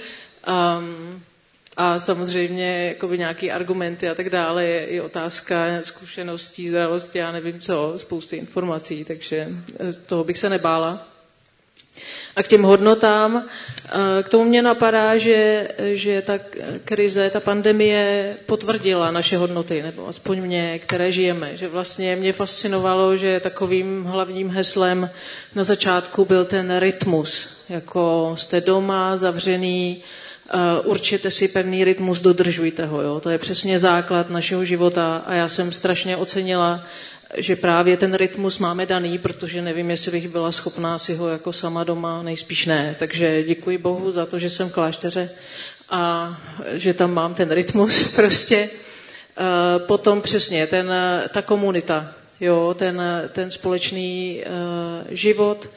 A samozřejmě jakoby nějaký argumenty a tak dále je i otázka zkušeností, zralosti, já nevím co, spousty informací, takže toho bych se nebála. A k těm hodnotám, k tomu mě napadá, že ta krize, ta pandemie potvrdila naše hodnoty, nebo aspoň mě, které žijeme. Že vlastně mě fascinovalo, že takovým hlavním heslem na začátku byl ten rytmus. Jako jste doma, zavřený, určitě si pevný rytmus, dodržujte ho. Jo? To je přesně základ našeho života a já jsem strašně ocenila, že právě ten rytmus máme daný, protože nevím, jestli bych byla schopná si ho jako sama doma, nejspíš ne. Takže děkuji Bohu za to, že jsem v klášteře a že tam mám ten rytmus prostě. Potom přesně ta komunita, jo, ten společný život,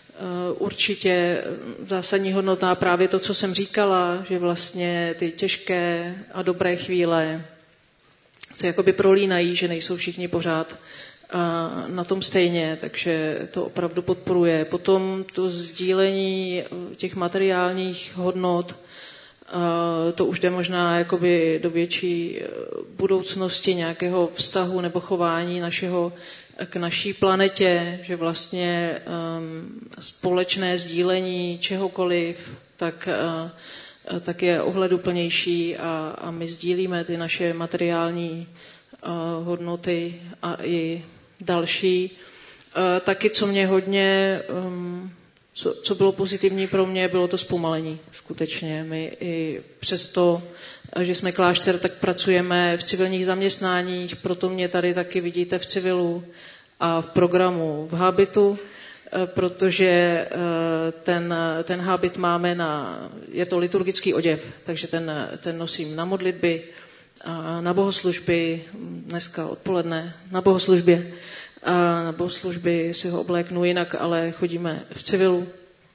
určitě zásadní hodnota právě to, co jsem říkala, že vlastně ty těžké a dobré chvíle se jakoby prolínají, že nejsou všichni pořád na tom stejně, takže to opravdu podporuje. Potom to sdílení těch materiálních hodnot, to už jde možná jakoby do větší budoucnosti nějakého vztahu nebo chování našeho k naší planetě, že vlastně společné sdílení čehokoliv, tak je ohleduplnější a my sdílíme ty naše materiální hodnoty a i další. Taky, co mě hodně, co bylo pozitivní pro mě, bylo to zpomalení. Skutečně. My i přesto, že jsme klášter, tak pracujeme v civilních zaměstnáních, proto mě tady taky vidíte v civilu a v programu v Habitu, protože ten habit máme je to liturgický oděv, takže ten nosím na modlitby, na bohoslužby, dneska odpoledne na bohoslužbě. Na bohoslužby si ho obléknu jinak, ale chodíme v civilu.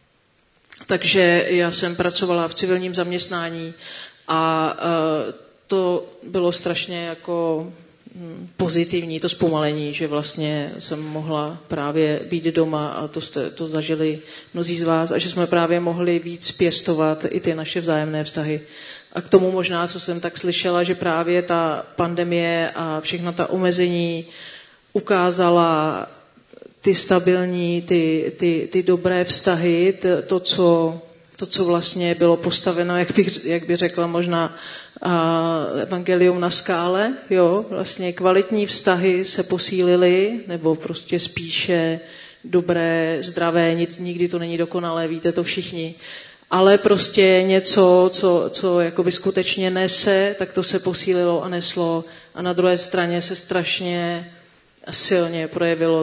Takže já jsem pracovala v civilním zaměstnání a to bylo strašně jako pozitivní, to zpomalení, že vlastně jsem mohla právě být doma a to zažili mnozí z vás a že jsme právě mohli víc pěstovat i ty naše vzájemné vztahy. A k tomu možná, co jsem tak slyšela, že právě ta pandemie a všechna ta omezení ukázala ty stabilní, ty dobré vztahy, to, co vlastně bylo postaveno, jak bych řekla, možná evangelium na skále, jo, vlastně kvalitní vztahy se posílily, nebo prostě spíše dobré, zdravé, nikdy to není dokonalé, víte to všichni, ale prostě něco, co jakoby skutečně nese, tak to se posílilo a neslo a na druhé straně se strašně silně projevilo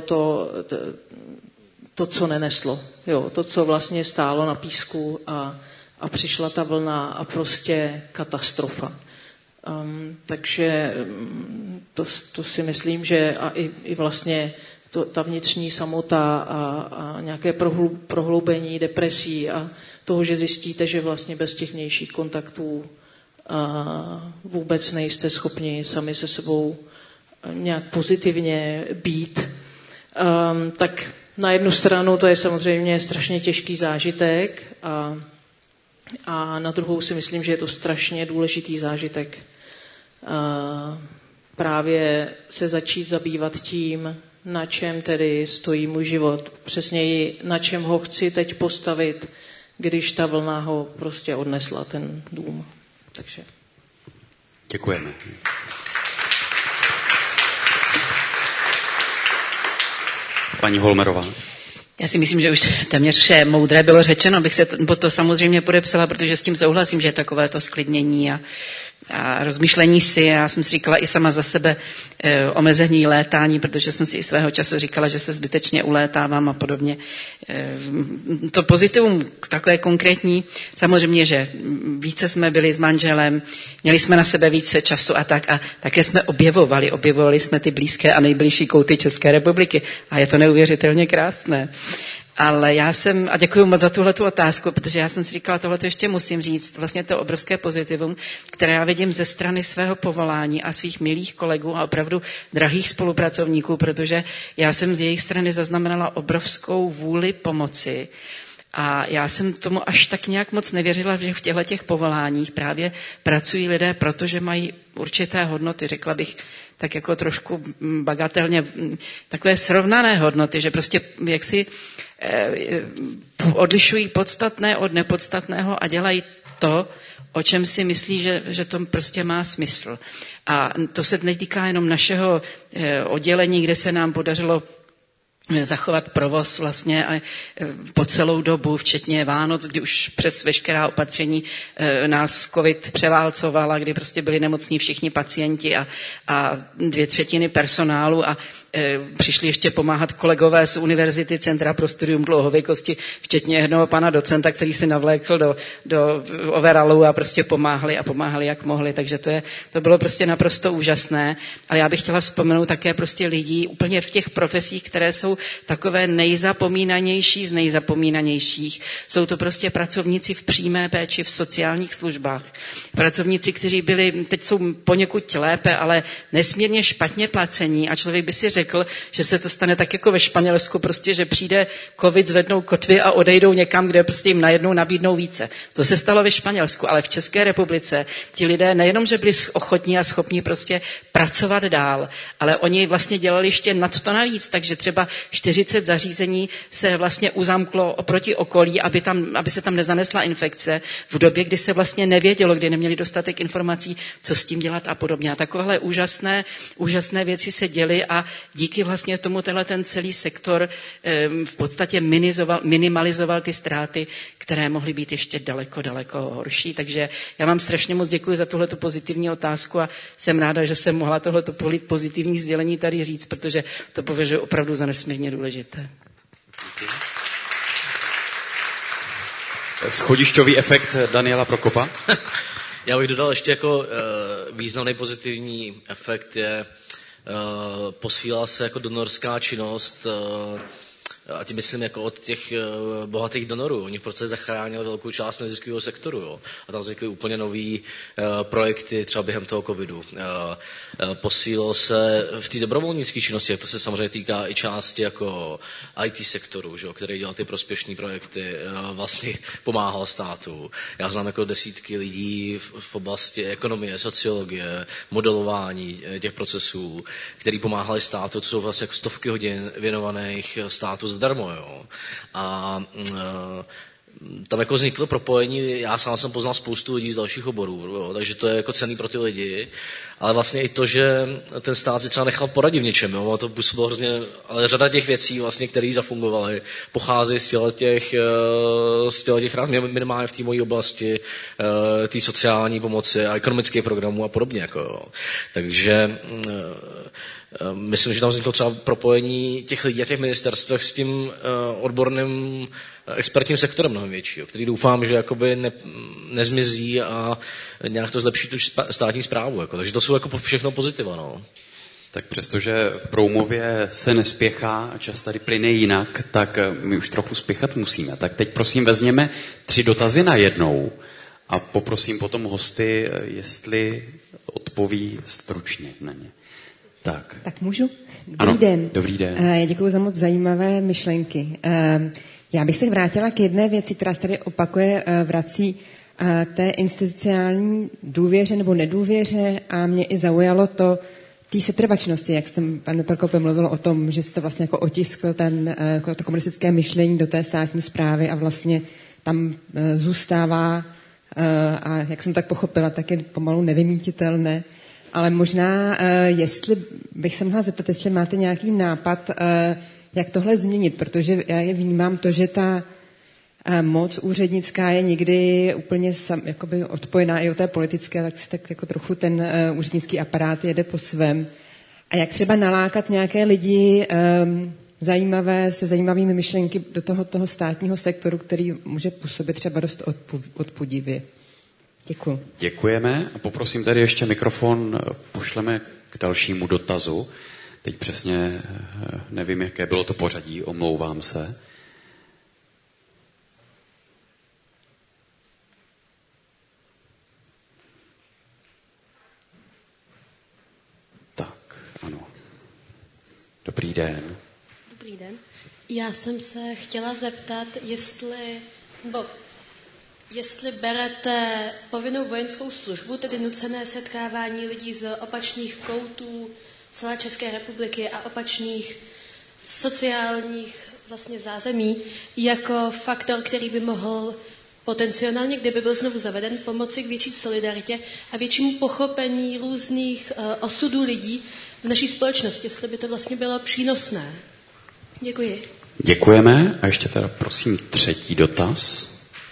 to co neneslo, jo, to, co vlastně stálo na písku a přišla ta vlna a prostě katastrofa. Takže to si myslím, že i vlastně ta vnitřní samota a nějaké prohloubení depresí a toho, že zjistíte, že vlastně bez těch vnějších kontaktů vůbec nejste schopni sami se sebou nějak pozitivně být, tak na jednu stranu to je samozřejmě strašně těžký zážitek a na druhou si myslím, že je to strašně důležitý zážitek právě se začít zabývat tím, na čem tedy stojí můj život, přesněji na čem ho chci teď postavit, když ta vlna ho prostě odnesla, ten dům. Takže. Děkujeme. Paní Holmerová. Já si myslím, že už téměř vše moudré bylo řečeno, bych se to samozřejmě podepsala, protože s tím souhlasím, že je takové to sklidnění a rozmýšlení si. Já jsem si říkala i sama za sebe omezení létání, protože jsem si i svého času říkala, že se zbytečně ulétávám a podobně. To pozitivum takové konkrétní, samozřejmě, že více jsme byli s manželem, měli jsme na sebe více času a také jsme objevovali jsme ty blízké a nejbližší kouty České republiky a je to neuvěřitelně krásné. Ale a děkuji moc za tuhletu otázku, protože já jsem si říkala, tohle ještě musím říct, vlastně to obrovské pozitivum, které já vidím ze strany svého povolání a svých milých kolegů a opravdu drahých spolupracovníků, protože já jsem z jejich strany zaznamenala obrovskou vůli pomoci. A já jsem tomu až tak nějak moc nevěřila, že v těchto povoláních právě pracují lidé, protože mají určité hodnoty, řekla bych tak jako trošku bagatelně, takové srovnané hodnoty, že prostě jaksi odlišují podstatné od nepodstatného a dělají to, o čem si myslí, že to prostě má smysl. A to se netýká jenom našeho oddělení, kde se nám podařilo zachovat provoz vlastně po celou dobu, včetně Vánoc, kdy už přes veškerá opatření nás covid převálcovala, kdy prostě byli nemocní všichni pacienti a 2/3 personálu a přišli ještě pomáhat kolegové z Univerzity Centra pro studium dlouhověkosti, včetně jednoho pana docenta, který se navlékl do overallu a prostě pomáhali, jak mohli. Takže to bylo prostě naprosto úžasné. Ale já bych chtěla vzpomenout také prostě lidí úplně v těch profesích, které jsou takové nejzapomínanější z nejzapomínanějších. Jsou to prostě pracovníci v přímé péči, v sociálních službách. Pracovníci, kteří teď jsou poněkud lépe, ale nesmírně špatně placení a člověk by si řekl, že se to stane tak jako ve Španělsku, prostě, že přijde covid, zvednou kotvy a odejdou někam, kde prostě jim najednou nabídnou více. To se stalo ve Španělsku, ale v České republice ti lidé nejenom, že byli ochotní a schopní prostě pracovat dál, ale oni vlastně dělali ještě nad to navíc, takže třeba 40 zařízení se vlastně uzamklo oproti okolí, aby se tam nezanesla infekce v době, kdy se vlastně nevědělo, kdy neměli dostatek informací, co s tím dělat a podobně. A takovéhle úžasné věci se děly a díky vlastně tomu ten celý sektor v podstatě minimalizoval ty ztráty, které mohly být ještě daleko, daleko horší. Takže já vám strašně moc děkuji za tuhletu pozitivní otázku a jsem ráda, že jsem mohla tohleto pozitivní sdělení tady říct, protože to považuji opravdu za nesmírně důležité. Schodišťový efekt Daniela Prokopa? Já bych dodal ještě jako významný pozitivní efekt je posílá se jako donorská činnost a tím myslím jako od těch bohatých donorů. Oni v podstatě zachránili velkou část neziskového sektoru. Jo? A tam vznikly úplně nový projekty třeba během toho covidu. Posílilo se v té dobrovolnické činnosti, to se samozřejmě týká i části jako IT sektoru, že? Který dělal ty prospěšné projekty, vlastně pomáhal státu. Já znám jako desítky lidí v oblasti ekonomie, sociologie, modelování těch procesů, který pomáhali státu, to jsou vlastně jako stovky hodin věnovaných státu zadarmo, jo. A tam jako vzniklo propojení, já sám jsem poznal spoustu lidí z dalších oborů, jo, takže to je jako cenný pro ty lidi, ale vlastně i to, že ten stát si třeba nechal poradit v něčem, jo, to působilo hrozně, ale řada těch věcí vlastně, které zafungovaly, pochází z těch rád, minimálně v té mojí oblasti, té sociální pomoci a ekonomických programů a podobně, jako jo. Takže myslím, že tam vzniklo třeba propojení těch lidí a těch ministerstvech s tím odborným expertním sektorem mnohem větší, který doufám, že jakoby nezmizí a nějak to zlepší tu státní správu. Jako. Takže to jsou jako všechno pozitiva. No. Tak přestože v Broumově se nespěchá a čas tady plyne jinak, tak my už trochu spěchat musíme. Tak teď prosím vezměme 3 dotazy na jednou a poprosím potom hosty, jestli odpoví stručně na ně. Tak můžu? Dobrý den. Dobrý den. Já děkuji za moc zajímavé myšlenky. Já bych se vrátila k jedné věci, která se tady opakuje, vrací k té institucionální důvěře nebo nedůvěře a mě i zaujalo to té setrvačnosti, jak jste, pane Prokope, mluvil o tom, že jste vlastně jako otiskl to komunistické myšlení do té státní správy a vlastně tam zůstává a jak jsem tak pochopila, tak je pomalu nevymítitelné. Ale možná, jestli bych se mohla zeptat, jestli máte nějaký nápad, jak tohle změnit, protože já je vnímám to, že ta moc úřednická je někdy úplně jakoby odpojená i od té politické, tak jako trochu ten úřednický aparát jede po svém. A jak třeba nalákat nějaké lidi zajímavé, se zajímavými myšlenky do toho státního sektoru, který může působit třeba dost odpudivě. Děkuji. Děkujeme a poprosím tady ještě mikrofon, pošleme k dalšímu dotazu. Teď přesně nevím, jaké bylo to pořadí, omlouvám se. Dobrý den. Dobrý den. Já jsem se chtěla zeptat, jestli berete povinnou vojenskou službu, tedy nucené setkávání lidí z opačných koutů celé České republiky a opačných sociálních vlastně zázemí, jako faktor, který by mohl potenciálně, kdyby byl znovu zaveden, pomoci k větší solidaritě a většímu pochopení různých osudů lidí v naší společnosti, jestli by to vlastně bylo přínosné. Děkuji. Děkujeme. A ještě teda prosím třetí dotaz.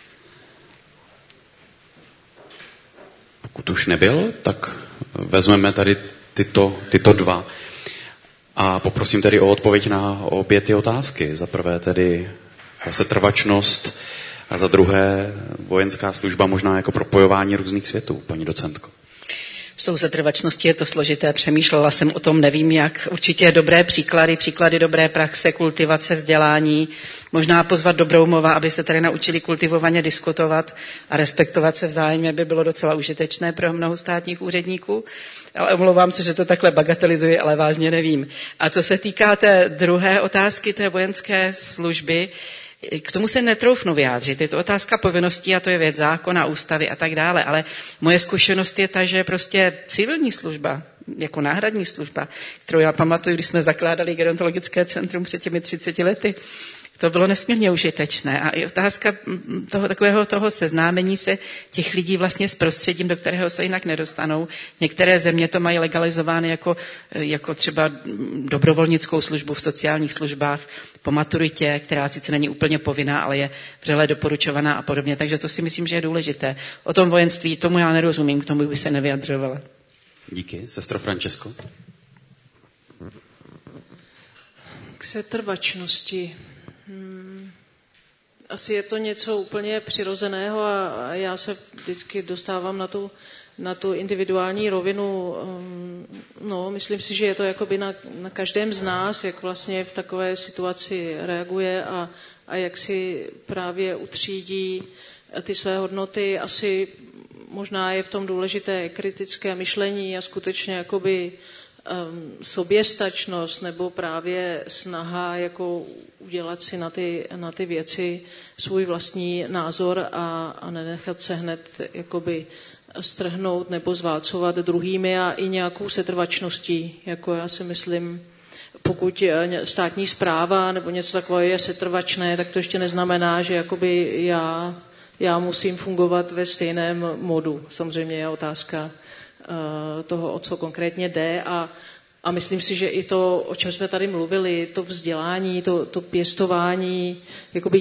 Pokud už nebyl, tak vezmeme tady tyto dva. A poprosím tedy o odpověď na obě ty otázky. Za prvé tedy ta setrvačnost a za druhé vojenská služba možná jako propojování různých světů, paní docentko. S tou setrvačností je to složité, přemýšlela jsem o tom, nevím jak, určitě dobré příklady dobré praxe, kultivace, vzdělání, možná pozvat do Broumova, aby se tady naučili kultivovaně diskutovat a respektovat se vzájemně, by bylo docela užitečné pro mnoho státních úředníků, ale omlouvám se, že to takhle bagatelizuji, ale vážně nevím. A co se týká té druhé otázky, té vojenské služby, k tomu se netroufnu vyjádřit. Je to otázka povinností a to je věc zákona, ústavy a tak dále, ale moje zkušenost je ta, že prostě civilní služba, jako náhradní služba, kterou já pamatuju, když jsme zakládali gerontologické centrum před těmi 30 lety, to bylo nesmírně užitečné. A i otázka toho seznámení se těch lidí vlastně s prostředím, do kterého se jinak nedostanou. Některé země to mají legalizovány jako třeba dobrovolnickou službu v sociálních službách po maturitě, která sice není úplně povinná, ale je vřele doporučovaná a podobně. Takže to si myslím, že je důležité. O tom vojenství, tomu já nerozumím, k tomu by se nevyjadřovala. Díky. Sestro Frančesko. K setrvačnosti. Asi je to něco úplně přirozeného a já se vždycky dostávám na tu individuální rovinu. No, myslím si, že je to jakoby na každém z nás, jak vlastně v takové situaci reaguje a jak si právě utřídí ty své hodnoty. Asi možná je v tom důležité kritické myšlení a skutečně jakoby soběstačnost nebo právě snaha jako udělat si na ty věci svůj vlastní názor a nenechat se hned jakoby strhnout nebo zválcovat druhými a i nějakou setrvačností. Jako já si myslím, pokud státní správa nebo něco takového je setrvačné, tak to ještě neznamená, že jakoby já musím fungovat ve stejném modu. Samozřejmě je otázka toho, o co konkrétně jde a myslím si, že i to, o čem jsme tady mluvili, to vzdělání, to pěstování jakoby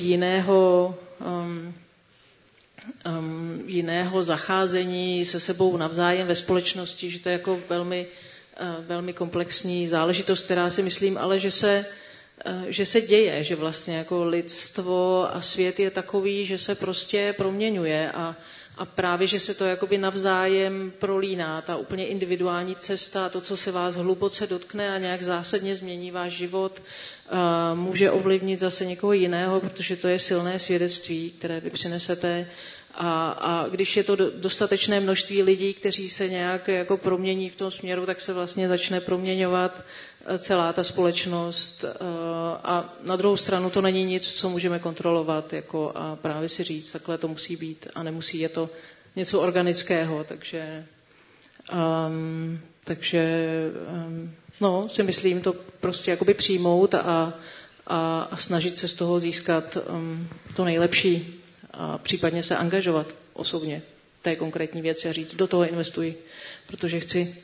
jiného zacházení se sebou navzájem ve společnosti, že to je jako velmi, velmi komplexní záležitost, která si myslím, ale že se děje, že vlastně jako lidstvo a svět je takový, že se prostě proměňuje a právě, že se to jakoby navzájem prolíná, ta úplně individuální cesta, to, co se vás hluboce dotkne a nějak zásadně změní váš život, může ovlivnit zase někoho jiného, protože to je silné svědectví, které vy přinesete. A když je to dostatečné množství lidí, kteří se nějak jako promění v tom směru, tak se vlastně začne proměňovat celá ta společnost. A na druhou stranu to není nic, co můžeme kontrolovat jako a právě si říct, takhle to musí být a nemusí, je to něco organického. Takže si myslím to prostě jakoby přijmout a snažit se z toho získat to nejlepší a případně se angažovat osobně v té konkrétní věci a říct, do toho investuji, protože chci.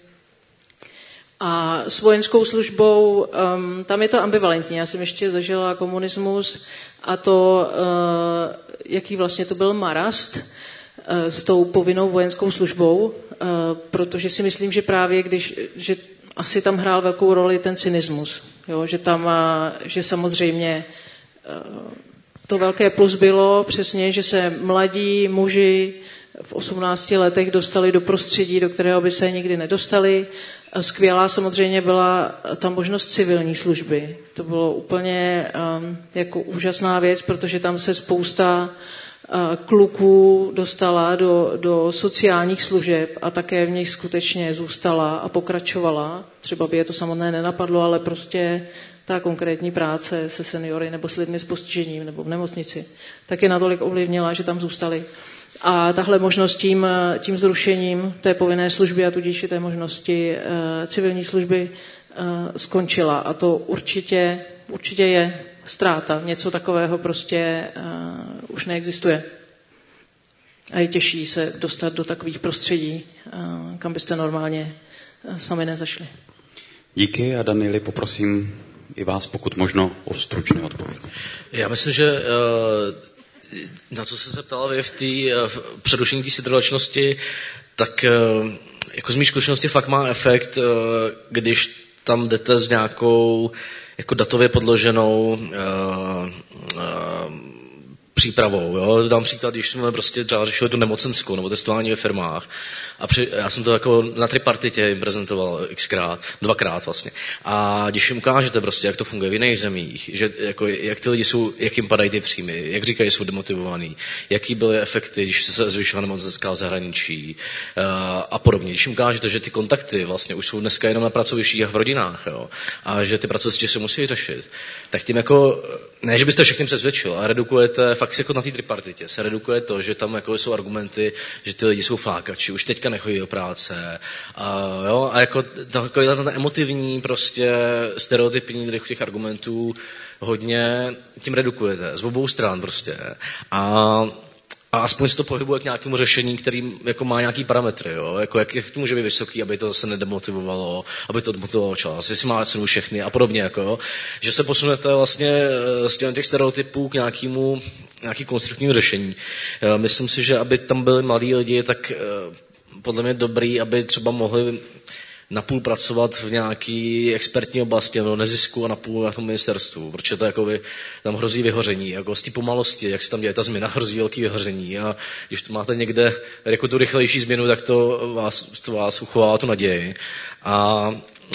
A s vojenskou službou, tam je to ambivalentní. Já jsem ještě zažila komunismus a to, jaký vlastně to byl marast s tou povinnou vojenskou službou, protože si myslím, že právě že asi tam hrál velkou roli ten cynismus. Jo? Že samozřejmě to velké plus bylo přesně, že se mladí muži v 18 letech dostali do prostředí, do kterého by se nikdy nedostali. Skvělá samozřejmě byla ta možnost civilní služby. To bylo úplně jako úžasná věc, protože tam se spousta kluků dostala do sociálních služeb a také v nich skutečně zůstala a pokračovala. Třeba by je to samotné nenapadlo, ale prostě ta konkrétní práce se seniory nebo s lidmi s postižením nebo v nemocnici, tak je natolik ovlivnila, že tam zůstali. A tahle možnost tím zrušením té povinné služby a tudíž i té možnosti civilní služby skončila. A to určitě je ztráta. Něco takového prostě už neexistuje. A je těžší se dostat do takových prostředí, kam byste normálně sami nezašli. Díky a Danieli, poprosím i vás, pokud možno, o stručné odpověď. Já myslím, že na co jste se ptala vy v přerušení té setrvačnosti, tak jako z mých zkušenosti fakt má efekt, když tam jdete s nějakou jako datově podloženou přípravou. Jo? Dám příklad, když jsme prostě třeba řešili tu nemocenskou nebo testování ve firmách. A já jsem to jako na tripartitě jim prezentoval dvakrát vlastně. A když jim ukážete prostě, jak to funguje v jiných zemích, že jako, jak ty lidi jsou, jak jim padají ty příjmy, jak říkají, jsou demotivovaný, jaký byly efekty, když se zvyšovala nemocenská v zahraničí a podobně. Když jim ukážete, že ty kontakty vlastně už jsou dneska jenom na pracovištích a v rodinách, jo? A že ty pracoviště se musí řešit, tak tím jako, ne, že byste všechny přesvědčil, a redukujete fakt jako na té tripartitě, se redukuje to, že tam jako jsou argumenty, že ty lidi jsou flákači, už teďka nechodí do práce. A jako takový ten emotivní, prostě stereotypní druh těch argumentů hodně tím redukujete. Z obou stran prostě. A aspoň se to pohybuje k nějakému řešení, který jako má nějaký parametry. Jo? Jako jak to může být vysoký, aby to zase nedemotivovalo, aby to demotivovalo čas, jestli má cenu všechny a podobně. Jako, že se posunete vlastně z těch stereotypů k nějaký konstruktivní řešení. Myslím si, že aby tam byli mladí lidi, tak podle mě dobrý, aby třeba mohli napůl pracovat v nějaký expertní oblasti, nebo nezisku a napůl na tom ministerstvu, protože to jako tam hrozí vyhoření, jako z té pomalosti, jak se tam děje ta změna, hrozí velký vyhoření a když to máte někde jako tu rychlejší změnu, tak to vás uchovává tu naději. A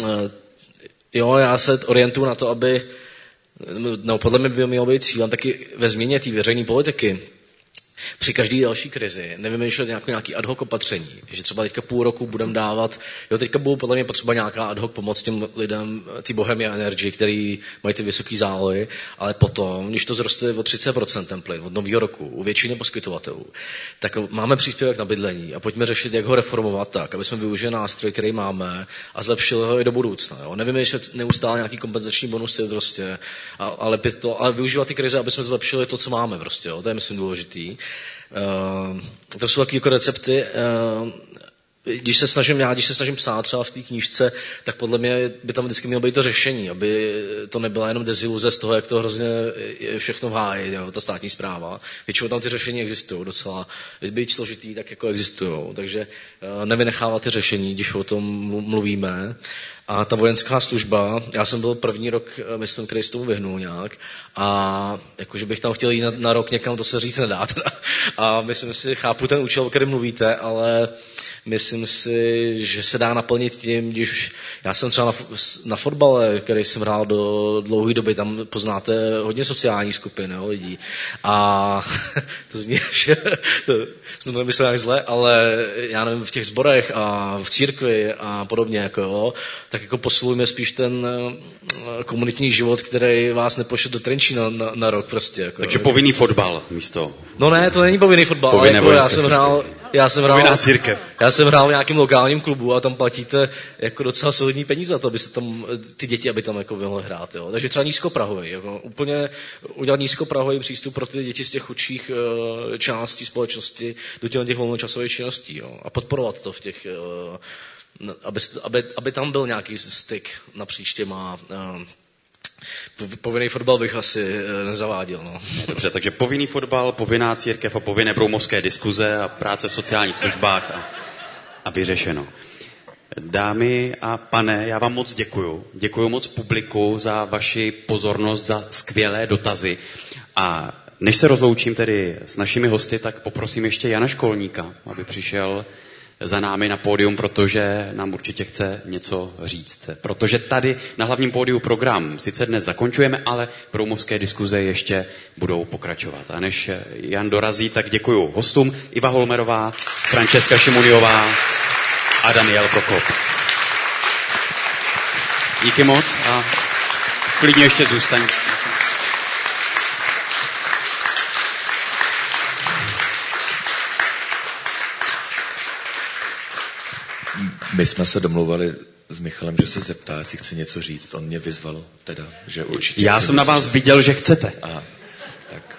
jo, já se orientuju na to, aby, no podle mě by mělo být cílem taky ve změně té veřejné politiky, při každé další krizi nevymýšlet nějaký ad hoc opatření, že třeba teďka půl roku budeme dávat, teďka budou podle mě potřeba nějaká ad hoc pomoc těm lidem, ty Bohemia Energy, který mají ty vysoký zálohy, ale potom, když to zroste o 30% ten plyn od nového roku u většiny poskytovatelů, tak máme příspěvek na bydlení a pojďme řešit, jak ho reformovat tak, aby jsme využili nástroj, který máme a zlepšili ho i do budoucna. Jo? Nevymýšlet neustále nějaký kompenzační bonusy prostě, ale využívat ty krize, aby jsme zlepšili to, co máme prostě, jo? To je myslím důležitý. To jsou taky jako recepty. Když se snažím psát třeba v té knížce, tak podle mě by tam vždycky mělo být to řešení, aby to nebyla jenom deziluze z toho, jak to hrozně je všechno v háji, jo, ta státní správa. Většinou tam ty řešení existují docela. Být složitý, tak jako existují. Takže nevynechávat ty řešení, když o tom mluvíme. A ta vojenská služba, já jsem byl první rok, myslím, který se tomu vyhnul nějak a jakože bych tam chtěl jít na rok někam, to se říct nedá teda. A myslím si, chápu ten účel, o kterém mluvíte, ale myslím si, že se dá naplnit tím, když já jsem třeba na fotbale, který jsem hrál do dlouhé doby, tam poznáte hodně sociálních skupin, jo, lidí. A to zní, že to jsem to nemyslel nějak zle, ale já nevím, v těch sborech a v církvi a podobně, jako jo, tak jako posilujme spíš ten komunitní život, který vás nepošle do Trenčína na rok prostě. Jako, takže povinný fotbal místo. No ne, to není povinný fotbal, ale jako já jsem hrál v nějakém lokálním klubu a tam platíte jako docela solidní peníze za to, abyste tam ty děti, aby tam jako mohly hrát. Jo. Takže třeba nízkoprahový, jako úplně udělat nízkoprahový přístup pro ty děti z těch chudších částí společnosti do těch volnočasových činností, jo. A podporovat to v těch, aby tam byl nějaký styk napříč těma. Povinný fotbal bych asi nezaváděl. No. Dobře, takže povinný fotbal, povinná církev a povinné broumovské diskuze a práce v sociálních službách a vyřešeno. Dámy a pane, já vám moc děkuju. Děkuju moc publiku za vaši pozornost, za skvělé dotazy. A než se rozloučím tedy s našimi hosty, tak poprosím ještě Jana Školníka, aby přišel za námi na pódium, protože nám určitě chce něco říct. Protože tady na hlavním pódiu program sice dnes zakončujeme, ale broumovské diskuze ještě budou pokračovat. A než Jan dorazí, tak děkuju hostům. Iva Holmerová, Frančeska Šimuniová a Daniel Prokop. Díky moc a klidně ještě zůstaň. My jsme se domlouvali s Michalem, že se zeptá, jestli chce něco říct. On mě vyzval teda, že určitě... Já jsem na vás viděl, že chcete. Aha, tak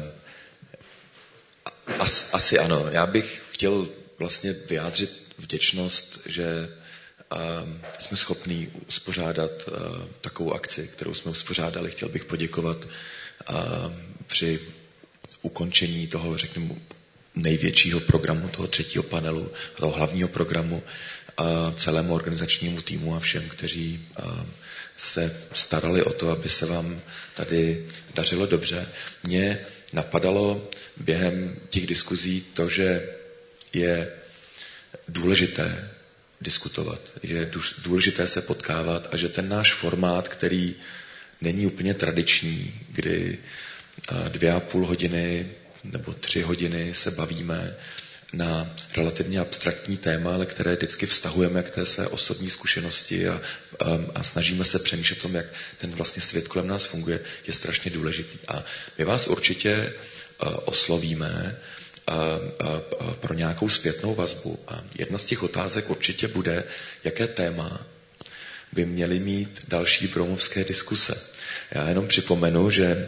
asi ano. Já bych chtěl vlastně vyjádřit vděčnost, že jsme schopní uspořádat takovou akci, kterou jsme uspořádali. Chtěl bych poděkovat při ukončení toho, řekněme, největšího programu, toho třetího panelu, toho hlavního programu, celému organizačnímu týmu a všem, kteří se starali o to, aby se vám tady dařilo dobře. Mě napadalo během těch diskuzí to, že je důležité diskutovat, je důležité se potkávat a že ten náš formát, který není úplně tradiční, kdy 2,5 hodiny nebo 3 hodiny se bavíme na relativně abstraktní téma, ale které vždycky vztahujeme k té své osobní zkušenosti a snažíme se přemýšlet o tom, jak ten vlastně svět kolem nás funguje, je strašně důležitý. A my vás určitě oslovíme pro nějakou zpětnou vazbu. A jedna z těch otázek určitě bude, jaké téma by měly mít další broumovské diskuse. Já jenom připomenu, že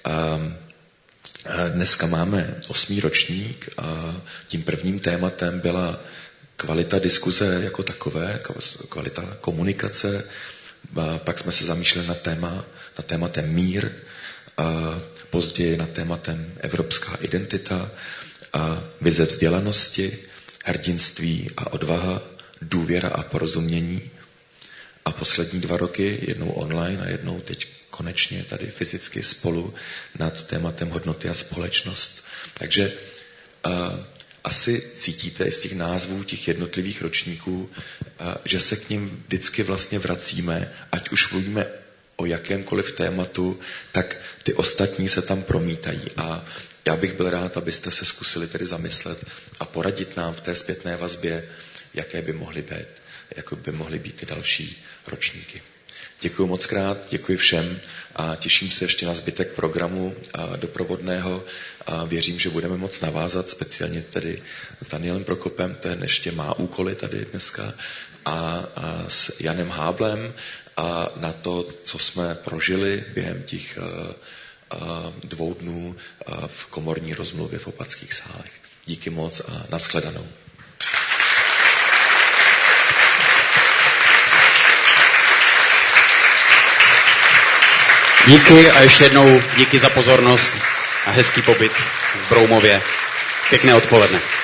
dneska máme 8. ročník a tím prvním tématem byla kvalita diskuze jako takové, kvalita komunikace. Pak jsme se zamýšleli nad tématem mír, později nad tématem evropská identita, vize vzdělanosti, hrdinství a odvaha, důvěra a porozumění. A poslední 2 roky, jednou online a jednou teď konečně tady fyzicky spolu nad tématem hodnoty a společnost. Takže asi cítíte z těch názvů těch jednotlivých ročníků, že se k ním vždycky vlastně vracíme, ať už mluvíme o jakémkoliv tématu, tak ty ostatní se tam promítají. A já bych byl rád, abyste se zkusili tedy zamyslet a poradit nám v té zpětné vazbě, jaké by mohly být, jako by mohly být ty další ročníky. Děkuji moc krát, děkuji všem a těším se ještě na zbytek programu doprovodného a věřím, že budeme moc navázat, speciálně tedy s Danielem Prokopem, ten ještě má úkoly tady dneska, a s Janem Háblem a na to, co jsme prožili během těch 2 dnů v komorní rozmluvě v Opatských sálech. Díky moc a nashledanou. Díky a ještě jednou díky za pozornost a hezký pobyt v Broumově. Pěkné odpoledne.